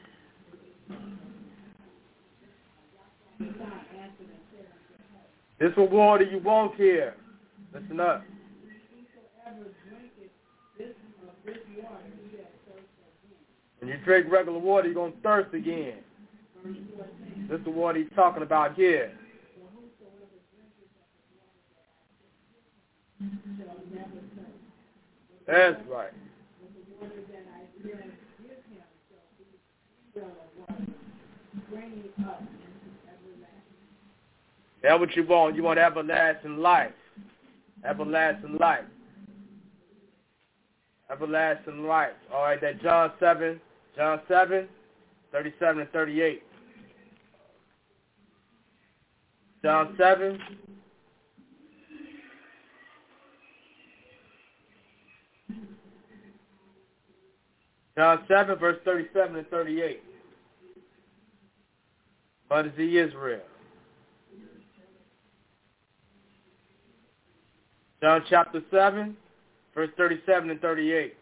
The Son answered and said unto her,
this is water you won't hear. Listen up.
whosoever drinketh this water shall thirst again.
When you drink regular water, you're going to thirst again.
Verse 14.
This is the water he's talking about here.
For whosoever drinketh of the water that I give him shall never thirst.
That's right.
But the water that I give him shall be well of water, springing up into everlasting.
That's what you want. You want everlasting life. Everlasting life. Everlasting life. All right, that John 7, 37 and 38. John 7. John 7, verse 37 and 38. But is he Israel? John chapter 7, verse 37 and 38.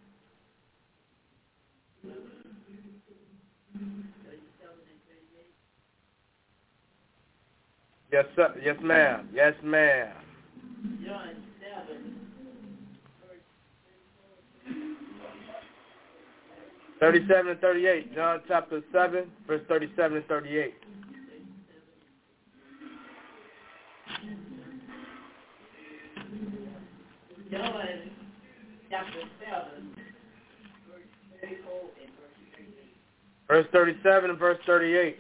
Yes, sir. Yes, ma'am. Yes, ma'am.
John 7,
37 and 38. John chapter 7, verse 37 and 38.
John chapter 7, verse 34 and verse 38.
Verse 37 and verse 38.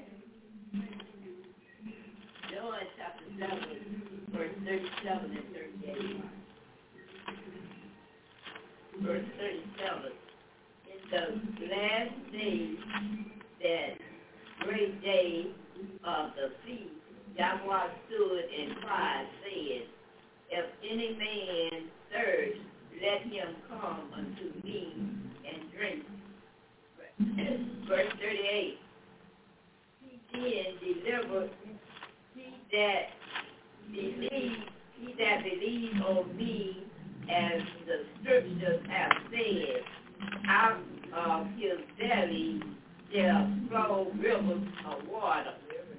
John chapter 7, verse 37 and 38. Verse 37. In the last day, that great day of the feast, Yahweh stood and cried, saying, if any man thirst, let him come unto me and drink. Verse 38. He then delivered he that believes on me, as the scriptures have said, out of his belly shall flow rivers of water.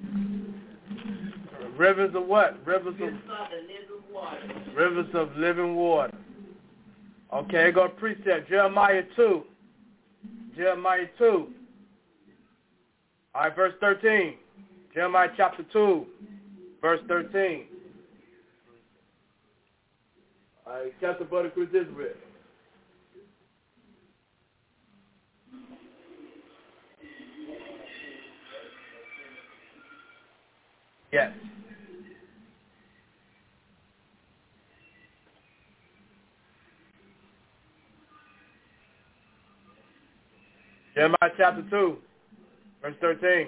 Rivers of what? Rivers of
the living water.
Rivers of living water. Okay, go to precept. Jeremiah 2. Jeremiah 2. All right, verse 13. Jeremiah chapter 2, verse 13. All right, chapter Brother Chris Israel. Yes. Jeremiah chapter 2, verse 13.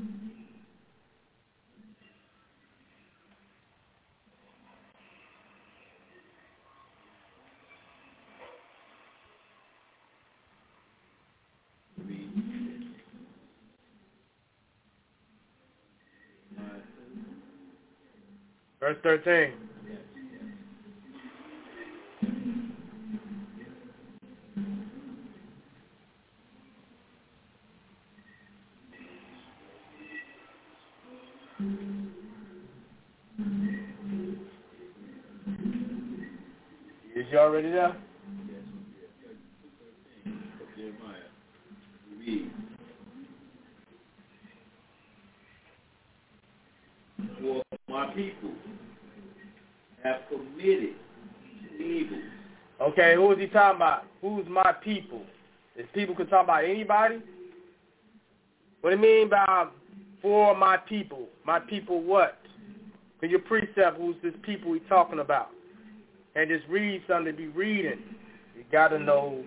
Verse 13. Is you already there?
Jeremiah. Read. For my people have committed evil.
Okay, who is he talking about? Who's my people? Is people could talk about anybody? What do you mean by for my people? My people what? Can you precept who's this people we talking about? And just read something to be reading. You gotta know.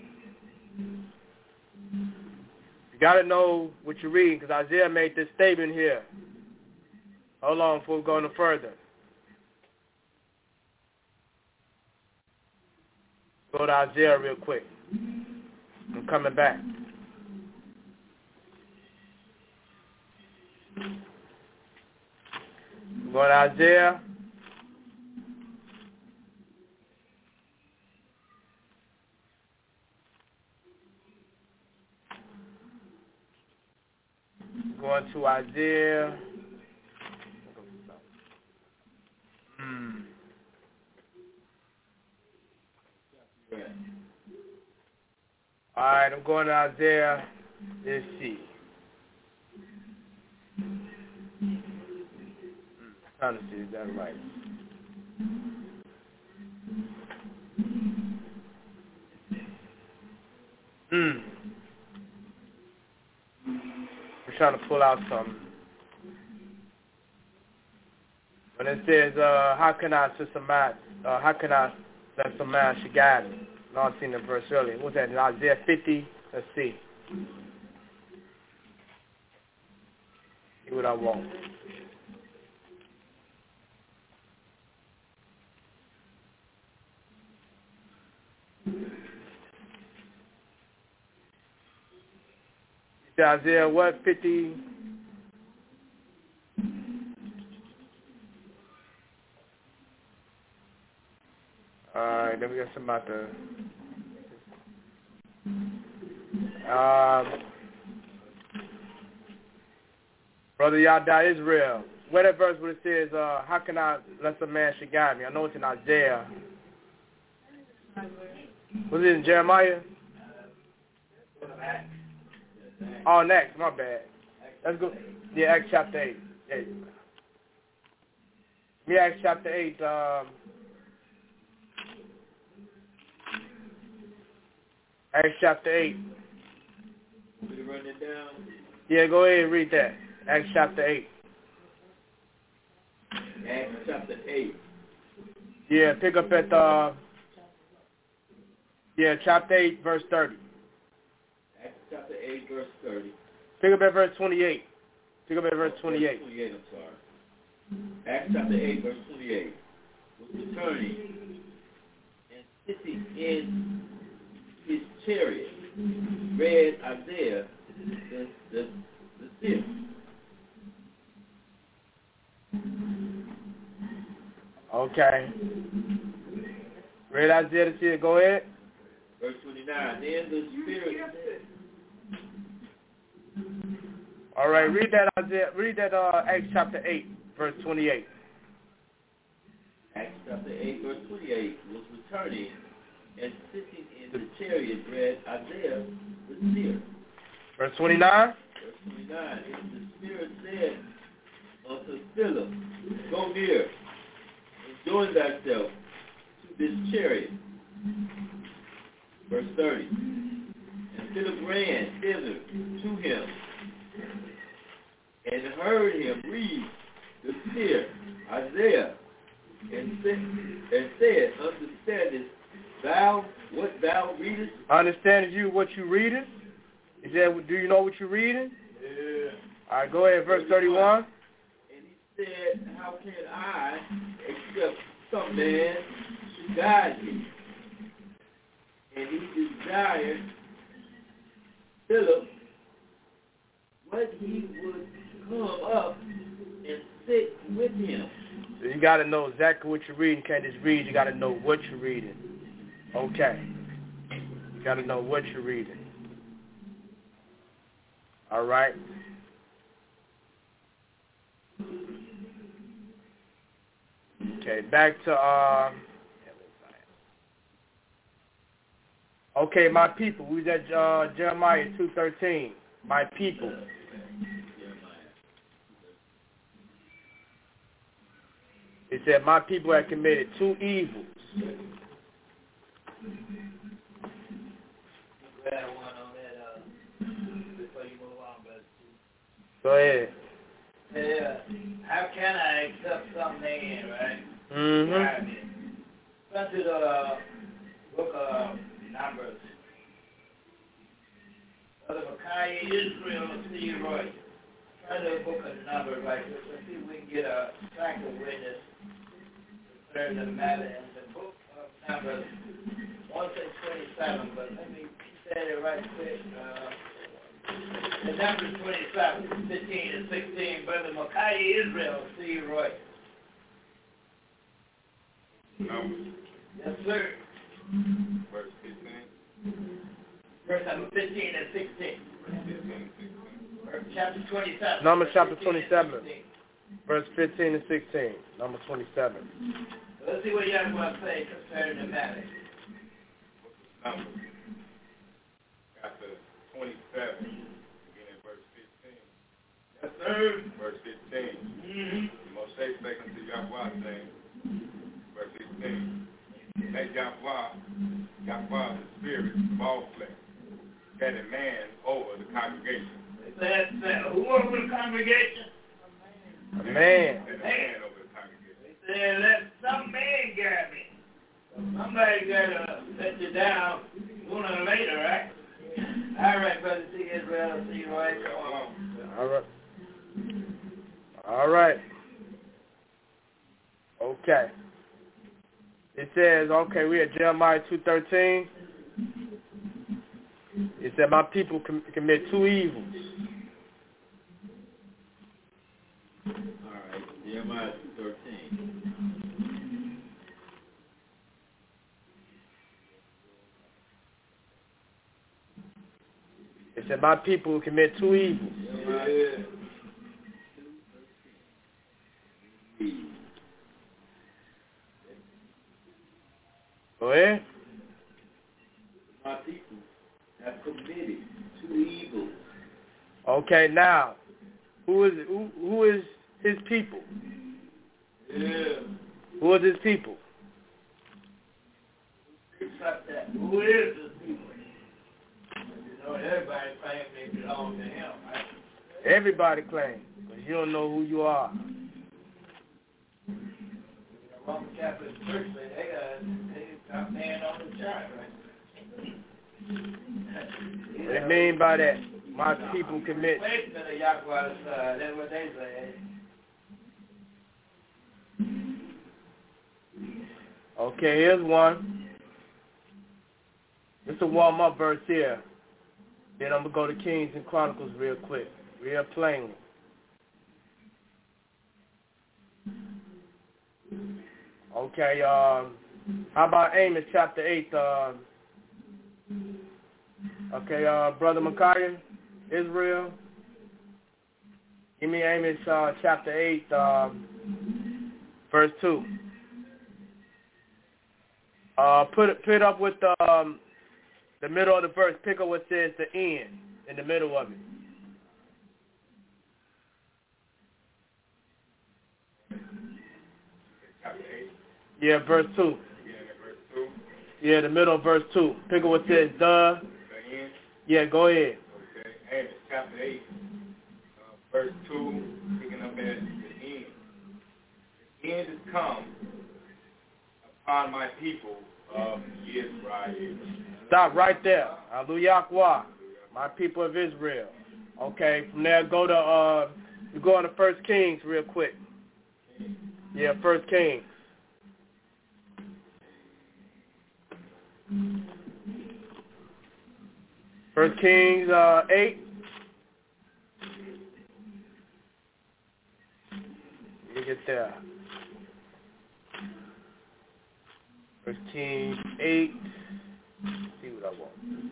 You gotta know what you're reading, because Isaiah made this statement here. Hold on before we go no further. Go to Isaiah real quick. I'm coming back. Go to Isaiah. Going to Isaiah. All right, I'm going to Isaiah. Let's see. Trying to see if that's right. I'm trying to pull out something. When it says, how can I let some man should guide me? No, I've seen the verse earlier. What's that, in Isaiah 50? Let's see. See what I want. Isaiah what? 50? Alright, then we got some about the Brother Yada Israel. Where that verse where it says, how can I let some man should guide me? I know it's in Isaiah. Was it in Jeremiah? Oh, next, my bad. Let's go. Yeah, Acts chapter 8. Yeah, Acts chapter 8. Acts chapter 8.
Will you run it down?
Yeah, go ahead and read that. Acts chapter 8.
Acts chapter 8.
Yeah, pick up at chapter 8, verse 30.
Acts chapter 8, verse 30.
Pick up at verse 28. Pick up at verse 28.
28, I'm sorry. Acts chapter 8, verse 28. Was returning and sitting in his chariot, read Isaiah the seer.
Okay. Read Isaiah the seer. Go ahead.
Verse 29. Then the Spirit said.
All right. Read that Isaiah. Read that Acts chapter 8, verse 28.
Acts chapter 8, verse 28 was returning and sitting in the chariot, read Isaiah the seer.
Verse 29.
Verse 29. And the Spirit said unto Philip, go near and join thyself to this chariot. Verse 30. And Philip ran thither to him and heard him read the seer Isaiah, and said, understandest thou what thou readest?
Understandest you what you reading? He said, do you know what you're reading?
Yeah.
All right, go ahead, verse 31.
And he said, how can I, except some man should guide me? And he desired Philip what he would come up and sit with him.
So you got to know exactly what you're reading. You can't just read. You got to know what you're reading. Okay. You got to know what you're reading. All right. Okay, back to okay, my people. We was at Jeremiah 2:13. My people. It said, my people have committed two evils. Go ahead.
Yeah. How can I accept some man, right?
Mm-hmm.
Come to the book of Numbers. Brother Micaiah Israel, Steve Roy. Another book of Numbers, right? Let's see if we can get a second witness concerning the matter. And the book of Numbers, 1:27, but let me say it right quick. The Numbers 27, 15 and 16, Brother Micaiah Israel, C. Roy.
Numbers.
Yes, sir.
Verse 15.
Verse 15 and 16.
Verse 15 and 16.
Chapter 27.
Numbers chapter 27, verse 15 and 16. Number 27.
Let's see what y'all want to say concerning the matter.
Numbers chapter 27, beginning at verse 15.
Yes, sir.
Verse 15. Moshe spake unto Yahweh, saying, verse 16, let Yahweh, the spirit of all flesh, set a man over the congregation.
Who over the congregation?
A man.
Set a man over the congregation.
They said, let some man guide me. Somebody got to let you down sooner or later, right? All right, Brother C. Israel, see you right. Come on.
All right. All right. Okay. It says, okay, we at Jeremiah 2:13. It said, my people commit two evils.
All right, Jeremiah 2:13.
It said, my people commit two evils.
Yeah.
Go ahead.
My people have committed two evils.
Okay, now, who is his people?
Yeah.
Who is his people?
Except that. Who is this people? You know, everybody claims they belong to him, right?
Everybody claims, but you don't know who you are.
The Roman Catholic Church, they got man on the chart, right?
What do you mean by that? My people commit.
Replacement of Yahweh, that's what they say.
Okay, here's one. This is a warm-up verse here. Then I'm going to go to Kings and Chronicles real quick, real plainly. Okay, how about Amos chapter 8? Okay, Brother Micaiah, Israel. Give me Amos chapter 8, verse 2. Put it up with the middle of the verse. Pick up what says the end in the middle of it. Yeah, verse 2. Yeah, the middle of verse 2. Pick up what says the. Yeah, go ahead.
Okay, Amos chapter 8, verse 2, picking up at the end. The end is come upon my people of Israel.
Stop right there. Hallelujah. My people of Israel. Okay, from there go to we go on to 1 Kings real quick. Yeah, 1 Kings. First Kings 8. Let me get there. First Kings 8. Let's see what I want.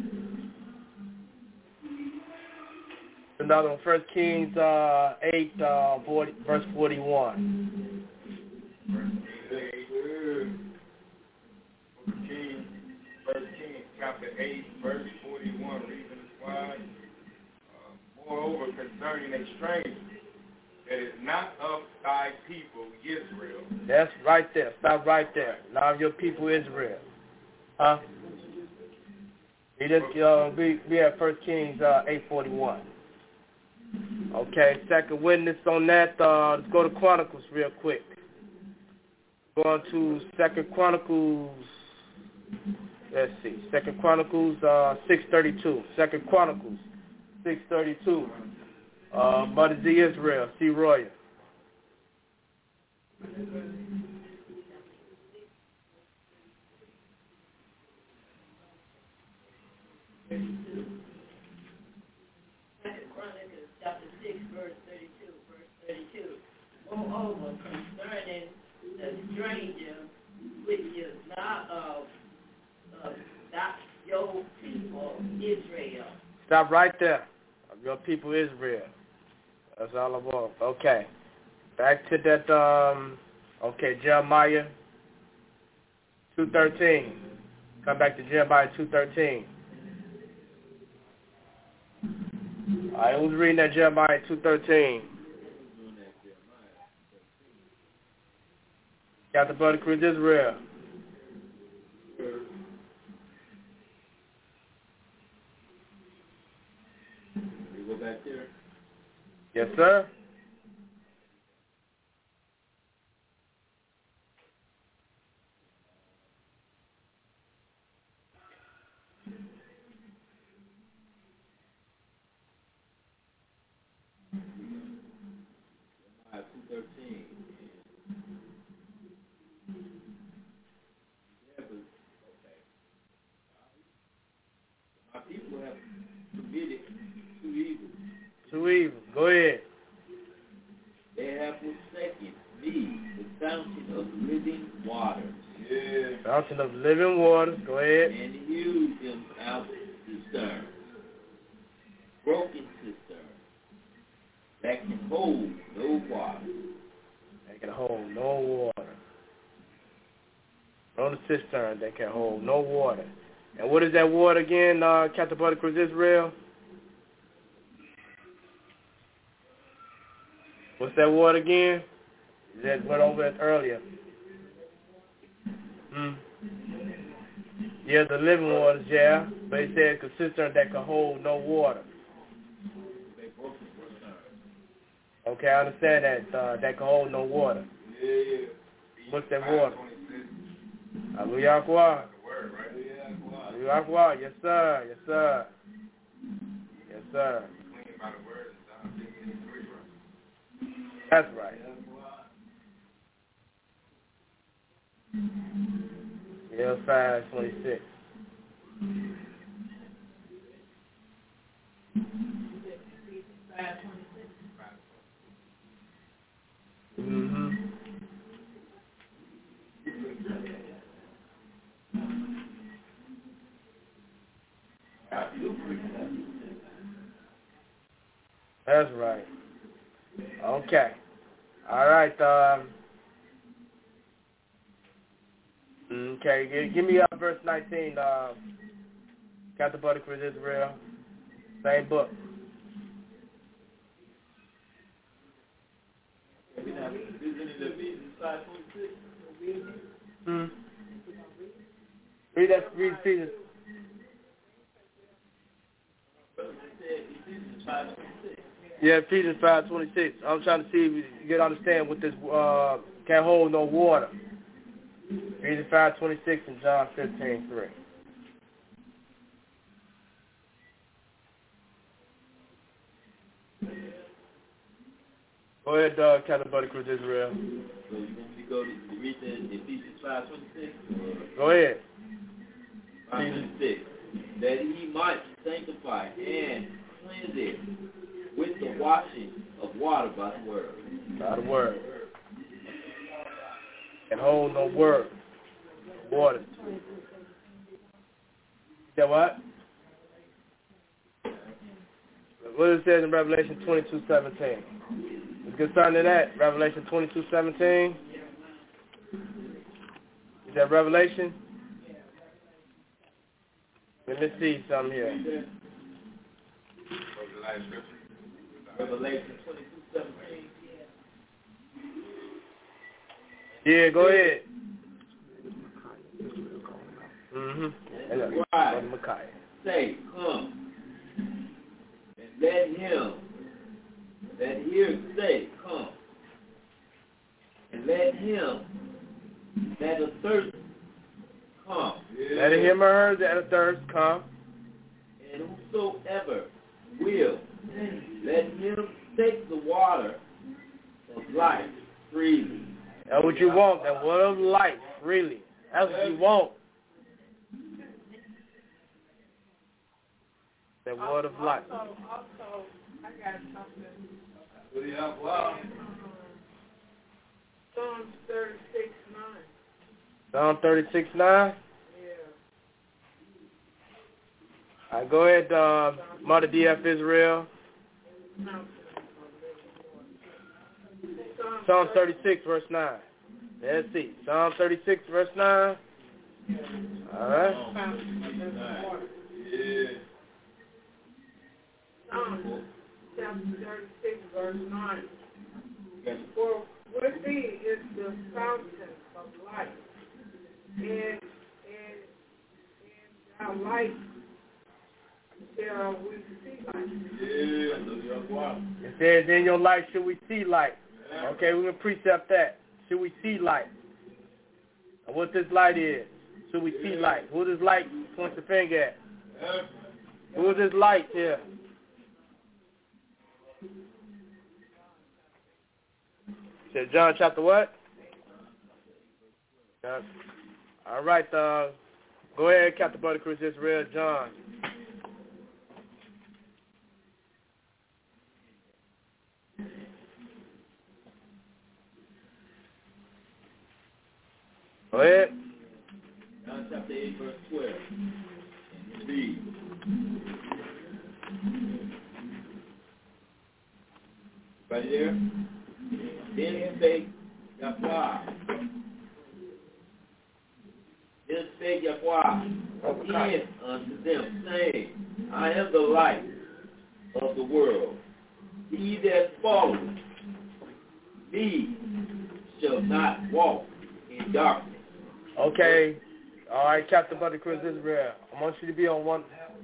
Another one. 1 Kings 8, 40, verse 41.
First Kings chapter 8, verse 41, reason is why. Moreover, concerning a stranger that is not of thy people Israel.
That's right there. Stop right there. Now your people Israel. Huh? We just we have 1 Kings 8:41. Okay, second witness on that. Let's go to Chronicles real quick. Going to 2 Chronicles. Let's see. 2 Chronicles 6:32. 2 Chronicles 6:32. Mother Z Israel, C. Royer.
Chronicles chapter 6, verse 32. Moreover, concerning the stranger, which is not of not your people Israel.
Stop right there. Of your people Israel. That's all I want. Okay. Back to that, Jeremiah 2:13. Come back to Jeremiah 2:13. All right, who's reading that Jeremiah 2:13? Got the Brother Chris Israel.
We go back there.
Yes, sir.
People have committed two evils.
Two evils. Go ahead.
They have forsaken me, the fountain of living waters.
Yeah. Fountain of living waters. Go ahead.
And hewed them out cisterns, broken cisterns that can hold no water.
That can hold no water. On the cistern that can hold no water. And what is that water again, Captain Brother Chris Israel? What's that water again? That went over it earlier. Yeah, the living waters, yeah. But it said a cistern that can hold no water. Okay, I understand that. That can hold no water.
Yeah.
What's that water? Aluyakwa. Aluyakwa. Yes, sir. Yes, sir. Yes, sir. That's right. Yeah, 5:26. That's right. Okay. All right. Okay. Give me verse 19. Captain Brother Chris Israel. Same book. Read Ephesians. Yeah, Ephesians 5:26. I'm trying to see if you can understand what this can't hold no water. Ephesians 5:26 and John 15:3. Go ahead, Captain Brother Chris Israel.
So you want me to go to read the Ephesians 5:26?
Go ahead.
5:26. That he might sanctify and cleanse it with the washing of water by the word.
By the word. And hold no word. Water. Yeah, what? What it says in Revelation 22:17. It's concerning that, Revelation 22:17. Is that Revelation? Let me see something here.
Revelation 22:17.
Yeah, go ahead.
Right. Say, come, and let him that hears say, come, and let him that athirst come.
Let him or her that athirst come.
And whosoever will, let him take the water of life freely.
That's what you want, that water of life freely. That's what you want. That water of life.
Also, I got something.
Wow.
Psalms 36:9.
Psalm 36:9.
Yeah.
All right, go ahead, Mother DF Israel. Psalm 36, verse 9. Let's see. Psalm 36, verse 9. All right.
Yeah.
Psalm chapter 36, verse 9. For with thee is the fountain of life, and thy light shall we see light.
It says, in your light should we see light. Okay, we're going to precept that. Should we see light? And what this light is? Should we see light? Who this light points the finger at? Who is this light here? Said John chapter what? All right, go ahead, Captain Brother Chris Israel, John. Go ahead.
John chapter 8, verse 12. Read. Right there. Then spake Yahweh. Again unto them, saying, I am the light of the world. He that followeth me shall not walk in darkness.
Okay. All right, Captain Brother Chris Israel. I want you to be on one.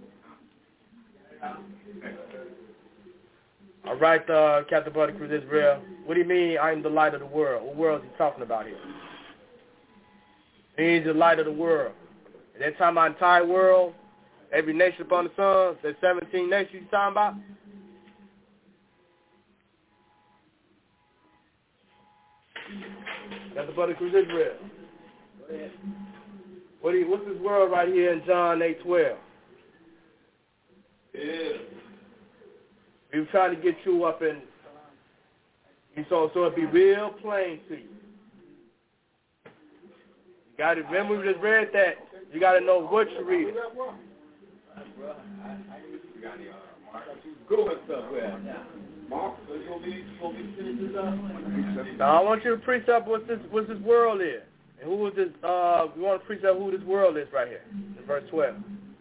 All right, Captain Brother Chris Israel. What do you mean I'm the light of the world? What world is he talking about here? He's the light of the world. Is that talking about the entire world? Every nation upon the sun? There's 17 nations he's talking about? Captain Brother Chris Israel. Go ahead. What's this world right here in John 8:12?
Yeah.
We were trying to get you up in, so it'd be real plain to you. You got to remember we just read that. You got to know what you're reading.
Go with somewhere.
Mark, so you gonna be finishing this up?
Now I want you to precept what this world is. And who is this, we want to precept who this world is right here, in verse 12.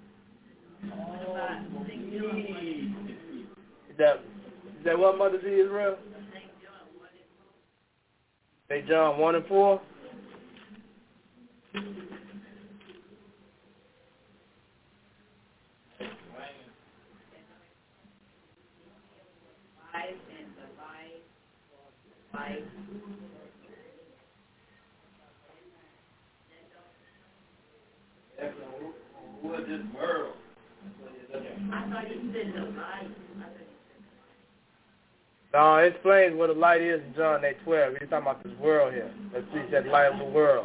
Is that what Mother Z Israel? St. John 1 and 4.
Who is this world?
I thought you said the light.
No, it explains what the light is in John 8:12. We're talking about this world here. Let's see, that light of the world.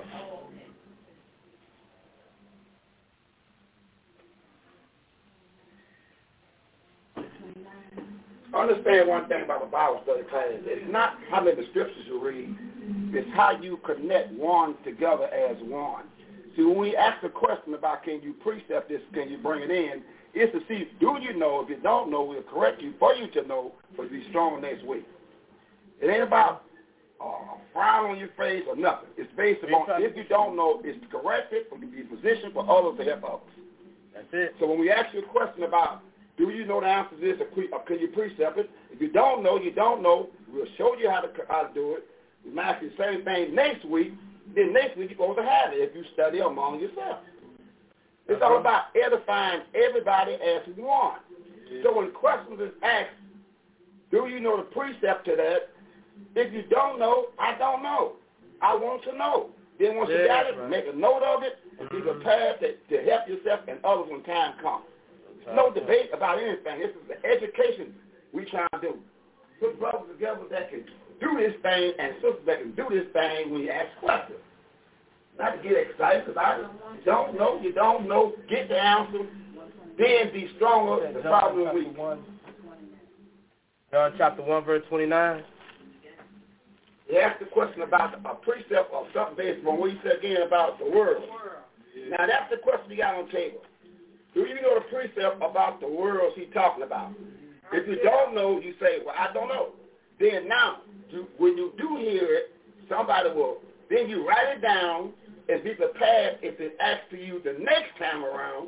Understand one thing about the Bible study class. It's not how many scriptures you read. It's how you connect one together as one. See, when we ask the question about can you precept this, can you bring it in, it's to see, do you know? If you don't know, we'll correct you for you to know, but be strong next week. It ain't about a frown on your face or nothing. It's based upon, if you don't know, it's to correct it, or to be positioned for others to help others.
That's it.
So when we ask you a question about, do you know the answer to this, or can you precept it? If you don't know, you don't know. We'll show you how to do it. We might ask you the same thing next week. Then next week you're supposed to have it if you study among yourself. It's all about edifying everybody as one. So when questions is asked, do you know the precept to that? If you don't know, I don't know. I want to know. Then once you got it, make a note of it and be prepared to help yourself and others when time comes. No debate about anything. This is the education we trying to do. put brothers together that can do this thing and sisters that can do this thing when you ask questions. Not to get excited because I don't know, you don't know, get the answer, then be stronger. The problem is weak.
John chapter 1, verse 29.
He asked the question about a precept or something based on what he said again about the world. Now that's the question you got on the table. Do you know the precept about the world he's talking about? If you don't know, you say, well, I don't know. Then now, when you do hear it, somebody will, then you write it down and be prepared if it asks to you the next time around.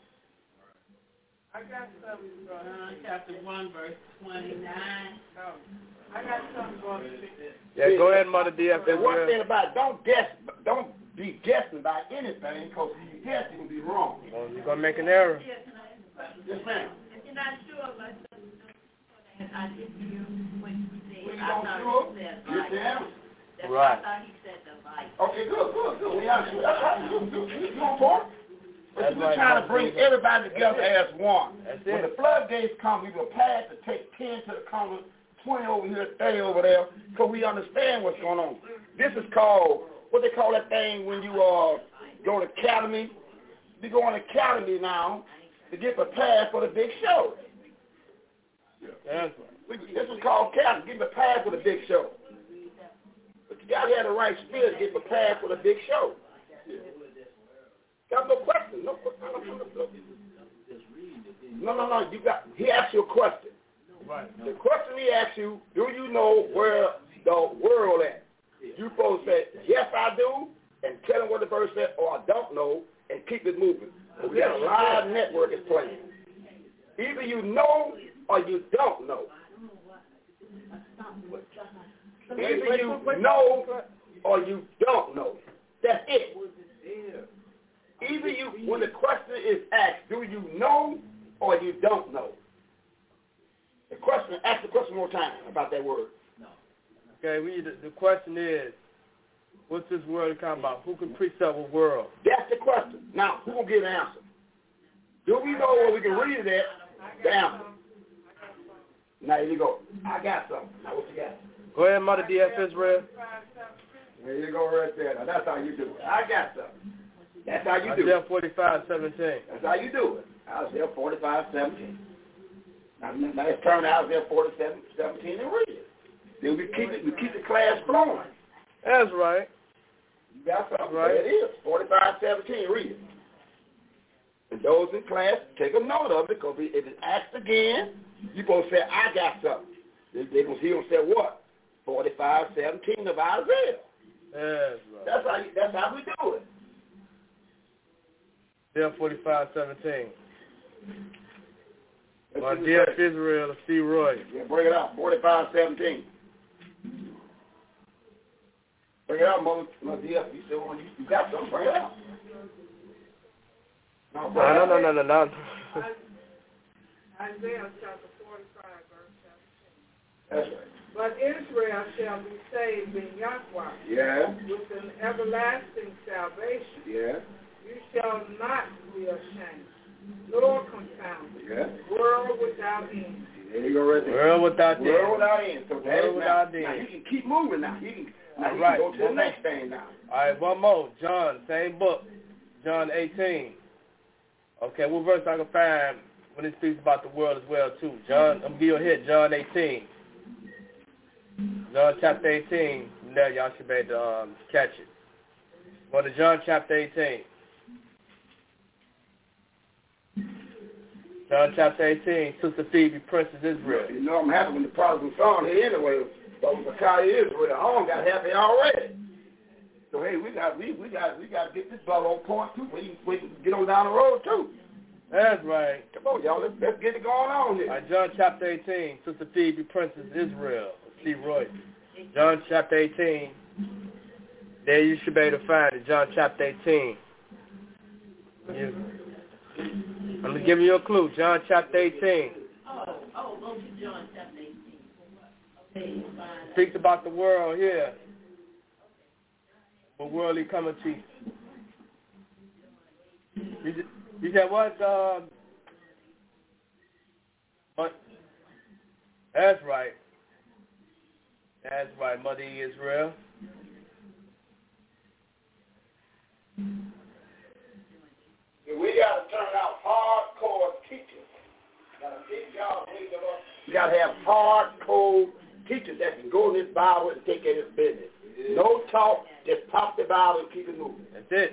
I got something from John chapter 1, verse 29. I got something from
Yeah, go ahead, Mother DF.
And one thing about it, don't be guessing about anything, because if you guess, you can be wrong.
Oh, you're going to make an error.
Yes, ma'am.
You're not sure about something. I didn't hear what you said.
When you don't sure, get the answer.
Right.
I thought he said the light.
Okay, good. We are sure. That's right. You on board?
That's
We're
right,
trying to bring everybody together as one.
That's
When
it.
the floodgates come, we will pass to take 10 to the corner, 20 over here, 30 over there, because we understand what's going on. This is called, what they call that thing when you go to academy. You go on academy now to get prepared for the big show.
That's
This is called academy, get prepared for the big show. But you got to have the right spirit to get prepared for the big show. Got no question. No. He asked you a question.
right.
The question he asked you, do you know where the world at? You supposed to say, yes, I do, and tell him what the verse said, or I don't know, and keep it moving. But we got a live network is playing. Either you know or you don't know. Either you know or you don't know. That's it. Either you, when the question is asked, do you know or you don't know? The question, ask the question one more time about that word.
Okay, the question is, what's this word talking about? Who can precept a world?
That's the question. Now, who will give an answer? Do we know where we can read it at? The answer. Now, here you go. I got something. Now, what you got?
Go ahead, Mother DF Israel.
There you go right there. Now, that's how you do it. I got something. That's how you do
Isaiah
it.
45:17.
That's how you do it. Isaiah 45:17. Now, let's turn to Isaiah 47:17 and read it. Then we keep the class flowing.
That's right.
You got something.
Right.
There it is. 45:17. Read it. And those in class, take a note of it, because if it's asked again, you're supposed to say, I got something. They're going to hear him say what? 45:17 of Isaiah.
That's right.
That's how we do it.
Isaiah 45:17. My dear Israel, C. Roy.
Yeah, bring it out. 45:17. Bring it out, Mother dear. You still want you got something? Bring it out.
No.
Isaiah chapter 45, verse 17.
That's right.
But Israel shall be saved in Yahweh.
Yeah.
With an everlasting salvation.
Yeah.
You shall not be ashamed, nor confounded.
Yeah.
World without end.
There you go right there.
World without end.
World without end. So
World without end.
Now you can keep moving now. You can
right.
go to the next thing now.
All right, one more. John, same book. John 18. Okay, what verse I can find when it speaks about the world as well, too? John, I'm going to give you a hit. John 18. John chapter 18. From there, y'all should be able to catch it. Go to John chapter 18. John chapter 18, Sister Phoebe, Princess Israel.
You know I'm happy when the prodigal son here anyway, but with Micaiah Israel, I don't got happy already. So hey, we got to get this brother on point too. We can get on down the road too.
That's right.
Come on, y'all, let's get it going on here.
All right, John chapter 18, Sister Phoebe, Princess Israel, C. Roy. John chapter 18. There you should be able to find it. John chapter 18. I'm going to give you a clue. John chapter 18.
Go to John chapter 18. Okay, fine.
Speaks about the world here. What world he coming to? You said what? What? That's right. That's right, Mother Israel.
We got to turn out hardcore teachers. You got to have hardcore teachers that can go in this Bible and take care of this business. No talk, just pop the Bible and keep it moving.
That's it.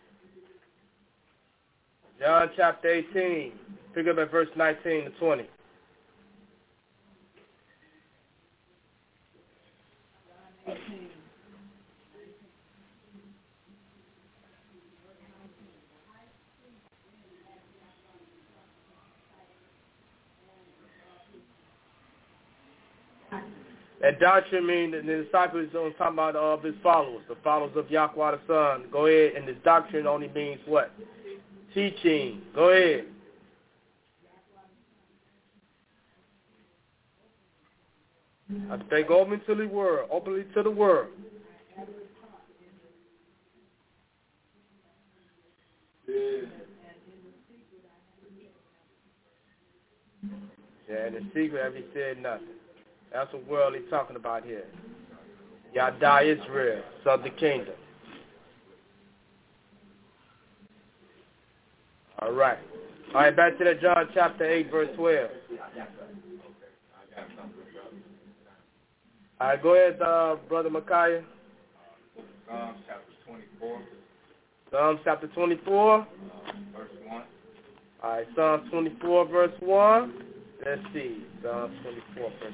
John chapter 18, pick up at verse 19 to 20. That doctrine means that the disciples don't talk about his followers, the followers of Yahweh the Son. Go ahead, and this doctrine only means what? Teaching. Go ahead. I speak openly to the world, openly to the world. Yeah, in the secret have he said nothing. That's what world he's talking about here. Yada Israel, southern kingdom. All right. All right, back to that John chapter 8, verse 12. All right, go ahead, Brother Micaiah.
Psalms chapter 24.
Psalms chapter 24.
Verse 1.
All right, Psalms 24, verse 1. Let's see. Psalms 24, verse 1.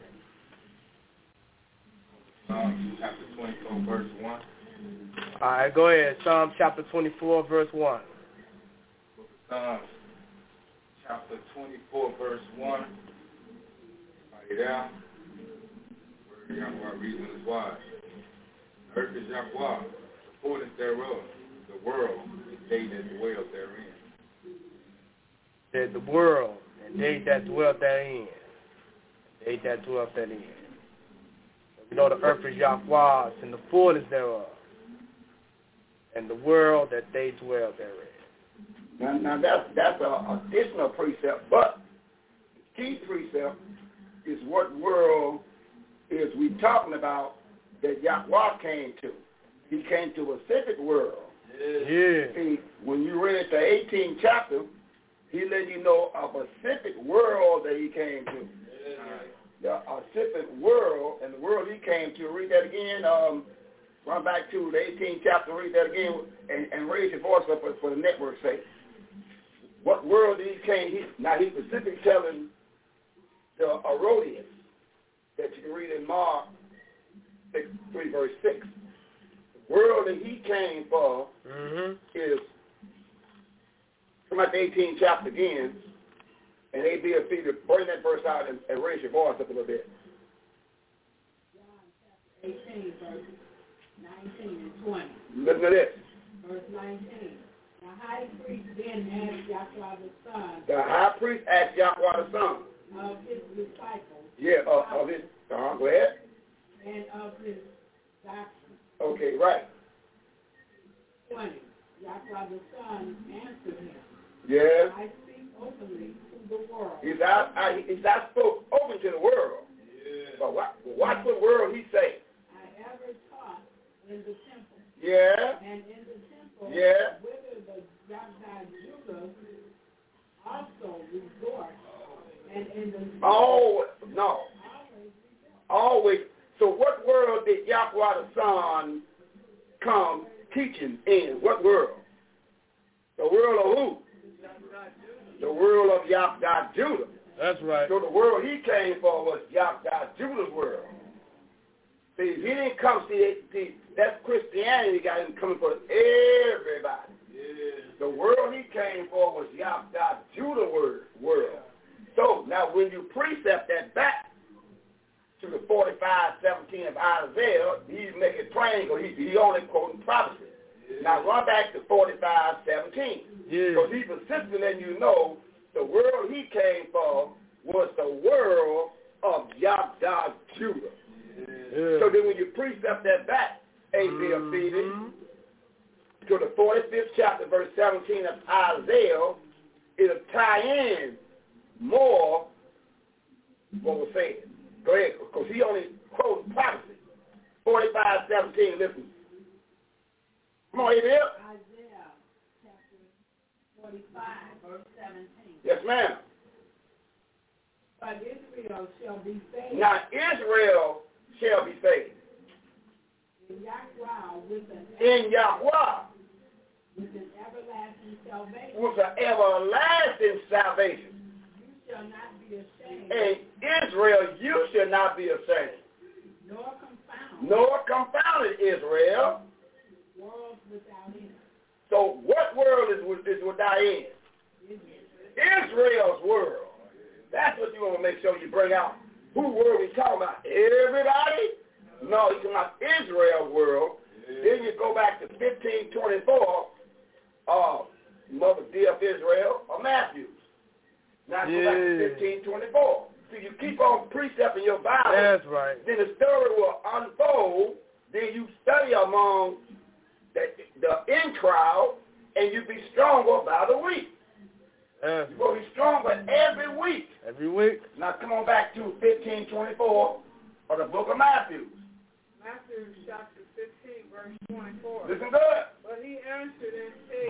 Psalms chapter 24, verse 1.
All right, go ahead. Psalms chapter 24, verse 1.
Psalms chapter 24, verse 1. Right there. Word of Yahweh, reason is wise. Earth is Yahweh, the fullness thereof, the world, and they that dwell therein.
Said the world, and they that dwell therein. They that dwell therein. We know the earth is Yahweh's and the fullness thereof, and the world that they dwell therein.
Now that's an additional precept, but the key precept is what world is we talking about that Yahweh came to. He came to a specific world.
Yeah.
See, when you read the 18th chapter, he let you know a specific world that he came to. A specific world, and the world he came to. Read that again. Run back to the 18th chapter. Read that again, and raise your voice up for the network's sake. What world he came? Now he's specifically telling the Herodians that you can read in Mark 3 verse 6. The world that he came for is, come out the 18th chapter again, and ABFC to bring that verse out and raise your voice up a little bit.
John chapter 18, verse 19 and 20.
Listen to this.
Verse 19. The high priest then asked Yahweh the Son.
The high priest asked Yahweh the Son.
Of his disciples.
Yeah, of his, go ahead.
And of his doctrine.
Okay, right.
20. Yahweh the Son answered him.
Yes.
I speak openly to the world.
He's not spoke open to the world. Yeah. But watch what world he say.
I ever taught in the temple.
Yeah.
And in the temple,
yeah.
whither the Yahweh Judah also resort. And in the always. So what world did Yahweh the Son come teaching in? What world? The world of who? The world of Yahweh Judah.
That's right.
So the world he came for was Yahweh Judah's world. See, he didn't come, see, that's Christianity got him coming for everybody. Yeah. The world he came for was Yahweh Judah's world. So now when you precept that back to the 45:17 of Isaiah, he's making plain because he only quoting prophecy. Yeah. Now run back to 45:17.
Yeah.
Because he's specifically letting you know the world he came for was the world of Yahweh Judah. Yeah. So then when you precept that back, ABFC, to the 45th chapter, verse 17 of Isaiah, it'll tie in more what was said. Go ahead, because he only quotes prophecy. 45:17, listen. Come on, you there?
Isaiah chapter 45, verse 17.
Yes, ma'am.
But Israel shall be saved.
Now Israel shall be saved.
In Yahweh with an everlasting salvation.
With an everlasting salvation.
You shall not be ashamed.
In Israel, you shall not be ashamed.
Nor
confounded Israel.
World without end.
So what world is without end? Israel's world. That's what you want to make sure you bring out. Who world we talking about? Everybody? No, you're talking about Israel's world. Then you go back to 15:24, Mother D.F. Israel or Matthews. Now go back to 15:24. So you keep on precepting your Bible.
That's right.
Then the story will unfold. Then you study among the in crowd, and you be stronger by the week. You're going to be stronger every week.
Every week.
Now come on back to 15:24 of the book of Matthew.
Matthew chapter 15, verse 24.
Listen good.
But he answered and said,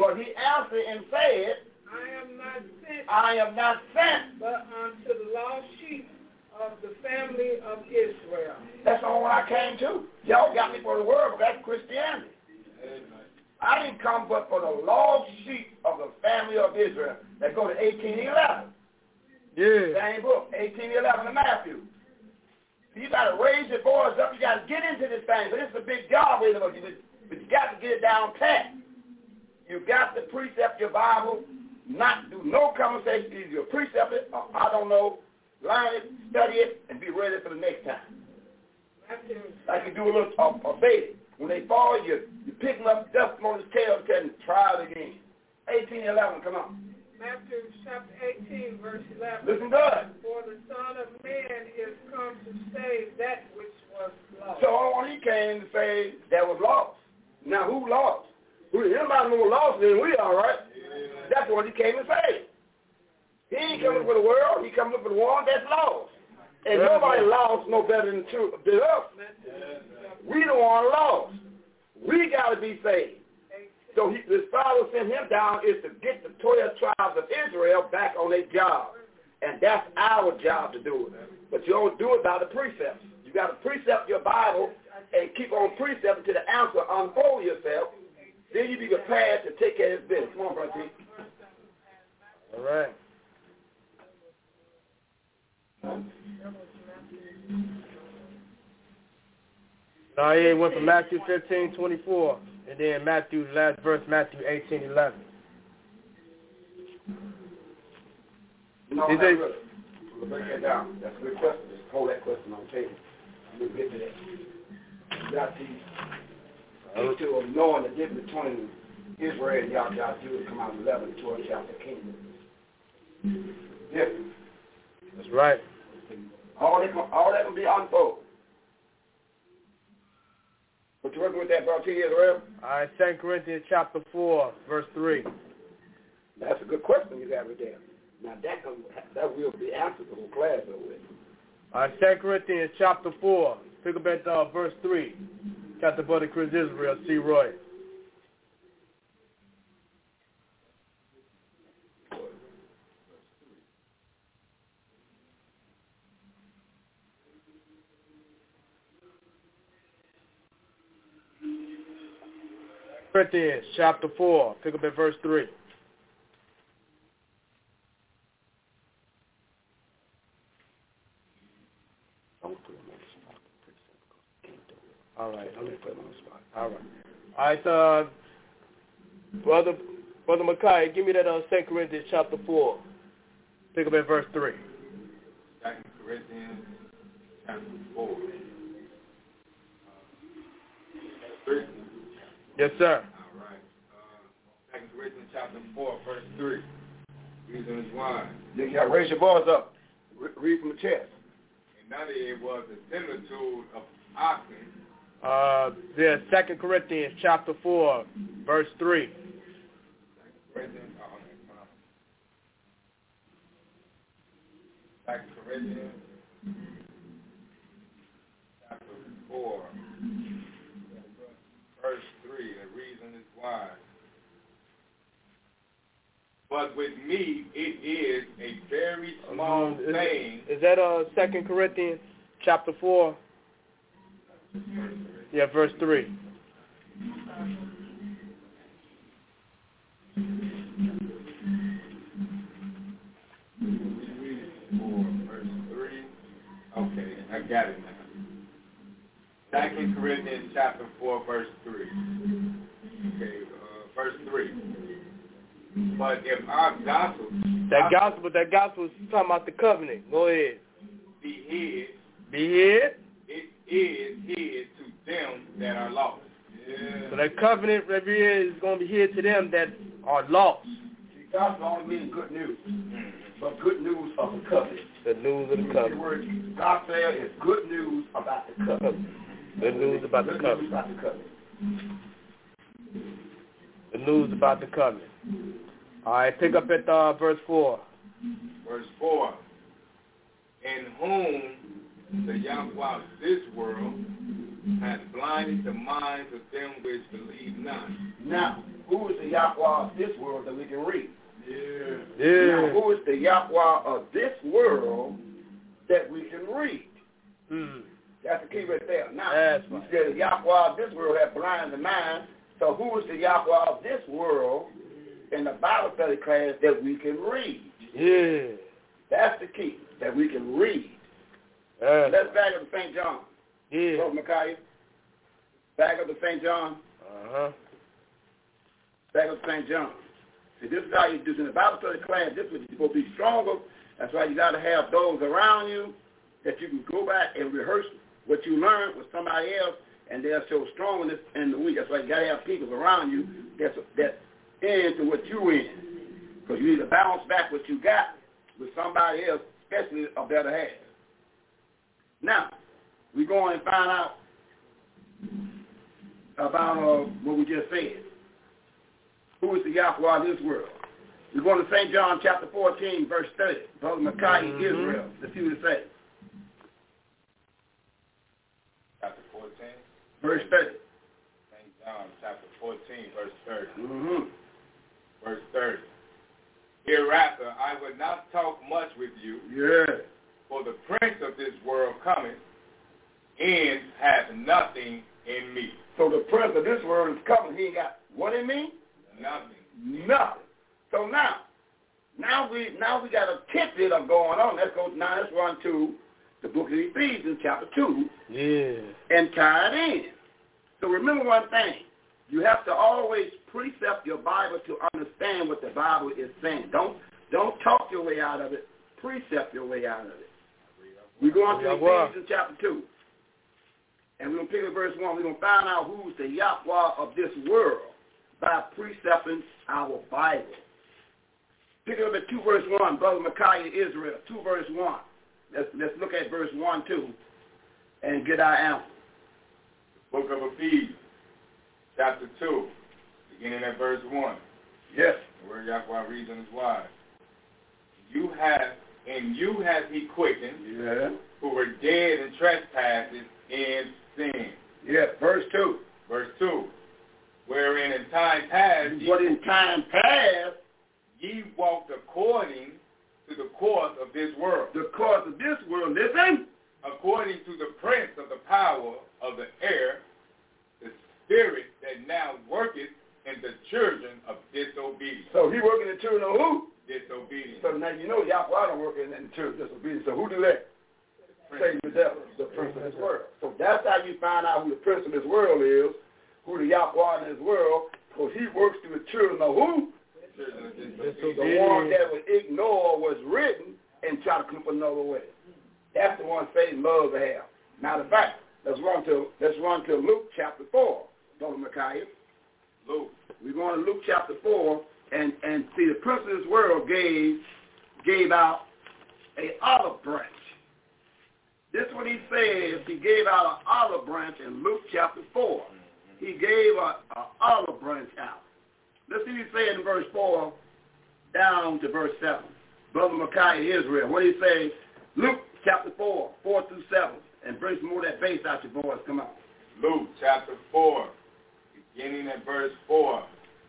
I am not sent, but unto the lost sheep of the family of Israel.
That's all I came to. Y'all got me for the world, but that's Christianity. I didn't come but for the lost sheep of the family of Israel. That go to 18:11.
Yeah.
Same book, 18:11 of Matthew. You got to raise your boys up. You got to get into this thing. But it's a big job, but you got to get it down pat. You got to precept your Bible, not do no conversation. Either you precept it, or I don't know, learn it, study it, and be ready for the next time. Like you do a little a baby. When they fall, you pick them up, dust them on his tail, and try it again. 18:11, come on.
Matthew chapter 18, verse 11.
Listen good.
For the Son of Man is come to save that which was lost.
So he came to save that was lost. Now who lost? Anybody more lost than we are, right? That's what he came to save. He ain't coming for the world. He coming for the one that's lost. And nobody lost no better than us. We the one lost. We got to be saved. So his father sent him down is to get the 12 tribes of Israel back on their job. And that's our job to do it. But you don't do it by the precepts. You got to precept your Bible and keep on precepting till the answer unfold yourself. Then you be prepared to take care of his business. Come on, Brother T.
All right. Now he went from Matthew 15:24, and then Matthew, last verse, Matthew 18:11.
No, that's good. We'll break that down. That's a good question. Just hold that question on the table. We'll get to that. You got these two of knowing the difference between Israel and y'all Jews come out in 11 to 12 chapter kingdom. Different.
That's right.
All that can be unfold. But you working with that, Brother T. Israel?
All right, 2 Corinthians chapter 4, verse 3.
That's a good question you got right there. Now that will be answered the whole class over with.
All right, 2 Corinthians chapter 4, pick up at verse 3. Chapter Brother Chris Israel, C. Roy. Corinthians chapter 4, pick up at verse 3. All right. All right. Brother Mackay, give me that 2 Corinthians chapter 4. Pick up at verse 3.
2 Corinthians chapter 4. 3.
Yes, sir.
All right. 2 Corinthians chapter 4, verse 3. Reason is why.
You got to raise your voice up. Read from the chest.
And that it was the similitude of oxen.
There's 2 Corinthians chapter 4, verse 3.
2 Corinthians 4, verse 3, the reason is why. But with me, it is a very small thing.
Is that 2 Corinthians chapter 4? Yeah, verse 3.
Okay, I got it now. 2 Corinthians chapter 4, verse 3. Okay, verse 3. But if our gospel...
That gospel is talking about the covenant. Go ahead.
Be hid. It is hid to them that are lost. Yeah.
So that covenant right here is going to be hid to them that are lost.
See, gospel only means good news. But good news of the covenant.
The news of the covenant.
The word gospel is good news about the covenant.
The news about the covenant.
News about the covenant.
The news about the covenant. All right, pick up at verse 4.
Verse 4. In whom the Yahweh of this world hath blinded the minds of them which believe not.
Now, who is the Yahweh of this world that we can read?
Yeah.
Now, who is the Yahweh of this world that we can read? That's the key right there. Now, you said the Yahweh of this world hath blinded the mind. So who is the Yahweh of this world in the Bible study class that we can read?
Yeah.
That's the key, that we can read. Let's back up to St. John.
Yeah.
Brother Micaiah. Back up to St. John. Back up to St. John. See, this is how you do it. In the Bible study class, this is supposed to be stronger. That's why you got to have those around you that you can go back and rehearse what you learned with somebody else, and they'll show strongness in the week. That's why you got to have people around you that's into what you in. Because you need to bounce back what you got with somebody else, especially a better half. Now, we go on and find out about what we just said. Who is the Yahweh of this world? We're going to St. John chapter 14, verse 30. Brother Micaiah, Israel. Let's see what it says.
Chapter 14?
Verse 30.
St. John chapter 14, verse 30. Verse 30. Hereafter I will not talk much with you.
Yeah.
For the prince of this world cometh, and hath nothing in me.
So the prince of this world is coming. He ain't got what in me?
Nothing.
Nothing. So now we got a tidbit of going on. Let's run to the book of Ephesians, chapter 2.
Yeah.
And tie it in. So remember one thing. You have to always precept your Bible to understand what the Bible is saying. Don't talk your way out of it. Precept your way out of it. We're going to Ephesians chapter 2. And we're going to pick up verse 1. We're going to find out who's the Yahweh of this world by precepting our Bible. Pick it up at 2 verse 1, Brother Micaiah, Israel, 2 verse 1. Let's look at verse 1, 2, and get our answer.
Book of Ephesians, chapter 2, beginning at verse 1.
Yes.
The word Yahweh reason is why. You have he quickened, who were dead in trespasses and sin.
Yeah, verse 2.
Verse 2. Wherein in time past, ye walked according to the course of this world.
The course of this world, listen.
According to the prince of the power of the air, the spirit that now worketh in the children of disobedience.
So he working in the children of who?
Disobedience.
So now you know Yahweh don't work in the children of disobedience. So who do that? Satan the devil, the prince of this world. So that's how you find out who the prince of this world is, who the Yahweh in this world, because he works through the children of who? The one that would ignore what's written and try to come up another way. That's the one Satan loves to have. Matter of fact, let's run to Luke chapter 4, Brother Micaiah.
Luke.
We're going to Luke chapter 4 and see the prince of this world gave out an olive branch. This is what he says. He gave out an olive branch in Luke chapter 4. He gave an olive branch out. Let's see what he said in verse 4 down to verse 7. Brother Micaiah, Israel. What do he say? Luke chapter 4, 4 through 7. and bring some more of that bass out your voice. Come on.
Luke chapter 4, beginning at verse 4.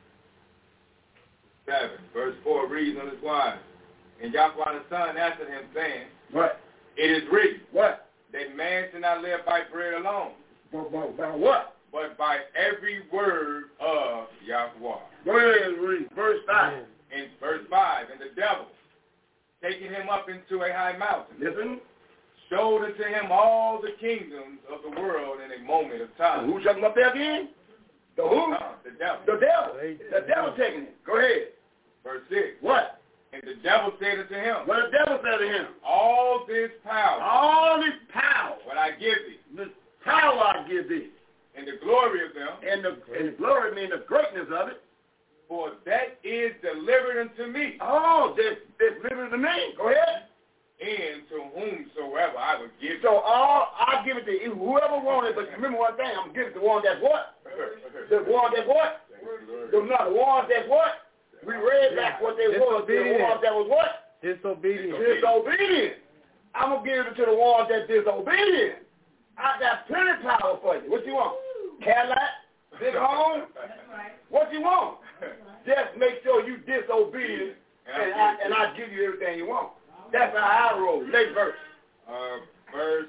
7. Verse 4 reads on his wise. And Yahweh the Son answered him, saying,
What?
It is written,
What?
That man should not live by bread alone,
By what?
but by every word of Yahweh.
Go ahead and read verse 5.
In verse 5, and the devil, taking him up into a high mountain,
Listen.
showed unto him all the kingdoms of the world in a moment of time.
Who shut him up there again? The who?
The devil.
The devil. The devil taking it. Go ahead.
Verse 6.
What?
And the devil said unto him,
What the devil said to him?
All this power will I give thee.
This power I give thee.
And the glory of them.
And the glory means the greatness of it.
For that is delivered unto me.
Oh, that's delivered to me. Go ahead.
And to whomsoever I would give it.
So I'll give it to you, whoever wanted, but remember one thing, I'm going to give it to the one that's what? The one that's what? The one that's what? We read back what they was. The ones that was what?
Disobedient.
Disobedient. I'm going to give it to the ones that's disobedient. I got plenty of power for you. What you want? Cadillac? Big home? What you want? Just make sure you disobedient, and I give you everything you want. That's how I roll. Next verse.
Verse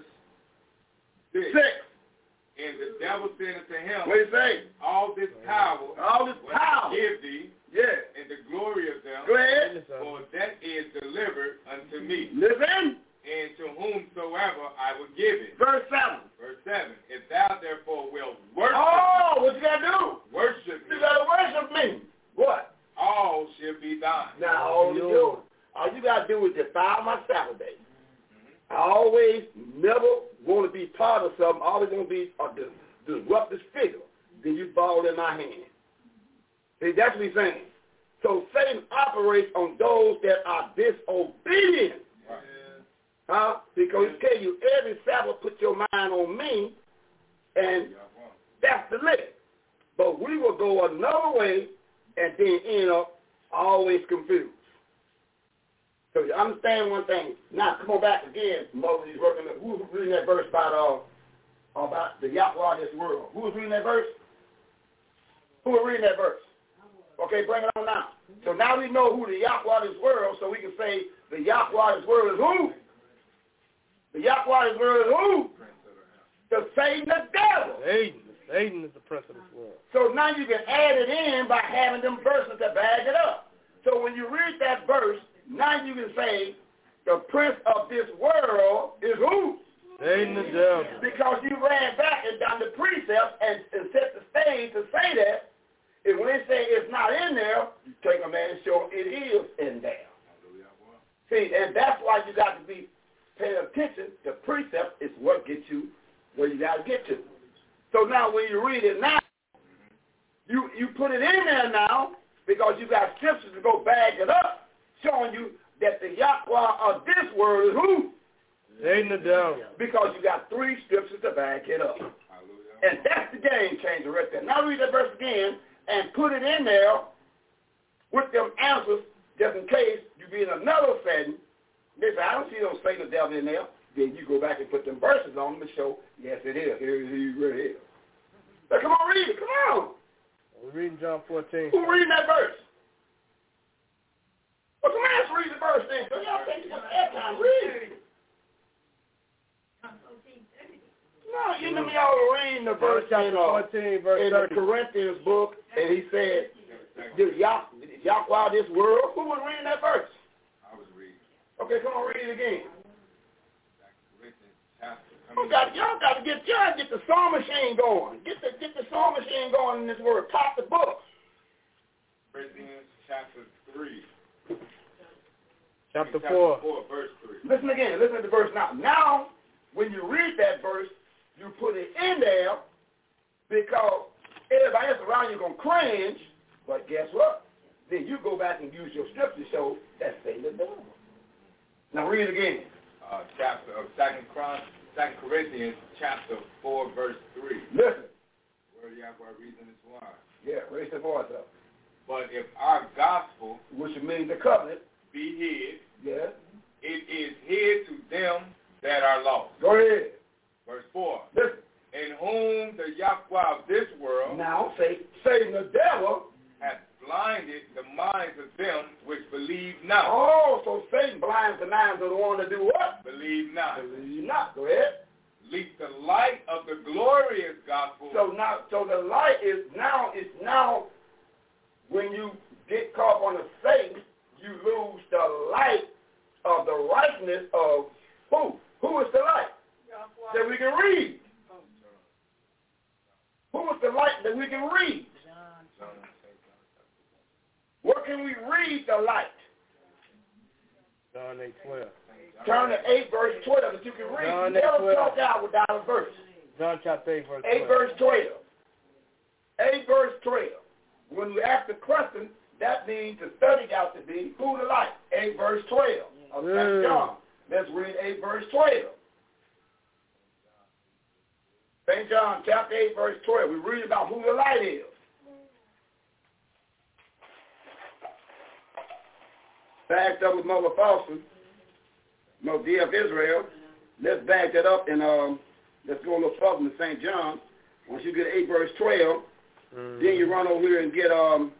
6. And the devil said unto him,
What do you say?
All this power will I give thee, and the glory of them.
Go ahead.
For that is delivered unto me.
Listen.
And to whomsoever I will give it.
Verse 7.
Verse 7. If thou therefore wilt worship
what you got to do?
Worship me.
You got to worship me. What?
All shall be thine.
Now, all you got to do is defile my Sabbath day. I always never want to be part of something. I always want to be a disruptive figure. Then you fall in my hand. See, that's what he's saying. So Satan operates on those that are disobedient. Huh? Because he tell you every Sabbath put your mind on me, and that's the limit. But we will go another way and then end up always confused. So you understand one thing. Now come on back again. Moses is working. Who was reading that verse about the Yahweh of this world? Who was reading that verse? Who was reading that verse? Okay, bring it on now. So now we know who the Yahweh of this world, so we can say the Yahweh of this world is who? The Yahweh of this world is who? The Satan, the devil.
Satan is the prince of this world.
So now you can add it in by having them verses to back it up. So when you read that verse, now you can say the prince of this world is who?
Satan the devil.
Because you ran back and done the precepts and set the stage to say that. And when they say it's not in there, you take them and show it is in there. See, and that's why you got to be paying attention. The precept is what gets you where you got to get to. So now when you read it now, you put it in there now because you got scriptures to go back it up, showing you that the Yahweh of this world is who?
Satan the devil.
Because you got 3 scriptures to back it up. And that's the game changer right there. Now read that verse again and put it in there with them answers just in case you be in another setting. They say, I don't see those Satan the devil in there. Then you go back and put them verses on them and show, yes, it is. Here it really is. So come on, read it. Come on.
We're reading John 14.
Who reading that verse? Well, come on, let's read the verse then. So y'all take some airtime. Read it. No, you know me all reading the verse in
14, verse 30.
the Corinthians book, and he said, the Yahweh of this world. Who was reading that verse?
I was reading.
Okay, come on, read it again. Y'all got to get the song machine going. Get the song machine going in this word. Pop the book.
Corinthians chapter 3.
Chapter 4.
Verse 3.
Listen again. Listen to the verse now. Now, when you read that verse, you put it in there because everybody else around you going to cringe. But guess what? Then you go back and use your scripture to show that Satan the devil. Now read it again.
Chapter of 2 Corinthians chapter 4 verse 3.
Listen.
Where Yahweh reason is why.
Yeah, raise the voice up.
But if our gospel,
which means the covenant,
be hid,
yeah,
it is hid to them that are lost.
Go ahead.
not.
Believe you not. Go ahead.
Lest the light of the glorious gospel.
So the light is now when you get caught on the Satan, you lose the light of the rightness of who? Who is the light? That we can read. Who is the light that we can read? Where can we read the light?
John 8:12.
Turn to 8 verse 12 that you can read.
John
Never talk out without a verse.
John chapter 8 verse
8 verse 12. 8 verse 12. When you ask the question, that means the study got to be who the light. 8 verse 12 of St. John. Let's read 8 verse 12. St. John chapter 8 verse 12. We read about who the light is. Backed up with Mother Faustin, Mother D of Israel. Let's back that up and let's go a little further to St. John. Once you get 8 verse 12, then you run over here and get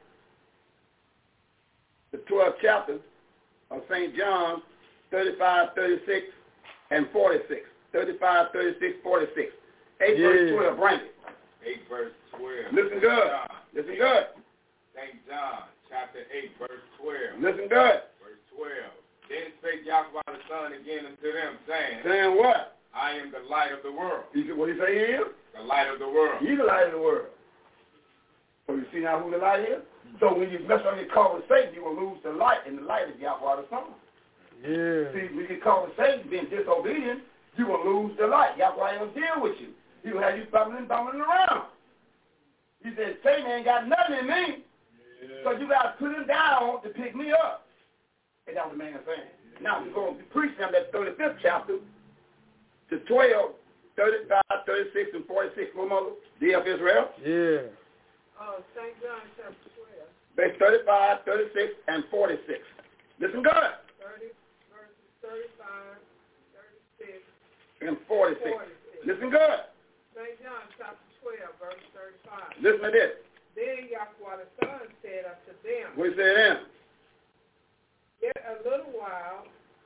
the 12th chapter of St. John, 35, 36, and 46. 35, 36, 46. 8 verse 12, bring it.
8 verse 12.
Listen good. Listen good.
St. John, chapter 8, verse 12.
Listen good.
Verse 12. Then spake Yahweh the Son again unto them, saying,
Saying what?
I am the light of the world.
What did he say he is?
The light of the world.
He's the light of the world. So you see now who the light is? So when you mess up your call with Satan, you will lose the light, and the light is Yahweh the Son.
Yeah.
See, when you get called with Satan, being disobedient, you will lose the light. Yahweh will deal with you. He will have you bumbling around. He said, Satan ain't got nothing in me. So you got to put him down to pick me up. And that's what the man is saying. Now we're going to preach them that 35th chapter to 12, 35, 36, and 46. What, Mother? D of Israel?
Yeah.
St. John chapter 12.
Verse 35, 36, and 46. Listen good.
30, verses 35, 36,
and 46. Listen good.
St. John chapter 12, verse 35.
Listen to this.
Then Yahweh the Son said unto them,
What he said then?
Yet a little while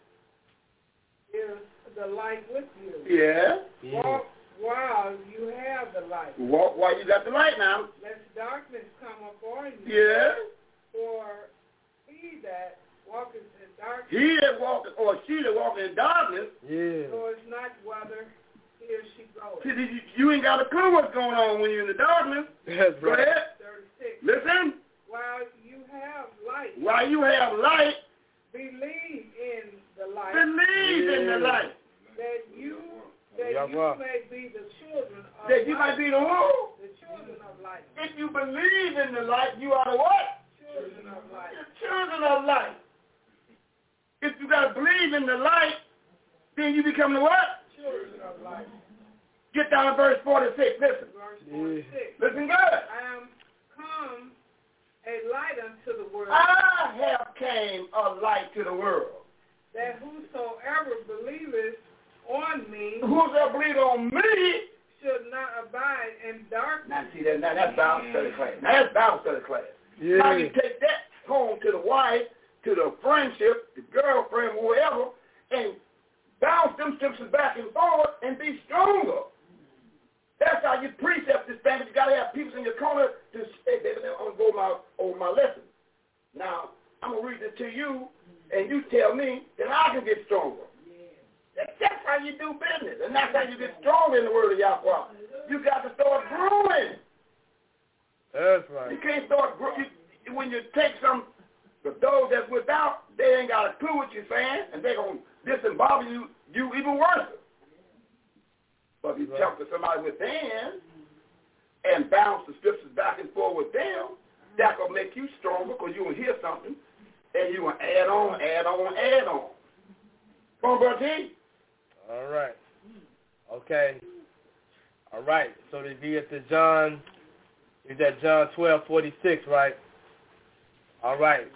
is the light with you.
Yeah.
Walk while you have the light.
Walk while you got the light now.
Lest darkness come upon you.
Yeah.
For he that walketh in darkness.
He that walketh, or she that walketh in darkness.
Yeah.
Knows not whether he or she goeth.
See, you ain't got a clue what's going on when you're in the darkness.
That's
Go
right.
ahead.
36.
Listen.
While you have light.
While you have light.
Believe in the light.
Believe in the light.
That you may be the children of
that you
light.
might be the who?
The children of light.
If you believe in the light, you are the what?
Children of light.
The children of light. If you got to believe in the light, then you become the what?
Children of light.
Get down to verse 46. Listen.
Verse 46.
Listen good.
I am come a light unto the world.
I have came a light to the world.
That whosoever believeth on me.
Whosoever believeth on me.
Should not abide in darkness.
Now see that. Now that's Bible study class. Now that's Bible study class.
Yeah.
Now you take that home to the wife, to the friendship, the girlfriend, whoever, and bounce them scriptures back and forward and be stronger. That's how you precept this thing, but you got to have people in your corner to say, baby, I'm going to go over my lesson. Now, I'm going to read it to you, and you tell me that I can get stronger. That's how you do business, and that's how you get stronger in the word of Yahweh. You got to start growing.
That's right.
You can't start growing. When you take some, those that's without, they ain't got a clue what you're saying, and they're going to disembowel you even worse. But if you jump to somebody within and bounce the scriptures back and forth with them, that will make you stronger because you will hear something, and you will add on, add on, add on. Come on, Brother T.
All right. Okay. All right. So to be at the John, is that John 12:46, right? All right.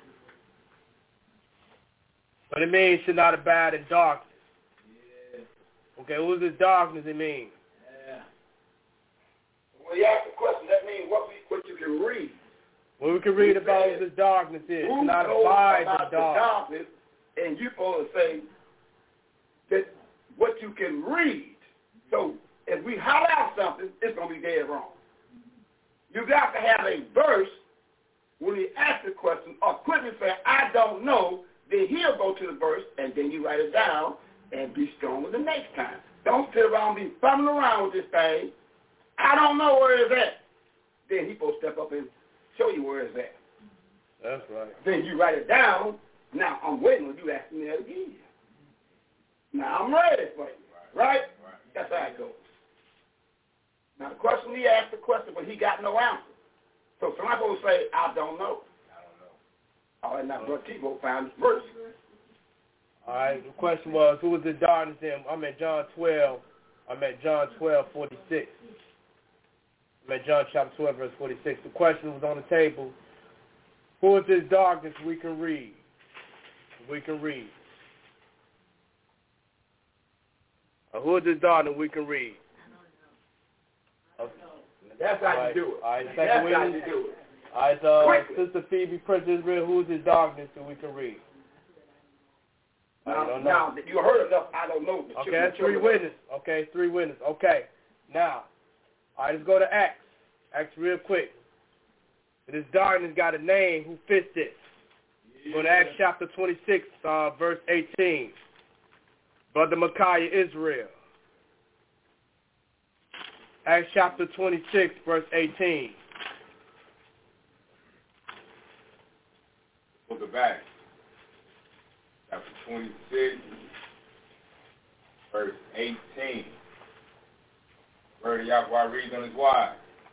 But it means should not abide in darkness. Yeah. Okay, what does darkness it mean?
Yeah. When you ask the question, that means what you can read.
What we can read about is the darkness is.
Who
Not
knows
abide
about
in darkness.
And you're supposed to say that what what you can read. So if we holler out something, it's going to be dead wrong. You got to have a verse when he asks the question, or quickly say, I don't know, then he'll go to the verse, and then you write it down and be stronger the next time. Don't sit around and be fumbling around with this thing. I don't know where it's at. Then he's supposed to step up and show you where it's at.
That's right.
Then you write it down. Now, I'm waiting on you asking me that again. Now, I'm ready for you. Right? That's how it goes. Now, the question he asked the question, but he got no answer. So somebody will say, I don't know. All right, now, Brother Tebow found his verse.
All right, the question was, who was the darkness in? I'm at John 12. I'm at John 12:46. I'm at John chapter 12, verse 46. The question was on the table, who is this darkness we can read? We can read. Who is this darkness we can read?
That's how you do it.
All right,
That's how you do it.
All right, Sister Phoebe, Prince Israel, who is this darkness that we can read?
Now, you heard enough, I don't know.
Okay, that's three witnesses. Okay, three witnesses. Okay, now, all right, let's go to Acts. Acts real quick. This darkness got a name. Who fits it? Go to Acts chapter 26, verse 18. Brother Micaiah, Israel. Acts chapter 26, verse 18.
Book of Acts, chapter 26, verse 18. Word of Yahweh reads on his wise.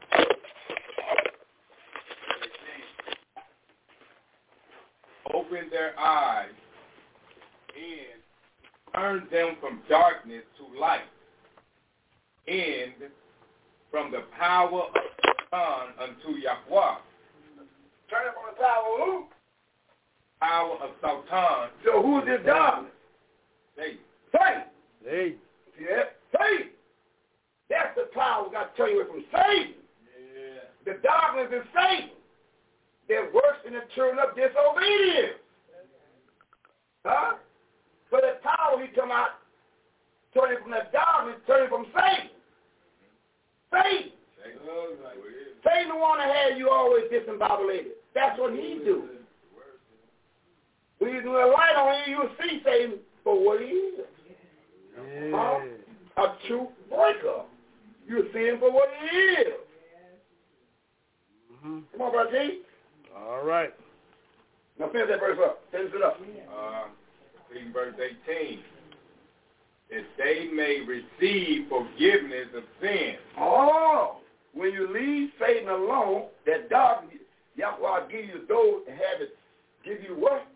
Open their eyes and turn them from darkness to light, and from the power of Satan unto Yahweh.
Turn it from the power of who?
Power of Satan.
So who's this darkness?
Satan.
Satan. Yeah, Satan. That's the power we got to turn you away from Satan. Yeah. The darkness is Satan that works in the children of disobedience. Huh? So the power he come out, turning from the darkness, turning from Satan. Satan. Satan the one that had you always discombobulated. That's what he do. When you do a light on you, you'll see Satan for what he is. Yeah. A true breaker. You'll see him for what he is. Mm-hmm. Come on, Brother G.
All right.
Now finish that verse up. Finish it up.
Reading verse 18. That they may receive forgiveness of sin.
Oh, when you leave Satan alone, that darkness, Yahweh give you those and have it give you what?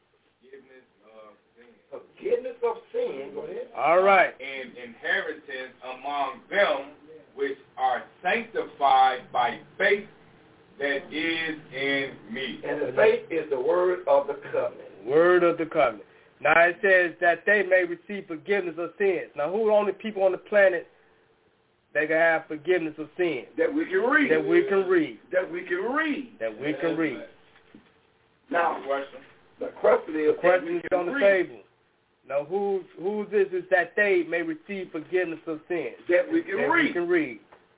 Forgiveness of sin. Go ahead.
All right.
And inheritance among them which are sanctified by faith that is in me.
And the faith is the word of the covenant.
Word of the covenant. Now it says that they may receive forgiveness of sins. Now who are the only people on the planet that can have forgiveness of sins?
That we can read.
That we can read.
That we can read.
That we can read.
Now, the question is
on the table. Now who this is that they may receive forgiveness of sins?
That we can read.
We can read.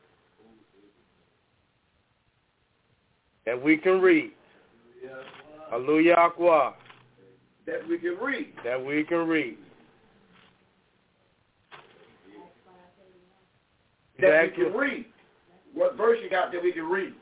That we can read. Hallelujah. Akwa.
That we can read.
That we can read.
That we can read. What verse you got that we can read?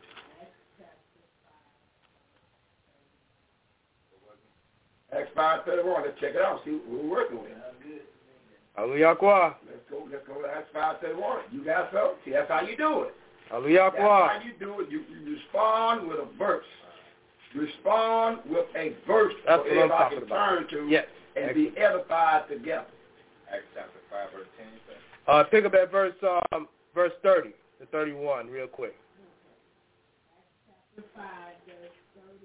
Acts 5:31. Let's check it out. See what we're working with.
Hallelujah. Akwa.
Let's go to Acts 5:31. You got so? See, that's how you do it.
Hallelujah.
That's how you do it. You respond with a verse. Respond with a verse
that's
for everybody to turn to and be edified together.
Acts chapter 5, verse 10.
Pick up that verse 30 to 31 real quick.
Acts chapter 5, verse 30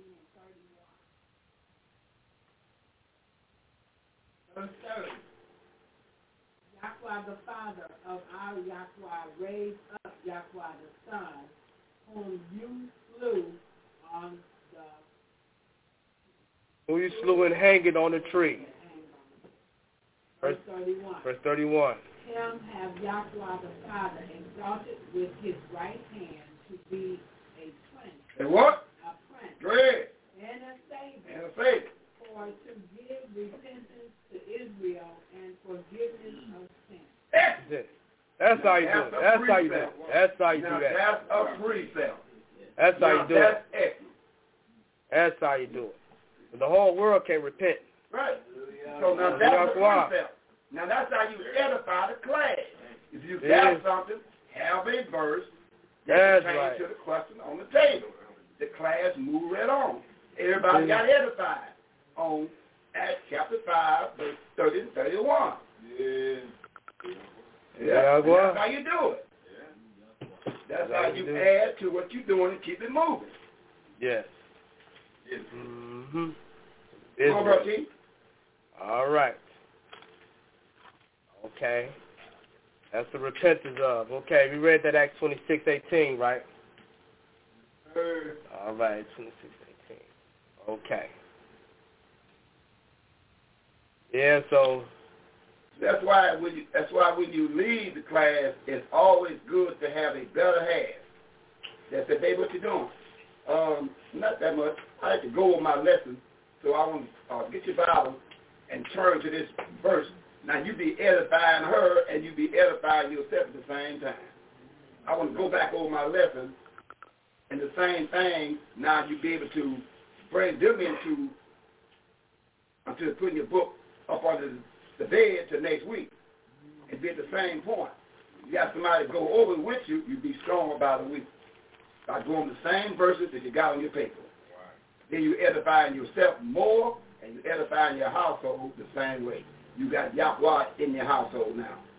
and 31. Verse 30. Yahweh the Father of our Yahweh raised up Yahweh the Son, whom you slew on
who you slew and hanged on the tree.
Verse 31.
Verse 31.
Him have Yahweh the Father exalted with his right hand to be a prince.
And what?
A prince.
Great.
And a savior.
And a savior.
For to give repentance to Israel and forgiveness of sin.
That's how you do it. That's how you do it. That's how you do that.
That's a precept.
That's how you do it.
That's excellent.
That's how you do it. But the whole world can't repent.
Right. So now that's a precept. Now that's how you edify the class. If you got something, have a verse that pertains to the question on the table. The class move right on. Everybody got edified on Acts chapter 5, verse 30 and 31. That's how you do it. That's how you add to what you're doing and keep it moving.
Yes. Mm-hmm. All right. Okay. That's the repentance of. Okay, we read that Acts 26:18, right? All right, 26:18. Okay. Yeah, so
that's why when you leave the class, it's always good to have a better half that says, hey, what you doing? Not that much. I like to go over my lesson, so I want to get your Bible and turn to this verse. Now, you be edifying her, and you be edifying yourself at the same time. I want to go back over my lesson, and the same thing, now you be able to bring them into, until putting your book up under the bed till next week, and be at the same point. You got somebody to go over with you, you be strong about a week. By doing the same verses that you got on your paper. Right. Then you edifying yourself more, and you edifying your household the same way. You got Yahweh in your household now.